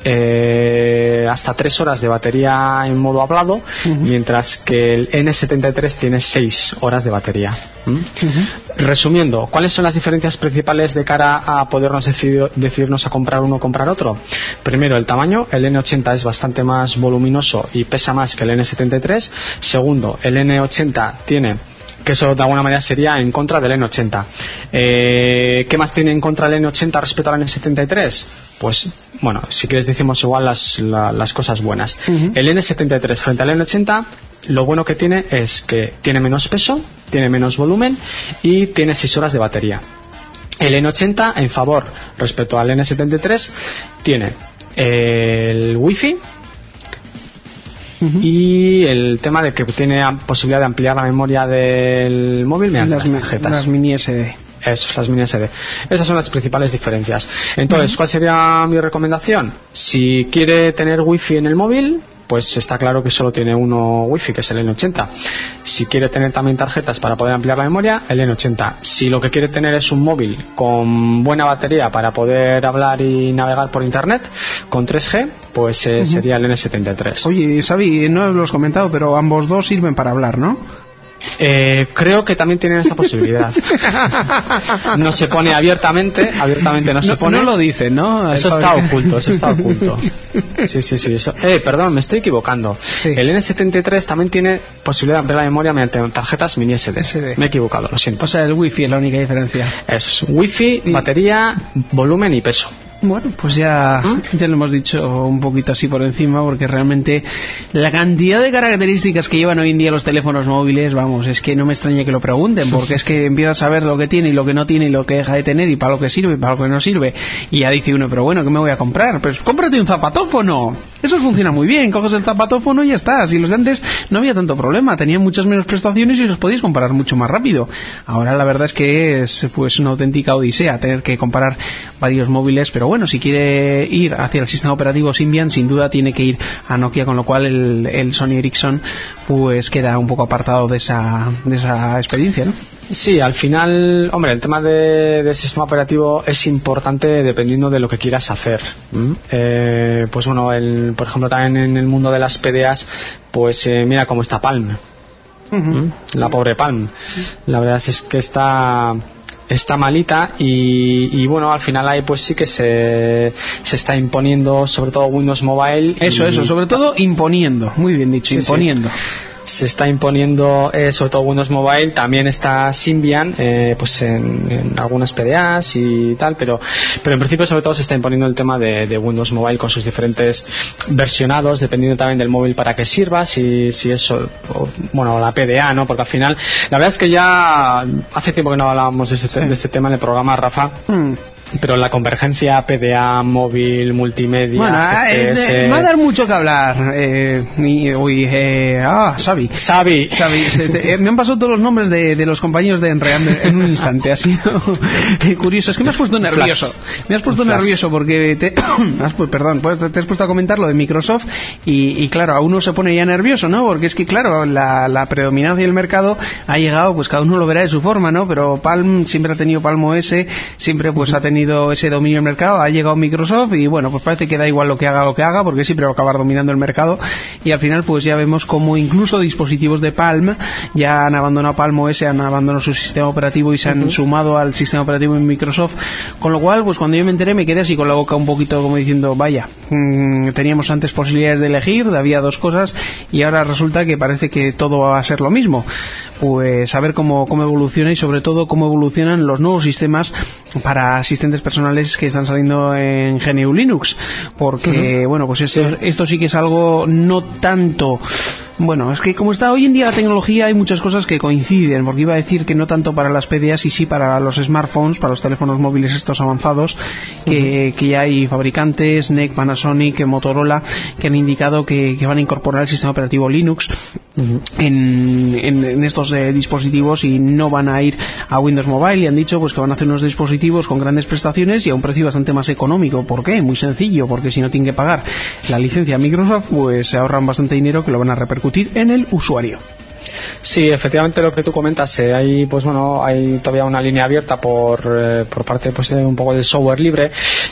Eh, hasta tres horas de batería en modo hablado, uh-huh. mientras que el N setenta y tres tiene seis horas de batería. ¿Mm? Uh-huh. Resumiendo, ¿cuáles son las diferencias principales de cara a podernos decidir, decidirnos a comprar uno o comprar otro? Primero, el tamaño. El N ochenta es bastante más voluminoso y pesa más que el N setenta y tres. Segundo, el N ochenta tiene, que eso de alguna manera sería en contra del N ochenta. Eh, ¿Qué más tiene en contra el N ochenta respecto al N setenta y tres? Pues, bueno, si quieres decimos igual las, la, las cosas buenas. Uh-huh. El N setenta y tres frente al N ochenta, lo bueno que tiene es que tiene menos peso, tiene menos volumen y tiene seis horas de batería. El N ochenta, en favor respecto al N setenta y tres, tiene el Wi-Fi, Uh-huh. y el tema de que tiene posibilidad de ampliar la memoria del móvil mediante las, las tarjetas. Las mini S D. Eso, las mini S D. Esas son las principales diferencias. Entonces, uh-huh. ¿cuál sería mi recomendación? Si quiere tener wifi en el móvil, pues está claro que solo tiene uno wifi, que es el N ochenta. Si quiere tener también tarjetas para poder ampliar la memoria, el N ochenta. Si lo que quiere tener es un móvil con buena batería para poder hablar y navegar por internet, con tres G, pues eh, uh-huh. sería el N setenta y tres. Oye, Xavi, no lo has comentado, pero ambos dos sirven para hablar, ¿no? Eh, creo que también tienen esa posibilidad. No se pone abiertamente, abiertamente no se no, pone. No lo dicen, ¿no? Eso está oculto, eso está oculto. Sí, sí, sí. Eso. Eh, perdón, me estoy equivocando. Sí. El N setenta y tres también tiene posibilidad de ampliar la memoria mediante tarjetas mini S D. S D. Me he equivocado, lo siento. O sea, el Wi-Fi es la única diferencia. Es Wi-Fi, sí. Batería, volumen y peso. Bueno, pues ya, ¿Mm? ya lo hemos dicho un poquito así por encima, porque realmente la cantidad de características que llevan hoy en día los teléfonos móviles, vamos, es que no me extraña que lo pregunten, porque es que empiezas a ver lo que tiene y lo que no tiene y lo que deja de tener y para lo que sirve y para lo que no sirve, y ya dice uno, pero bueno, ¿qué me voy a comprar? Pues cómprate un zapatófono, eso funciona muy bien, coges el zapatófono y ya está. Si los de antes no había tanto problema, tenían muchas menos prestaciones y los podías comparar mucho más rápido. Ahora la verdad es que es pues una auténtica odisea tener que comparar varios móviles, pero bueno, si quiere ir hacia el sistema operativo Symbian, sin duda tiene que ir a Nokia, con lo cual el, el Sony Ericsson pues queda un poco apartado de esa, de esa experiencia, ¿no? Sí, al final, hombre, el tema de, del sistema operativo es importante dependiendo de lo que quieras hacer. ¿Mm? Eh, pues bueno, el, por ejemplo, también en el mundo de las P D As, pues eh, mira cómo está Palm. Uh-huh. ¿Mm? La pobre Palm. La verdad es que está... está malita y, y bueno, al final ahí pues sí que se, se está imponiendo sobre todo Windows Mobile. Eso, y, eso, sobre todo imponiendo, muy bien dicho, sí, imponiendo. Sí. Se está imponiendo eh, sobre todo Windows Mobile, también está Symbian eh, pues en, en algunas P D As y tal, pero pero en principio sobre todo se está imponiendo el tema de, de Windows Mobile con sus diferentes versionados, dependiendo también del móvil para que sirva, si, si eso, o, bueno, la P D A, ¿no? Porque al final, la verdad es que ya hace tiempo que no hablábamos de este, de este tema en el programa, Rafa. Mm. Pero la convergencia P D A, móvil, multimedia, bueno, G P S... eh, va a dar mucho que hablar. Eh, y, uy, eh, ah, Xavi. Xavi. Xavi. Eh, me han pasado todos los nombres de, de los compañeros de Enream en un instante. Ha sido eh, curioso. Es que me has puesto nervioso. Flash. Me has puesto Flash. nervioso porque te, has, perdón, pues te has puesto a comentar lo de Microsoft y, y claro, a uno se pone ya nervioso, ¿no? Porque es que claro, la, la predominancia del mercado ha llegado, pues cada uno lo verá de su forma, ¿no? Pero Palm siempre ha tenido Palm O S, siempre pues ha tenido ese dominio del mercado, ha llegado Microsoft y bueno, pues parece que da igual lo que haga lo que haga, porque siempre va a acabar dominando el mercado y al final pues ya vemos como incluso dispositivos de Palm ya han abandonado Palm O S, han abandonado su sistema operativo y se han uh-huh. sumado al sistema operativo en Microsoft, con lo cual pues cuando yo me enteré me quedé así con la boca un poquito como diciendo, vaya, mmm, teníamos antes posibilidades de elegir, había dos cosas y ahora resulta que parece que todo va a ser lo mismo. Pues a ver cómo, cómo evoluciona y sobre todo cómo evolucionan los nuevos sistemas para asistentes personales que están saliendo en G N U Linux, porque uh-huh. bueno, pues esto, esto sí que es algo no tanto... Bueno, es que como está hoy en día la tecnología hay muchas cosas que coinciden, porque iba a decir que no tanto para las P D As y sí para los smartphones, para los teléfonos móviles estos avanzados, que, uh-huh. que ya hay fabricantes, N E C, Panasonic, Motorola, que han indicado que, que van a incorporar el sistema operativo Linux uh-huh. en, en, en estos eh, dispositivos y no van a ir a Windows Mobile, y han dicho pues que van a hacer unos dispositivos con grandes prestaciones y a un precio bastante más económico. ¿Por qué? Muy sencillo, porque si no tienen que pagar la licencia a Microsoft, pues se ahorran bastante dinero que lo van a repercutir en el usuario. Sí, efectivamente lo que tú comentas, eh, hay pues bueno, hay todavía una línea abierta por eh, por parte pues de un poco del software libre,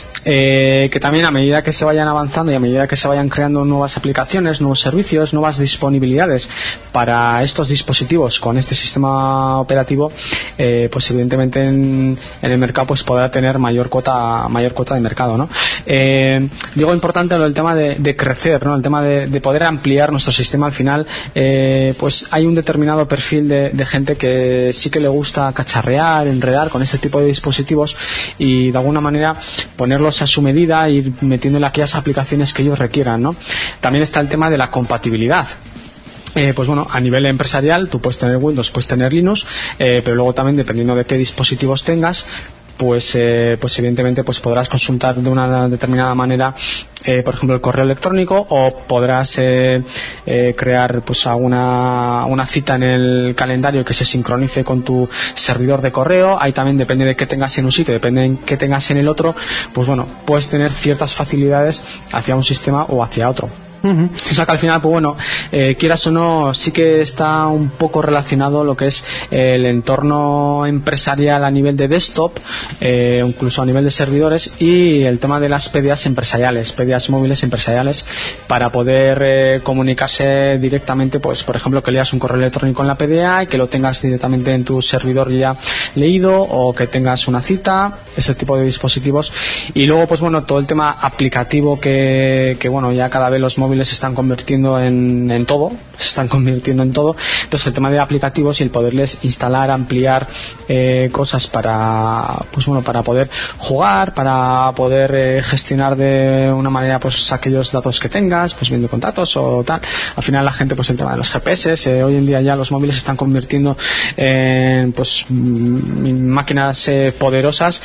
eh, que también a medida que se vayan avanzando y a medida que se vayan creando nuevas aplicaciones, nuevos servicios, nuevas disponibilidades para estos dispositivos con este sistema operativo, eh, pues evidentemente en, en el mercado pues podrá tener mayor cuota mayor cuota de mercado, ¿no? Eh, digo importante lo del tema de, de crecer, ¿no? El tema de, de poder ampliar nuestro sistema. Al final eh, pues hay un determinado perfil de, de gente que sí que le gusta cacharrear, enredar con este tipo de dispositivos y de alguna manera ponerlos a su medida, ir metiéndole aquellas aplicaciones que ellos requieran, ¿no? También está el tema de la compatibilidad. Eh, pues bueno, a nivel empresarial tú puedes tener Windows, puedes tener Linux, eh, pero luego también dependiendo de qué dispositivos tengas, pues eh, pues evidentemente pues podrás consultar de una determinada manera eh, por ejemplo el correo electrónico, o podrás eh, eh, crear pues alguna una cita en el calendario que se sincronice con tu servidor de correo. Ahí también depende de qué tengas en un sitio, depende de qué tengas en el otro, pues bueno, puedes tener ciertas facilidades hacia un sistema o hacia otro. Uh-huh. O sea que al final, pues bueno, eh, quieras o no, sí que está un poco relacionado lo que es el entorno empresarial a nivel de desktop, eh, incluso a nivel de servidores, y el tema de las P D As empresariales, P D As móviles empresariales, para poder eh, comunicarse directamente, pues por ejemplo, que leas un correo electrónico en la P D A y que lo tengas directamente en tu servidor ya leído, o que tengas una cita, ese tipo de dispositivos. Y luego, pues bueno, todo el tema aplicativo que, que bueno, ya cada vez los móviles se están convirtiendo en, en todo, se están convirtiendo en todo. Entonces el tema de aplicativos y el poderles instalar, ampliar eh, cosas para, pues bueno, para poder jugar, para poder eh, gestionar de una manera pues aquellos datos que tengas, pues viendo contactos o tal. Al final la gente, pues el tema de los G P S, eh, hoy en día ya los móviles se están convirtiendo en pues m- máquinas eh, poderosas.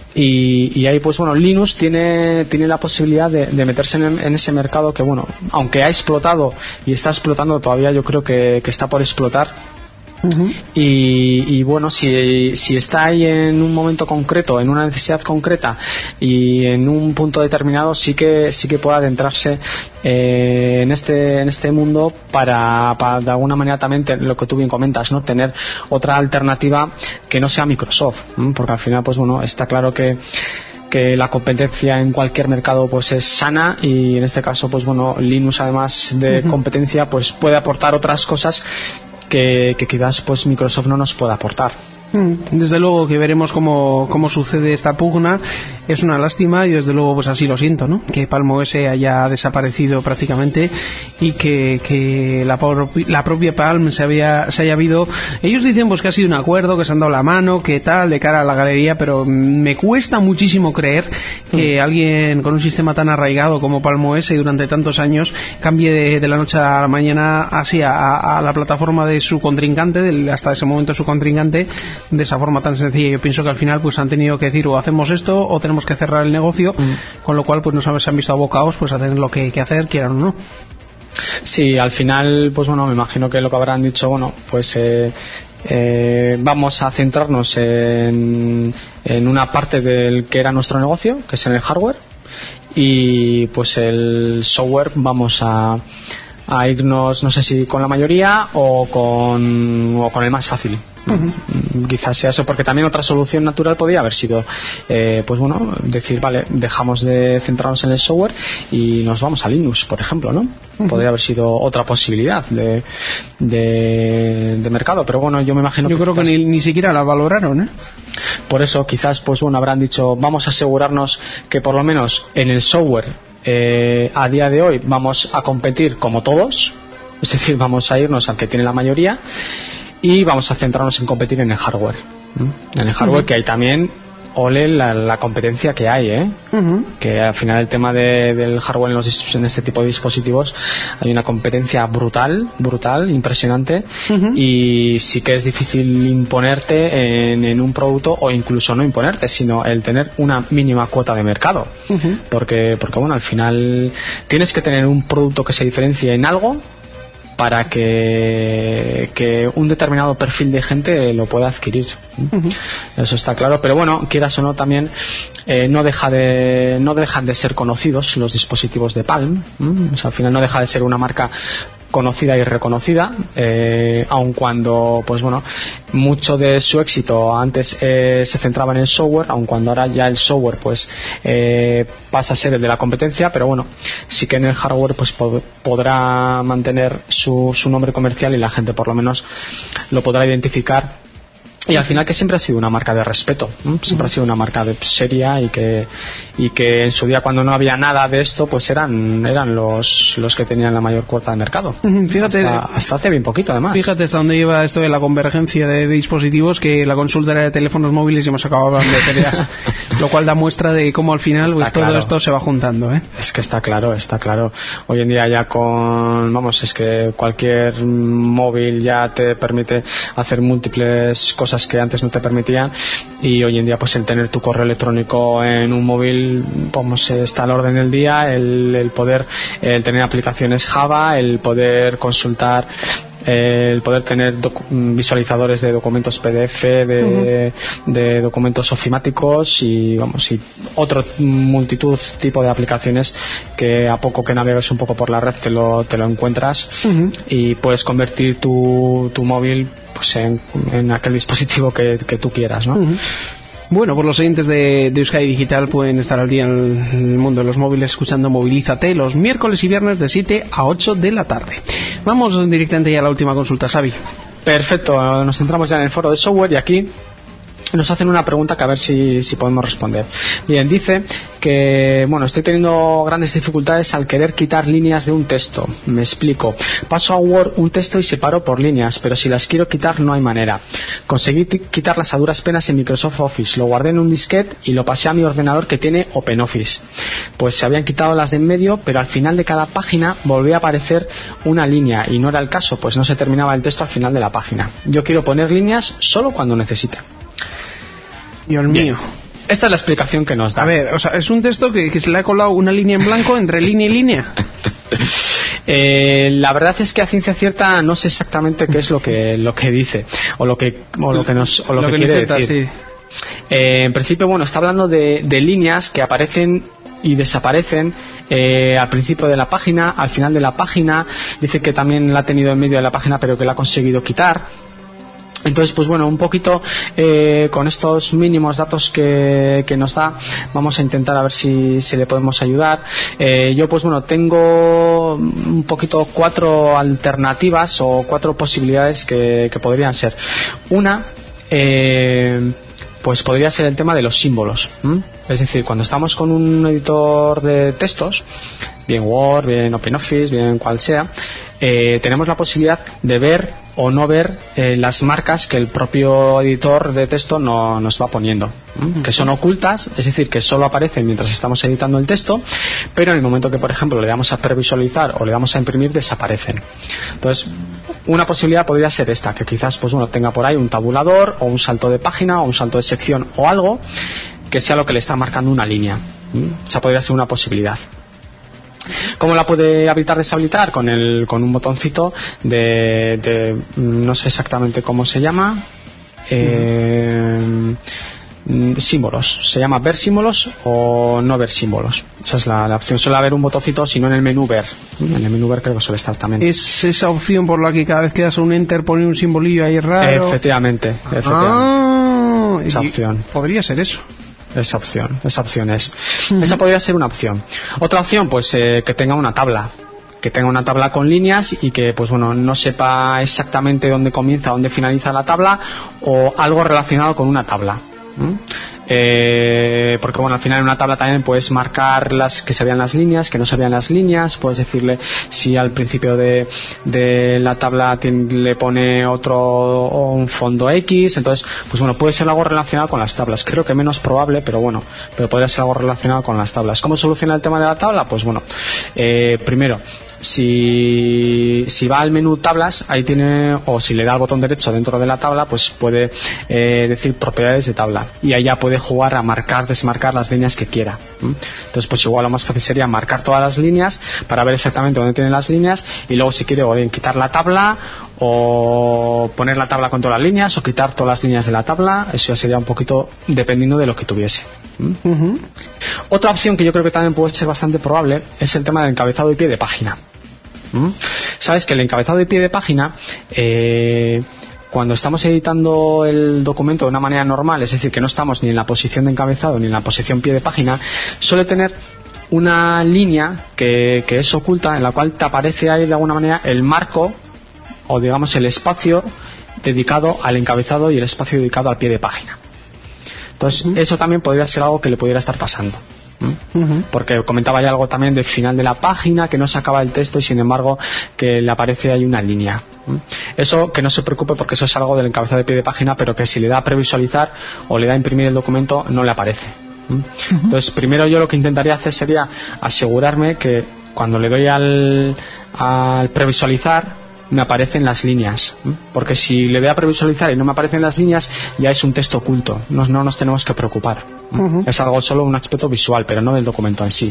Y, y ahí pues bueno, Linux tiene tiene la posibilidad de, de meterse en, en ese mercado que bueno, aunque ha explotado y está explotando todavía, yo creo que, que está por explotar. Uh-huh. y, y bueno, si, si está ahí en un momento concreto, en una necesidad concreta y en un punto determinado, sí que sí que puede adentrarse eh, en este en este mundo para, para de alguna manera también te, lo que tú bien comentas, ¿no? Tener otra alternativa que no sea Microsoft, ¿no? Porque al final pues bueno, está claro que que la competencia en cualquier mercado pues es sana, y en este caso pues bueno, Linux, además de uh-huh. competencia, pues puede aportar otras cosas que, que quizás pues Microsoft no nos pueda aportar. Desde luego que veremos cómo, cómo sucede esta pugna. Es una lástima, y desde luego pues así lo siento, ¿no? Que Palm O S haya desaparecido prácticamente, y que, que la, la propia Palm se, había, se haya habido. Ellos dicen pues que ha sido un acuerdo, que se han dado la mano, que tal, de cara a la galería, pero me cuesta muchísimo creer que mm. alguien con un sistema tan arraigado como Palm O S y durante tantos años cambie de, de la noche a la mañana así a, a la plataforma de su contrincante, de, hasta ese momento su contrincante, de esa forma tan sencilla. Yo pienso que al final pues han tenido que decir, o hacemos esto o tenemos que cerrar el negocio, mm. con lo cual pues no se han visto abocados pues a tener lo que, que hacer, quieran o no. Sí, al final pues bueno, me imagino que lo que habrán dicho, bueno, pues eh, eh, vamos a centrarnos en, en una parte del que era nuestro negocio, que es en el hardware, y pues el software vamos a a irnos, no sé si con la mayoría o con, o con el más fácil. Uh-huh. Quizás sea eso, porque también otra solución natural podría haber sido eh, pues bueno, decir, vale, dejamos de centrarnos en el software y nos vamos a Linux, por ejemplo, ¿no? Uh-huh. Podría haber sido otra posibilidad de, de, de mercado, pero bueno, yo me imagino yo que creo quizás, que ni, ni siquiera la valoraron, ¿eh? Por eso quizás pues bueno, habrán dicho, vamos a asegurarnos que por lo menos en el software Eh, a día de hoy vamos a competir como todos, es decir, vamos a irnos al que tiene la mayoría, y vamos a centrarnos en competir en el hardware. ¿Mm? En el hardware, uh-huh. que hay también, ole la, la competencia que hay, ¿eh? Uh-huh. Que al final el tema de, del hardware en, los, en este tipo de dispositivos hay una competencia brutal, brutal, impresionante, uh-huh. y sí que es difícil imponerte en, en un producto, o incluso no imponerte, sino el tener una mínima cuota de mercado, uh-huh. porque, porque bueno, al final tienes que tener un producto que se diferencie en algo para que, que un determinado perfil de gente lo pueda adquirir. Uh-huh. Eso está claro, pero bueno, quieras o no, también eh, no deja de no dejan de ser conocidos los dispositivos de Palm. ¿Mm? O sea, al final no deja de ser una marca conocida y reconocida, eh, aun cuando pues bueno, mucho de su éxito antes eh, se centraba en el software, aun cuando ahora ya el software pues eh, pasa a ser el de la competencia, pero bueno, sí que en el hardware pues pod- podrá mantener su, su nombre comercial, y la gente por lo menos lo podrá identificar. Y al final que siempre ha sido una marca de respeto, ¿no? Siempre uh-huh. ha sido una marca de seria, y que y que en su día, cuando no había nada de esto, pues eran eran los los que tenían la mayor cuota de mercado. Uh-huh. Fíjate, hasta, hasta hace bien poquito, además. Fíjate hasta dónde lleva esto de la convergencia de dispositivos, que la consulta era de teléfonos móviles y hemos acabado hablando de P D As, lo cual da muestra de cómo al final pues, todo claro. esto se va juntando, ¿eh? Es que está claro, está claro. Hoy en día ya con, vamos, es que cualquier móvil ya te permite hacer múltiples cosas que antes no te permitían, y hoy en día pues el tener tu correo electrónico en un móvil, vamos, está al orden del día, el, el poder el tener aplicaciones Java, el poder consultar eh, el poder tener visualizadores de documentos P D F, de, uh-huh. de documentos ofimáticos y vamos y otro multitud tipo de aplicaciones que a poco que navegues un poco por la red te lo, te lo encuentras uh-huh. y puedes convertir tu, tu móvil pues en, en aquel dispositivo que, que tú quieras, ¿no? Uh-huh. Bueno, pues los oyentes de, de Euskadi Digital pueden estar al día en el, en el mundo de los móviles escuchando Movilízate los miércoles y viernes de siete a ocho de la tarde. Vamos directamente ya a la última consulta, Xavi. Perfecto, nos centramos ya en el foro de software y aquí nos hacen una pregunta que a ver si, si podemos responder. Bien, dice que, bueno, estoy teniendo grandes dificultades al querer quitar líneas de un texto. Me explico. Paso a Word un texto y separo por líneas, pero si las quiero quitar no hay manera. Conseguí t- quitarlas a duras penas en Microsoft Office. Lo guardé en un disquete y lo pasé a mi ordenador que tiene OpenOffice. Pues se habían quitado las de en medio, pero al final de cada página volvía a aparecer una línea y no era el caso, pues no se terminaba el texto al final de la página. Yo quiero poner líneas solo cuando necesite. Dios mío. Esta es la explicación que nos da. A ver, o sea, es un texto que, que se le ha colado una línea en blanco entre línea y línea. eh, la verdad es que a ciencia cierta no sé exactamente qué es lo que lo que dice o lo que o lo que nos o lo, lo que, que quiere intenta, decir. Sí. Eh, en principio, bueno, está hablando de, de líneas que aparecen y desaparecen eh, al principio de la página, al final de la página. Dice que también la ha tenido en medio de la página, pero que la ha conseguido quitar. Entonces, pues bueno, un poquito eh, con estos mínimos datos que, que nos da, vamos a intentar a ver si, si le podemos ayudar. Eh, yo, pues bueno, tengo un poquito cuatro alternativas o cuatro posibilidades que, que podrían ser. Una, eh, pues podría ser el tema de los símbolos. ¿Mm? Es decir, cuando estamos con un editor de textos, bien Word, bien OpenOffice, bien cual sea, eh, tenemos la posibilidad de ver o no ver eh, las marcas que el propio editor de texto no, nos va poniendo, ¿eh? Que son ocultas, es decir, que solo aparecen mientras estamos editando el texto, pero en el momento que, por ejemplo, le damos a previsualizar o le damos a imprimir, desaparecen. Entonces, una posibilidad podría ser esta, que quizás pues bueno tenga por ahí un tabulador o un salto de página o un salto de sección o algo que sea lo que le está marcando una línea. ¿eh? Esa podría ser una posibilidad. ¿Cómo la puede habilitar, deshabilitar? Con el con un botoncito de, de no sé exactamente cómo se llama, eh, uh-huh. símbolos. Se llama ver símbolos o no ver símbolos. Esa es la, la opción. Suele haber un botoncito, si no en el menú ver. En el menú ver creo que suele estar también. Es esa opción por la que cada vez que das un enter pone un simbolillo ahí raro. Efectivamente, efectivamente. Ah, esa opción. Podría ser eso. Esa opción, esa opción es. Uh-huh. Esa podría ser una opción. Otra opción, pues eh, que tenga una tabla. Que tenga una tabla con líneas y que, pues bueno, no sepa exactamente dónde comienza, dónde finaliza la tabla o algo relacionado con una tabla. ¿Mm? Eh, porque bueno, al final en una tabla también puedes marcar las que se vean las líneas, que no se vean las líneas, puedes decirle si al principio de, de la tabla tiene, le pone otro o un fondo X, entonces pues bueno, puede ser algo relacionado con las tablas. Creo que menos probable, pero bueno, pero podría ser algo relacionado con las tablas. ¿Cómo soluciona el tema de la tabla? Pues bueno, eh, primero Si, si va al menú tablas, ahí tiene, o si le da al botón derecho dentro de la tabla, pues puede eh, decir propiedades de tabla y ahí ya puede jugar a marcar, desmarcar las líneas que quiera. ¿Mm? Entonces pues igual lo más fácil sería marcar todas las líneas para ver exactamente dónde tienen las líneas y luego si quiere o bien quitar la tabla o poner la tabla con todas las líneas o quitar todas las líneas de la tabla. Eso ya sería un poquito dependiendo de lo que tuviese. ¿Mm? Uh-huh. Otra opción que yo creo que también puede ser bastante probable es el tema del encabezado y pie de página. ¿Mm? Sabes que el encabezado y pie de página, eh, cuando estamos editando el documento de una manera normal, es decir, que no estamos ni en la posición de encabezado ni en la posición pie de página, suele tener una línea que, que es oculta, en la cual te aparece ahí de alguna manera el marco o digamos el espacio dedicado al encabezado y el espacio dedicado al pie de página. Entonces uh-huh. eso también podría ser algo que le pudiera estar pasando. Uh-huh. Porque comentaba ya algo también del final de la página, que no se acaba el texto y sin embargo que le aparece ahí una línea. Eso que no se preocupe porque eso es algo del encabezado de pie de página, pero que si le da a previsualizar o le da a imprimir el documento no le aparece. Uh-huh. Entonces primero yo lo que intentaría hacer sería asegurarme que cuando le doy al, al previsualizar me aparecen las líneas, porque si le doy a previsualizar y no me aparecen las líneas ya es un texto oculto, no, no nos tenemos que preocupar. Uh-huh. Es algo solo un aspecto visual, pero no del documento en sí.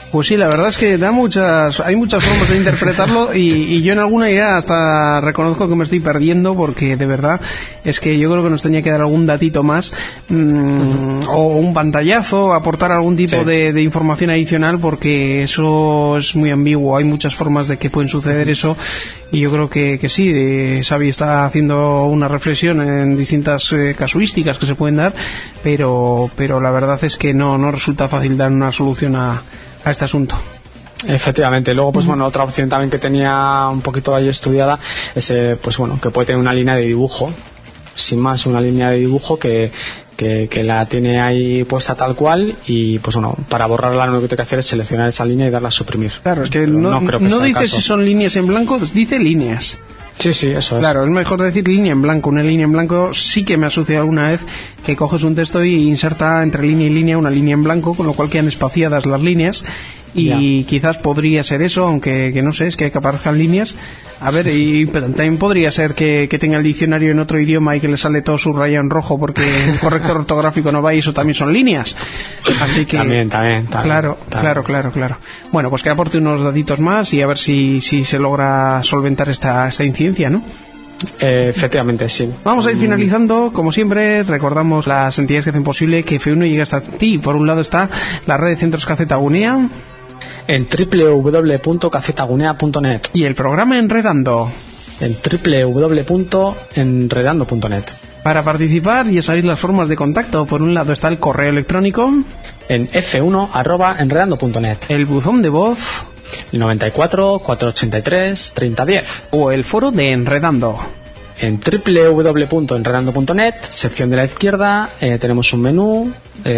Pues sí, la verdad es que da muchas, hay muchas formas de interpretarlo y, y yo en alguna ya hasta reconozco que me estoy perdiendo porque de verdad es que yo creo que nos tenía que dar algún datito más mmm, uh-huh. o un pantallazo, aportar algún tipo sí. de, de información adicional porque eso es muy ambiguo, hay muchas formas de que pueden suceder uh-huh. eso y yo creo que, que sí, eh, Xavi está haciendo una reflexión en distintas eh, casuísticas que se pueden dar, pero, pero la verdad es que no, no resulta fácil dar una solución a a este asunto. Efectivamente, luego pues bueno, otra opción también que tenía un poquito ahí estudiada es eh, pues bueno, que puede tener una línea de dibujo, sin más, una línea de dibujo que, que, que la tiene ahí puesta tal cual y pues bueno, para borrarla lo único que tiene que hacer es seleccionar esa línea y darla a suprimir. Claro, es que no, no, creo que no dice si son líneas en blanco, dice líneas. Sí, sí, eso es. Claro, es mejor decir línea en blanco. Una línea en blanco sí que me ha sucedido alguna vez que coges un texto y inserta entre línea y línea una línea en blanco, con lo cual quedan espaciadas las líneas y ya. Quizás podría ser eso, aunque que no sé, es que aparezcan líneas. A ver, y también podría ser que, que tenga el diccionario en otro idioma y que le sale todo subrayado en rojo porque el corrector ortográfico no va y eso también son líneas. Así que también, también, también claro, también. claro, claro, claro. Bueno, pues que aporte unos datitos más y a ver si, si se logra solventar esta, esta incidencia, ¿no? Eh, efectivamente, sí. Vamos a ir finalizando, como siempre, recordamos las entidades que hacen posible que F uno llegue hasta ti. Por un lado está la red de centros Caceta Gunea en doble u doble u doble u punto caceta gunea punto net y el programa Enredando en doble u doble u doble u punto enredando punto net. Para participar ya sabéis las formas de contacto. Por un lado está el correo electrónico en efe uno arroba enredando punto net, el buzón de voz el noventa y cuatro, cuatrocientos ochenta y tres, treinta diez o el foro de Enredando. En doble u doble u doble u punto enredando punto net, sección de la izquierda, eh, tenemos un menú,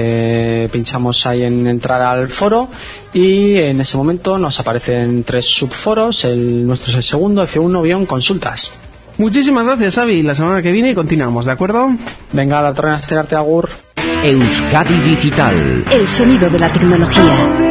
eh, pinchamos ahí en entrar al foro y en ese momento nos aparecen tres subforos, el nuestro es el segundo, F uno-consultas. Muchísimas gracias, Xavi. La semana que viene continuamos, ¿de acuerdo? Venga, la torre a estrenarte, agur. Euskadi Digital. El sonido de la tecnología.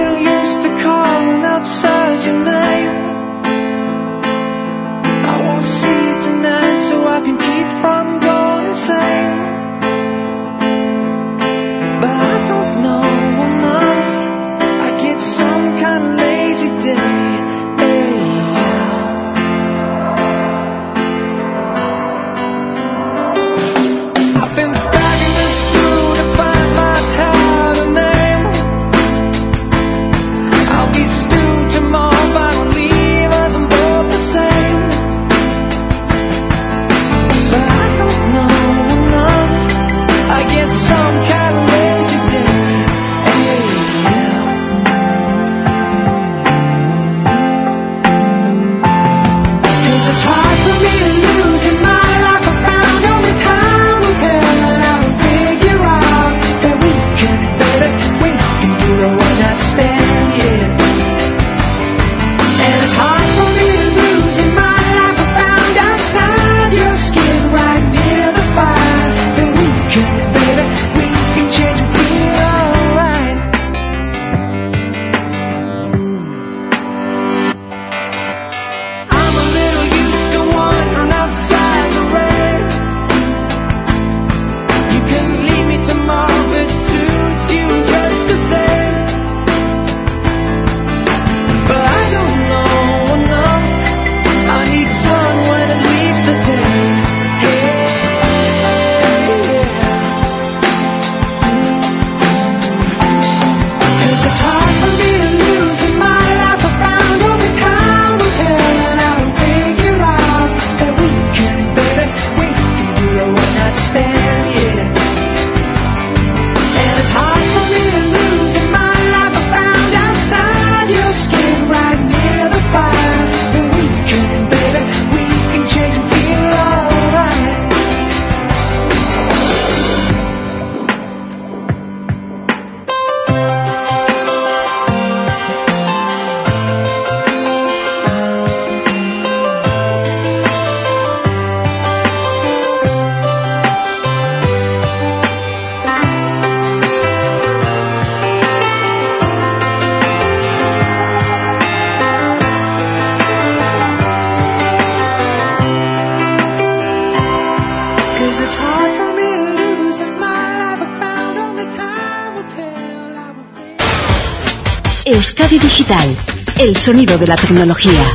Euskadi Digital, el sonido de la tecnología.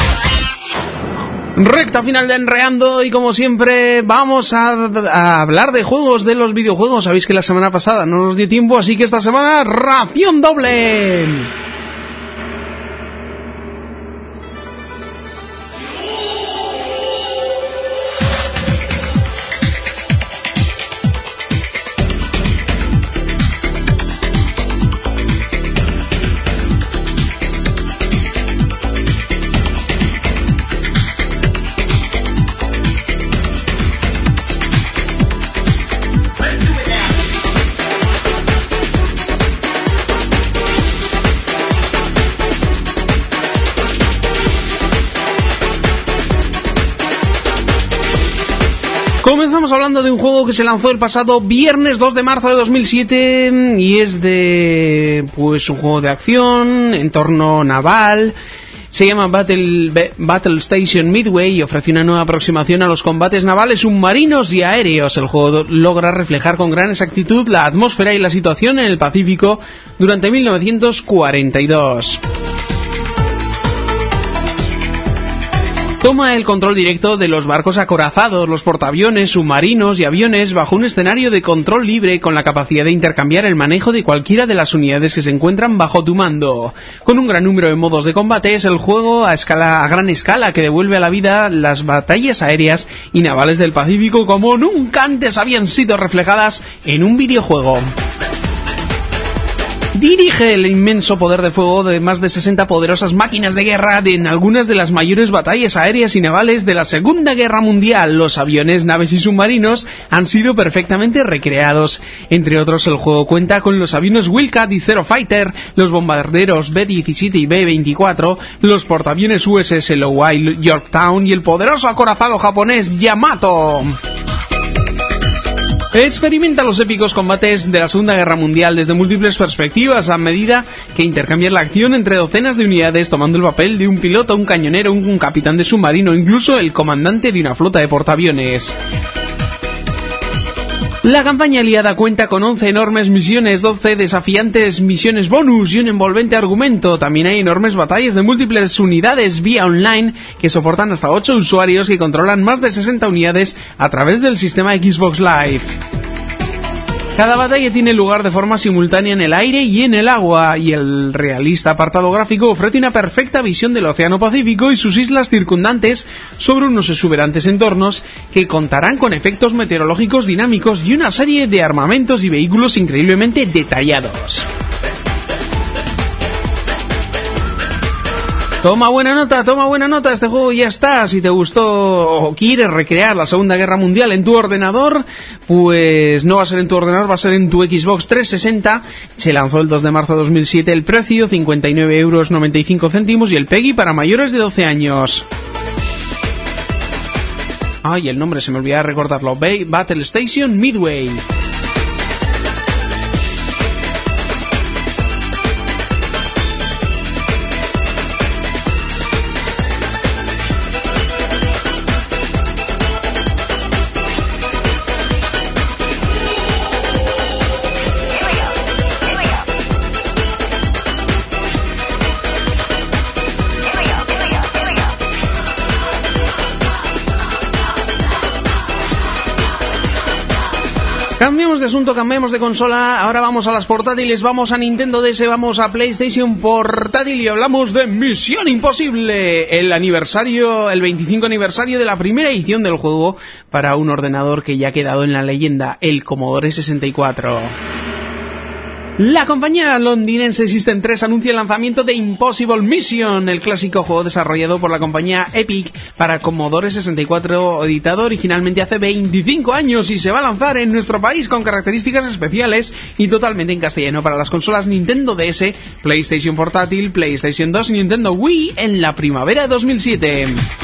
Recta final de Enreando y como siempre vamos a, a hablar de juegos, de los videojuegos. Sabéis que la semana pasada no nos dio tiempo, así que esta semana ración doble. Comenzamos hablando de un juego que se lanzó el pasado viernes dos de marzo de dos mil siete y es de pues un juego de acción, entorno naval. Se llama Battle, Battle Station Midway y ofrece una nueva aproximación a los combates navales, submarinos y aéreos. El juego logra reflejar con gran exactitud la atmósfera y la situación en el Pacífico durante mil novecientos cuarenta y dos. Toma el control directo de los barcos acorazados, los portaaviones, submarinos y aviones bajo un escenario de control libre con la capacidad de intercambiar el manejo de cualquiera de las unidades que se encuentran bajo tu mando. Con un gran número de modos de combate es el juego a, escala, a gran escala que devuelve a la vida las batallas aéreas y navales del Pacífico como nunca antes habían sido reflejadas en un videojuego. Dirige el inmenso poder de fuego de más de sesenta poderosas máquinas de guerra de en algunas de las mayores batallas aéreas y navales de la Segunda Guerra Mundial. Los aviones, naves y submarinos han sido perfectamente recreados. Entre otros, el juego cuenta con los aviones Wildcat y Zero Fighter, los bombarderos B diecisiete y B veinticuatro, los portaaviones U S S Lowell Yorktown y el poderoso acorazado japonés Yamato. Experimenta los épicos combates de la Segunda Guerra Mundial desde múltiples perspectivas a medida que intercambias la acción entre docenas de unidades tomando el papel de un piloto, un cañonero, un, un capitán de submarino, incluso el comandante de una flota de portaaviones. La campaña aliada cuenta con once enormes misiones, doce desafiantes misiones bonus y un envolvente argumento. También hay enormes batallas de múltiples unidades vía online que soportan hasta ocho usuarios que controlan más de sesenta unidades a través del sistema Xbox Live. Cada batalla tiene lugar de forma simultánea en el aire y en el agua, y el realista apartado gráfico ofrece una perfecta visión del Océano Pacífico y sus islas circundantes sobre unos exuberantes entornos que contarán con efectos meteorológicos dinámicos y una serie de armamentos y vehículos increíblemente detallados. Toma buena nota, toma buena nota, este juego ya está. Si te gustó o quieres recrear la Segunda Guerra Mundial en tu ordenador, pues no va a ser en tu ordenador, va a ser en tu Xbox trescientos sesenta. Se lanzó el dos de marzo de dos mil siete, el precio cincuenta y nueve euros noventa y cinco céntimos y el PEGI para mayores de doce años. Ay, el nombre se me olvidaba recordarlo, Battle Station Midway. Cambiamos de asunto, cambiamos de consola, ahora vamos a las portátiles, vamos a Nintendo D S, vamos a PlayStation Portátil y hablamos de Misión Imposible, el aniversario, el veinticinco aniversario de la primera edición del juego para un ordenador que ya ha quedado en la leyenda, el Commodore sesenta y cuatro. La compañía londinense System tres anuncia el lanzamiento de Impossible Mission, el clásico juego desarrollado por la compañía Epic para Commodore sesenta y cuatro, editado originalmente hace veinticinco años, y se va a lanzar en nuestro país con características especiales y totalmente en castellano para las consolas Nintendo D S, PlayStation Portátil, PlayStation dos y Nintendo Wii en la primavera de dos mil siete.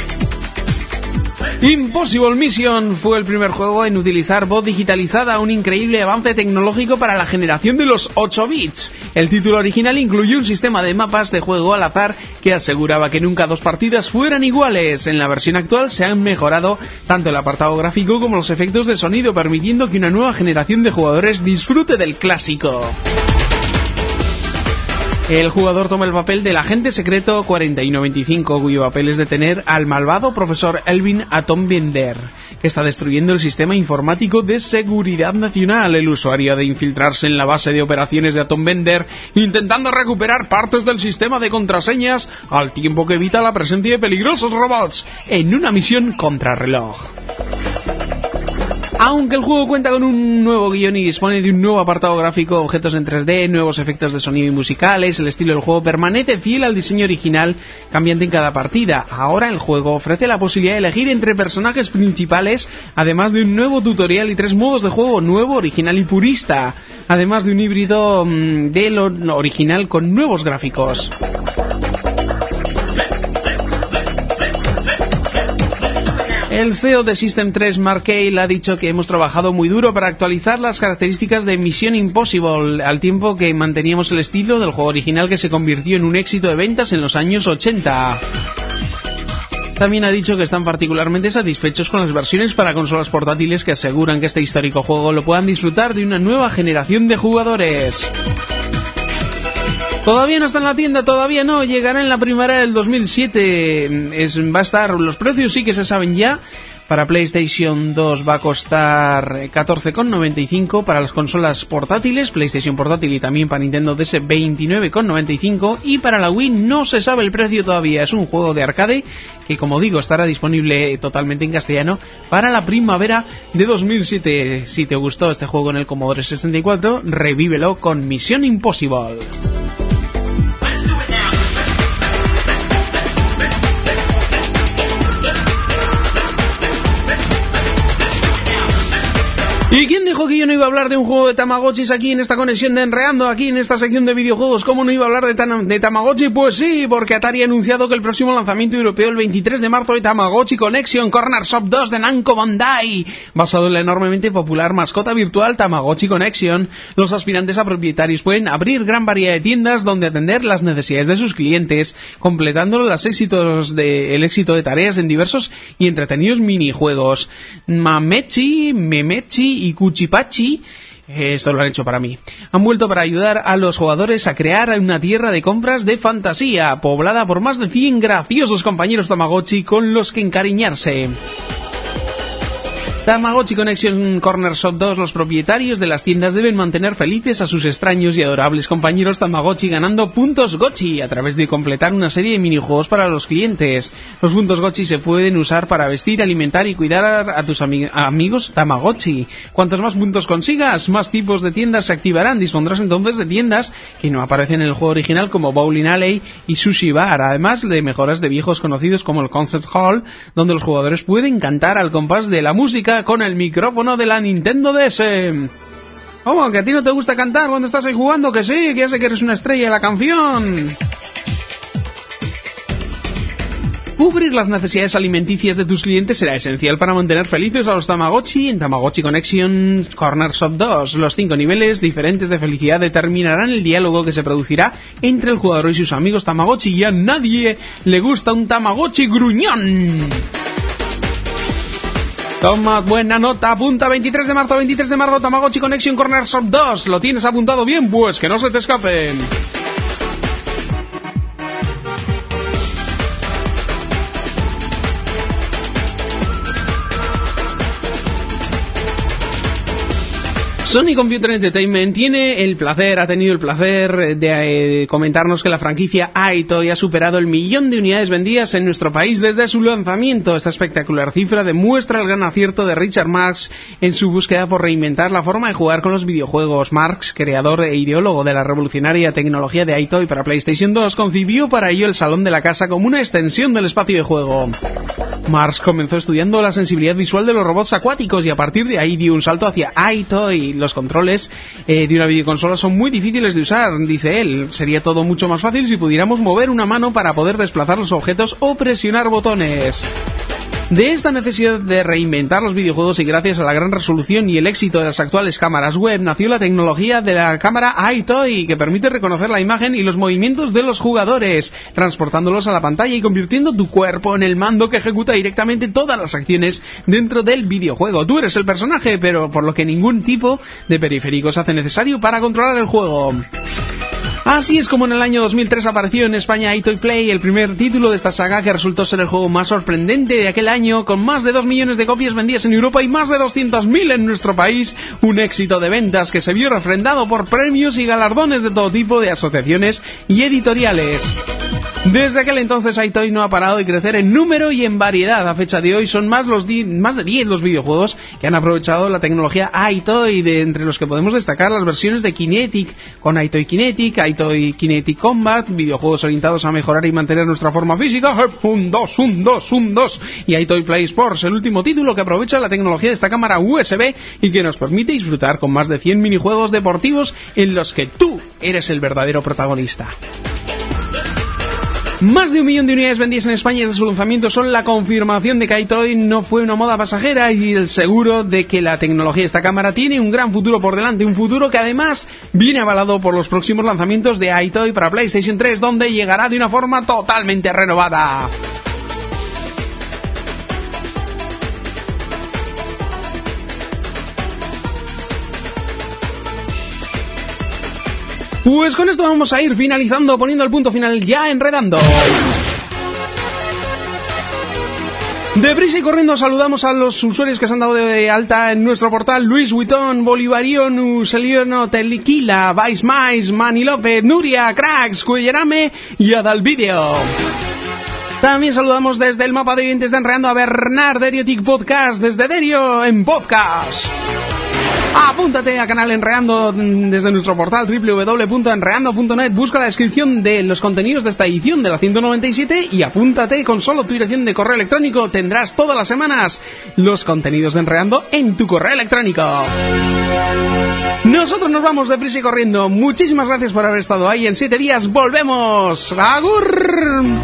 Impossible Mission fue el primer juego en utilizar voz digitalizada, un increíble avance tecnológico para la generación de los ocho bits. El título original incluyó un sistema de mapas de juego al azar que aseguraba que nunca dos partidas fueran iguales. En la versión actual se han mejorado tanto el apartado gráfico como los efectos de sonido, permitiendo que una nueva generación de jugadores disfrute del clásico. El jugador toma el papel del agente secreto cuarenta y noventa y cinco, cuyo papel es detener al malvado profesor Elvin Atombender, que está destruyendo el sistema informático de seguridad nacional. El usuario ha de infiltrarse en la base de operaciones de Atombender, intentando recuperar partes del sistema de contraseñas, al tiempo que evita la presencia de peligrosos robots, en una misión contrarreloj. Aunque el juego cuenta con un nuevo guión y dispone de un nuevo apartado gráfico, objetos en tres D, nuevos efectos de sonido y musicales, el estilo del juego permanece fiel al diseño original, cambiante en cada partida. Ahora el juego ofrece la posibilidad de elegir entre personajes principales, además de un nuevo tutorial y tres modos de juego nuevo, original y purista, además de un híbrido mmm, de lo original con nuevos gráficos. El C E O de System tres, Mark Hale, ha dicho que hemos trabajado muy duro para actualizar las características de Mission Impossible, al tiempo que manteníamos el estilo del juego original, que se convirtió en un éxito de ventas en los años ochenta. También ha dicho que están particularmente satisfechos con las versiones para consolas portátiles, que aseguran que este histórico juego lo puedan disfrutar de una nueva generación de jugadores. Todavía no está en la tienda, todavía no, llegará en la primavera del dos mil siete, es, va a estar, los precios sí que se saben ya. Para PlayStation dos va a costar catorce con noventa y cinco, para las consolas portátiles, PlayStation Portátil y también para Nintendo D S veintinueve con noventa y cinco, y para la Wii no se sabe el precio todavía. Es un juego de arcade que, como digo, estará disponible totalmente en castellano para la primavera de dos mil siete. Si te gustó este juego en el Commodore sesenta y cuatro, revívelo con Mission Impossible. ¿Y quién dijo que yo no iba a hablar de un juego de Tamagotchis aquí en esta conexión de Enreando, aquí en esta sección de videojuegos? ¿Cómo no iba a hablar de, tam de Tamagotchi? Pues sí, porque Atari ha anunciado que el próximo lanzamiento europeo el veintitrés de marzo de Tamagotchi Connection Corner Shop dos de Namco Bandai, basado en la enormemente popular mascota virtual Tamagotchi Connection. Los aspirantes a propietarios pueden abrir gran variedad de tiendas donde atender las necesidades de sus clientes, completando los éxitos de, el éxito de tareas en diversos y entretenidos minijuegos. Mamechi, Memechi y Cuchipachi, esto lo han hecho para mí, han vuelto para ayudar a los jugadores a crear una tierra de compras de fantasía, poblada por más de cien graciosos compañeros Tamagotchi con los que encariñarse. Tamagotchi Connection Corner Shop dos, los propietarios de las tiendas deben mantener felices a sus extraños y adorables compañeros Tamagotchi ganando puntos Gochi a través de completar una serie de minijuegos para los clientes. Los puntos Gochi se pueden usar para vestir, alimentar y cuidar a tus ami amigos Tamagotchi. Cuantos más puntos consigas, más tipos de tiendas se activarán. Dispondrás entonces de tiendas que no aparecen en el juego original, como Bowling Alley y Sushi Bar, además de mejoras de viejos conocidos como el Concert Hall, donde los jugadores pueden cantar al compás de la música con el micrófono de la Nintendo D S. ¿Cómo? ¿Que a ti no te gusta cantar cuando estás ahí jugando? Que sí, que ya sé que eres una estrella de la canción. Cubrir las necesidades alimenticias de tus clientes será esencial para mantener felices a los Tamagotchi en Tamagotchi Connection Corner Shop dos. Los cinco niveles diferentes de felicidad determinarán el diálogo que se producirá entre el jugador y sus amigos Tamagotchi, y a nadie le gusta un Tamagotchi gruñón. Toma buena nota, apunta veintitrés de marzo, veintitrés de marzo, Tamagotchi Connection Corner Shop dos. ¿Lo tienes apuntado bien? Pues que no se te escapen. Sony Computer Entertainment tiene el placer, ha tenido el placer de eh, comentarnos que la franquicia iToy ha superado el millón de unidades vendidas en nuestro país desde su lanzamiento. Esta espectacular cifra demuestra el gran acierto de Richard Marx en su búsqueda por reinventar la forma de jugar con los videojuegos. Marx, creador e ideólogo de la revolucionaria tecnología de iToy para PlayStation dos, concibió para ello el salón de la casa como una extensión del espacio de juego. Marx comenzó estudiando la sensibilidad visual de los robots acuáticos y a partir de ahí dio un salto hacia iToy. Los controles eh, de una videoconsola son muy difíciles de usar, dice él. Sería todo mucho más fácil si pudiéramos mover una mano para poder desplazar los objetos o presionar botones. De esta necesidad de reinventar los videojuegos y gracias a la gran resolución y el éxito de las actuales cámaras web, nació la tecnología de la cámara iToy, que permite reconocer la imagen y los movimientos de los jugadores, transportándolos a la pantalla y convirtiendo tu cuerpo en el mando que ejecuta directamente todas las acciones dentro del videojuego. Tú eres el personaje, pero por lo que ningún tipo de periférico se hace necesario para controlar el juego. Así es como en el año dos mil tres apareció en España iToy Play, el primer título de esta saga que resultó ser el juego más sorprendente de aquel año, con más de dos millones de copias vendidas en Europa y más de doscientas mil en nuestro país, un éxito de ventas que se vio refrendado por premios y galardones de todo tipo de asociaciones y editoriales. Desde aquel entonces iToy no ha parado de crecer en número y en variedad. A fecha de hoy son más, los di- más de diez los videojuegos que han aprovechado la tecnología iToy, de entre los que podemos destacar las versiones de Kinetic, con iToy Kinetic, iToy Kinetic Combat, videojuegos orientados a mejorar y mantener nuestra forma física, un dos, un dos, un dos, y iToy Play Sports, el último título que aprovecha la tecnología de esta cámara U S B y que nos permite disfrutar con más de cien minijuegos deportivos en los que tú eres el verdadero protagonista. Más de un millón de unidades vendidas en España desde su lanzamiento son la confirmación de que iToy no fue una moda pasajera y el seguro de que la tecnología de esta cámara tiene un gran futuro por delante, un futuro que además viene avalado por los próximos lanzamientos de iToy para PlayStation tres, donde llegará de una forma totalmente renovada. Pues con esto vamos a ir finalizando, poniendo el punto final ya enredando. Deprisa y corriendo saludamos a los usuarios que se han dado de alta en nuestro portal: Luis Vuitton, Bolivarion, Useliono, Teliquila, Vice Mais, Mani López, Nuria, Cracks, Cuellerame y Adalvideo. También saludamos desde el mapa de oyentes de Enredando a Bernard de Eriotic Podcast, desde Derio en Podcast. Apúntate a canal Enredando desde nuestro portal doble u doble u doble u punto enredando punto net. Busca la descripción de los contenidos de esta edición de la ciento noventa y siete y apúntate. Con solo tu dirección de correo electrónico tendrás todas las semanas los contenidos de Enredando en tu correo electrónico. Nosotros nos vamos deprisa y corriendo. Muchísimas gracias por haber estado ahí. En siete días volvemos. ¡Agur!